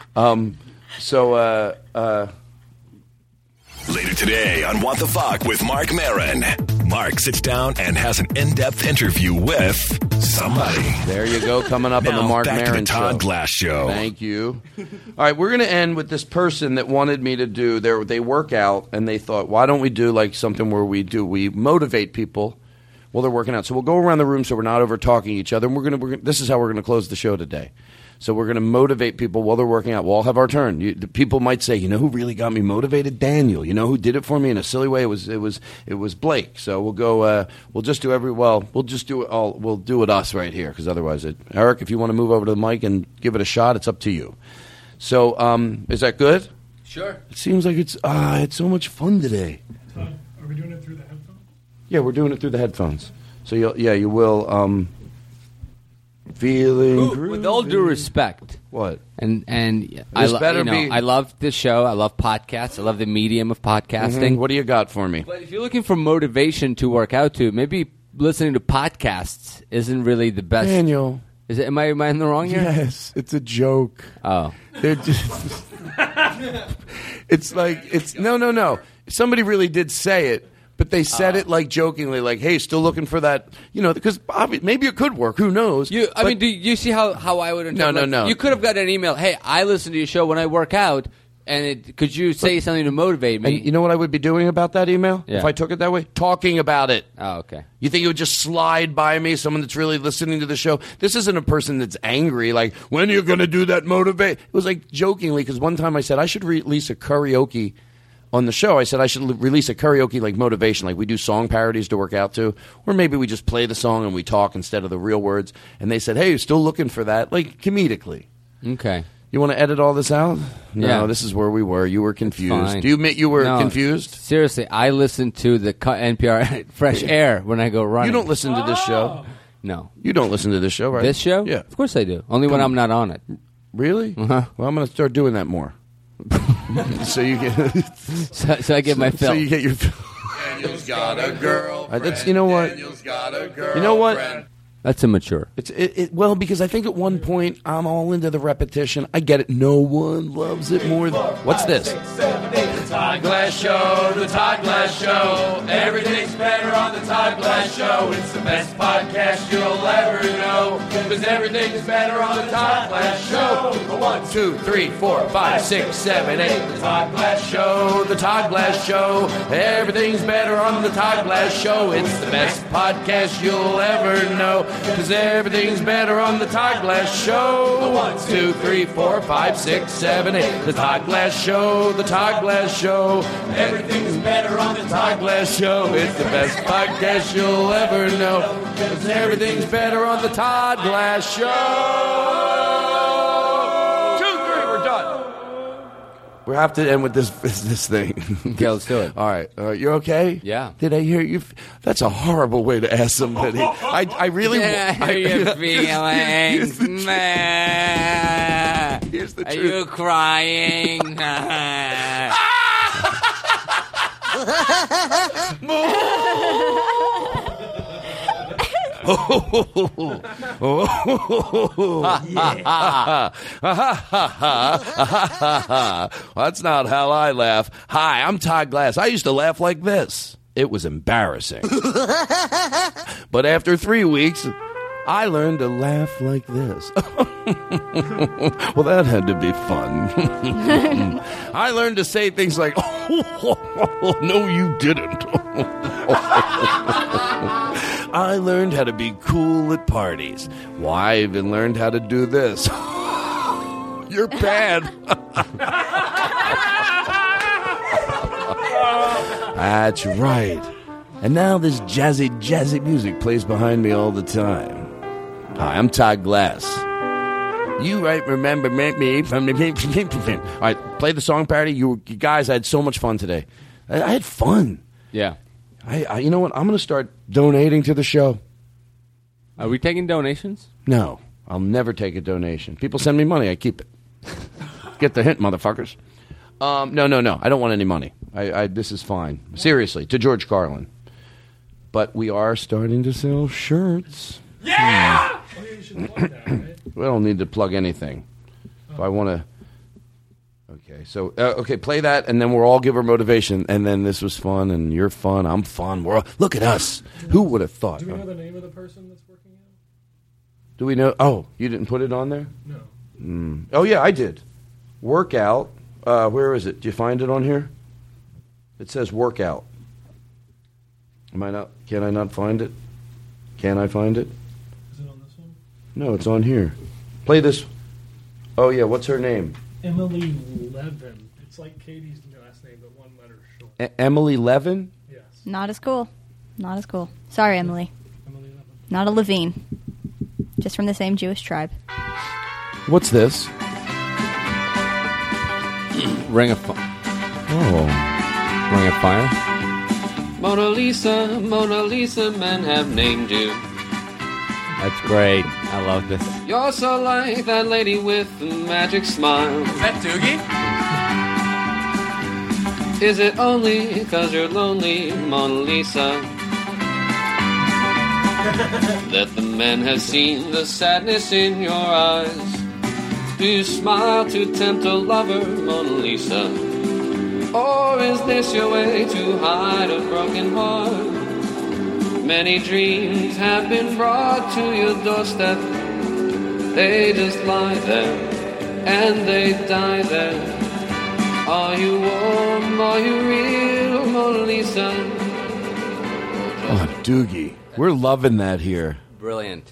Later today on What the Fuck with Mark Maron. Mark sits down and has an in-depth interview with somebody. There you go, coming up on the Mark back Maron to the Todd Show. Glass Show. Thank you. All right, we're going to end with this person that wanted me to do. They work out, and they thought, why don't we do like something where we motivate people while they're working out. So we'll go around the room so we're not over talking each other. And this is how we're going to close the show today. So we're going to motivate people while they're working out. We'll all have our turn. The people might say, you know who really got me motivated? Daniel. You know who did it for me in a silly way? It was Blake. So we'll go. We'll just do We'll just do it all. We'll do it us right here because otherwise, Eric, if you want to move over to the mic and give it a shot, it's up to you. So is that good? Sure. It seems like it's so much fun today. Are we doing it through the headphones? Yeah, we're doing it through the headphones. So you will. Feeling groovy. With all due respect, what? And This better be- I love this show. I love podcasts. I love the medium of podcasting. What do you got for me? But if you're looking for motivation to work out to, maybe listening to podcasts isn't really the best. Daniel, is it? Am I in the wrong here? Yes, it's a joke. Oh, they're just. It's no. Somebody really did say it. But they said it like jokingly, like, "Hey, still looking for that?" You know, because maybe it could work. Who knows? Do you see how I would? No. You could have got an email. Hey, I listen to your show when I work out, and could you say something to motivate me? And you know what I would be doing about that email if I took it that way? Talking about it. Oh, okay. You think it would just slide by me? Someone that's really listening to the show. This isn't a person that's angry. Like, when are you going to do that? Motivate? It was like jokingly because one time I said I should release a karaoke. On the show, I said I should release a karaoke like motivation, like we do song parodies to work out to, or maybe we just play the song and we talk instead of the real words. And they said, "Hey, you're still looking for that?" Like comedically. Okay. You want to edit all this out? No, Yeah. this is where we were. You were confused. Fine. Do you admit you were No, confused? Seriously, I listen to the NPR Fresh Air when I go running. You don't listen to this show. No. You don't listen to this show, right? This show? Yeah. Of course I do. Only when I'm not on it. Really? Uh-huh. Well, I'm going to start doing that more. So you get so I get my fill. So you get your Daniel's got a girlfriend. That's, you know what? Daniel's got a girlfriend. You know what? That's immature. Well, because I think at one point I'm all into the repetition. I get it. No one loves it more than... What's this? The Todd Glass Show, the Todd Glass Show. Everything's better on the Todd Glass Show. It's the best podcast you'll ever know. Because everything's better on the Todd Glass Show. 1, 2, 3, 4, 5, 6, 7, 8. The Todd Glass Show, the Todd Glass Show. Everything's better on the Todd Glass Show. It's the best podcast you'll ever know. Because everything's better on the Todd Glass Show. 1, 2, 3, 4, 5, 6, 7, 8. The Todd Glass Show, the Todd Glass Show. Everything's better on the Todd Glass Show. It's the best podcast you'll ever know. Because everything's better on the Todd Glass Show. 2, 3, we're done. We have to end with this thing. Okay, let's do it. All right. You okay? Yeah. Did I hear you? That's a horrible way to ask somebody. I really... Did I hear your feelings? Here's the Are truth. you crying? That's not how I laugh. Hi, I'm Todd Glass. I used to laugh like this. It was embarrassing. But after 3 weeks, I learned to laugh like this. Well, that had to be fun. I learned to say things like, oh, no, you didn't. I learned how to be cool at parties. Why, I even learned how to do this. You're bad. That's right. And now this jazzy music plays behind me all the time. Hi, I'm Todd Glass. You remember me from the... All right, play the song parody. You guys, I had so much fun today. I had fun. Yeah. I you know what? I'm going to start donating to the show. Are we taking donations? No, I'll never take a donation. People send me money, I keep it. Get the hint, motherfuckers. No. I don't want any money. This is fine. Seriously, to George Carlin. But we are starting to sell shirts. Yeah! We don't need to plug anything. If I want to... Okay, so... play that, and then we'll all give her motivation. And then this was fun, and you're fun, I'm fun. We're all, look at us. Who would have thought? Do we know the name of the person that's working out? Do we know... Oh, you didn't put it on there? No. Oh, yeah, I did. Workout. Where is it? Do you find it on here? It says workout. Can I not find it? Can I find it? Is it on this one? No, it's on here. Play this. Oh, yeah, what's her name? Emily Levin. It's like Katie's last name, but one letter short. Emily Levin? Yes. Not as cool. Sorry, Emily. Not a Levine. Just from the same Jewish tribe. What's this? Ring of Fire. Oh. Ring of Fire? Mona Lisa, men have named you. That's great. I love this. You're so like that lady with the magic smile. Is that Doogie? Is it only 'cause you're lonely, Mona Lisa, that the men have seen the sadness in your eyes? Do you smile to tempt a lover, Mona Lisa? Or is this your way to hide a broken heart? Many dreams have been brought to your doorstep. They just lie there, and they die there. Are you warm? Are you real, Mona Lisa? Oh, Doogie. We're loving that here. Brilliant.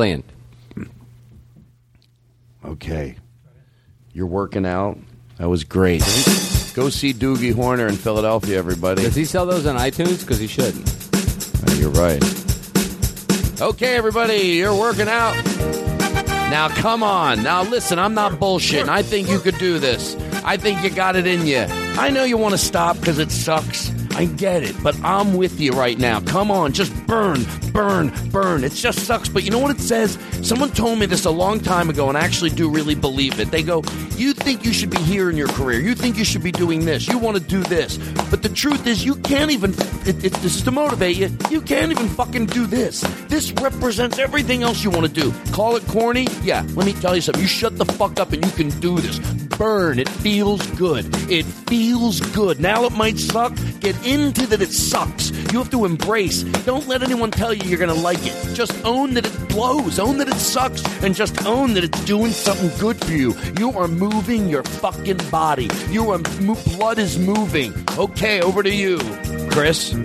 Okay. You're working out. That was great. Go see Doogie Horner in Philadelphia, everybody. Does he sell those on iTunes? Because he shouldn't. You're right. Okay, everybody, you're working out. Now, come on. Now, listen, I'm not bullshitting. I think you could do this. I think you got it in you. I know you want to stop because it sucks. I get it, but I'm with you right now. Come on, just burn. It just sucks, but you know what it says? Someone told me this a long time ago, and I actually do really believe it. They go, you think you should be here in your career. You think you should be doing this. You want to do this. But the truth is, you can't even, this is to motivate you, you can't even fucking do this. This represents everything else you want to do. Call it corny? Yeah, let me tell you something. You shut the fuck up and you can do this. Burn. It feels good. It feels good. Now it might suck. Get into that it sucks. You have to embrace. Don't let anyone tell you you're going to like it. Just own that it blows. Own that it sucks. And just own that it's doing something good for you. You are moving your fucking body. Blood is moving. Okay, over to you, Chris.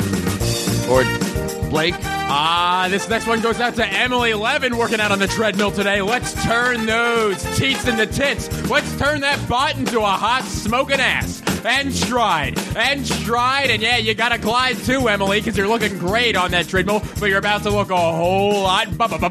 Or Blake. This next one goes out to Emily Levin working out on the treadmill today. Let's turn those teats into tits. Let's turn that butt into a hot smoking ass. And stride. And yeah, you got to glide too, Emily, because you're looking great on that treadmill, but you're about to look a whole lot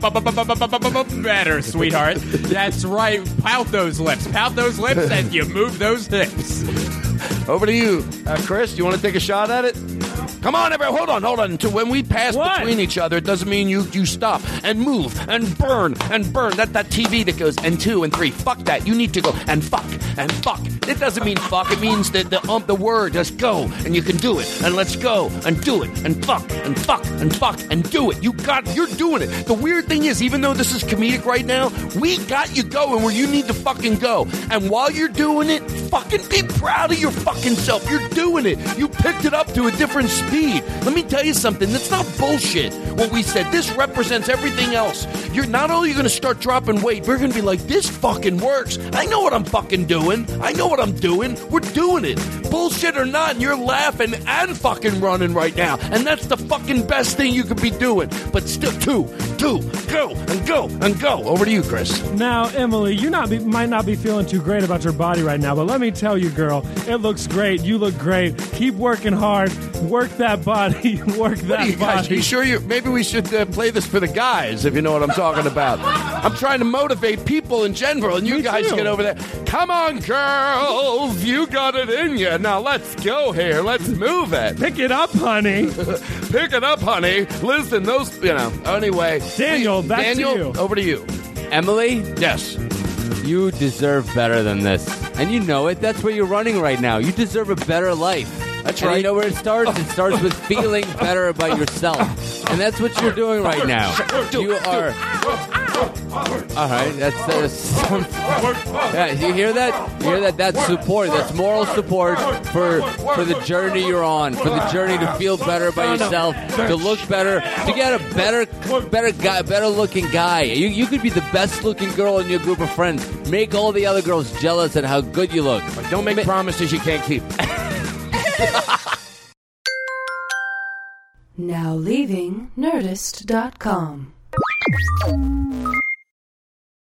better, sweetheart. That's right. Pout those lips as you move those hips. Over to you, Chris. Do you want to take a shot at it? Come on, everyone. Hold on. Until when we pass between each other, it doesn't mean you stop and move and burn. That TV that goes and 2 and 3. Fuck that. You need to go and fuck. It doesn't mean fuck. It means that the word. Just go and you can do it. And let's go and do it and fuck and do it. You're doing it. The weird thing is, even though this is comedic right now, we got you going where you need to fucking go. And while you're doing it, fucking be proud of your fucking self. You're doing it. You picked it up to a different speed. Let me tell you something. That's not bullshit. What we said. This represents everything else. You're not only going to start dropping weight, we're going to be like, this fucking works. I know what I'm fucking doing. I know what I'm doing. We're doing it. Bullshit or not, and you're laughing and fucking running right now. And that's the fucking best thing you could be doing. But still, do, go, and go, and go. Over to you, Chris. Now, Emily, you might not be feeling too great about your body right now, but let me tell you, girl, it looks great. You look great. Keep working hard. Work that body. Work that You guys, body. be sure maybe we should play this for the guys, if you know what I'm talking about. I'm trying to motivate people in general, and you guys get over there. Come on, girls. You got it in you. Now let's go here. Let's move it. Pick it up, honey. Pick it up, honey. Listen, those, anyway. Daniel, back to you. Over to you. Emily? Yes. You deserve better than this. And you know it. That's where you're running right now. You deserve a better life. That's and right. You know where it starts? It starts with feeling better about yourself. And that's what you're doing right now. You are... All right, yeah, you hear that? You hear that? That's support. That's moral support for the journey you're on, for the journey to feel better about yourself, to look better, to get a better guy, better looking guy. You could be the best looking girl in your group of friends. Make all the other girls jealous at how good you look. Don't make promises you can't keep. Now leaving Nerdist.com.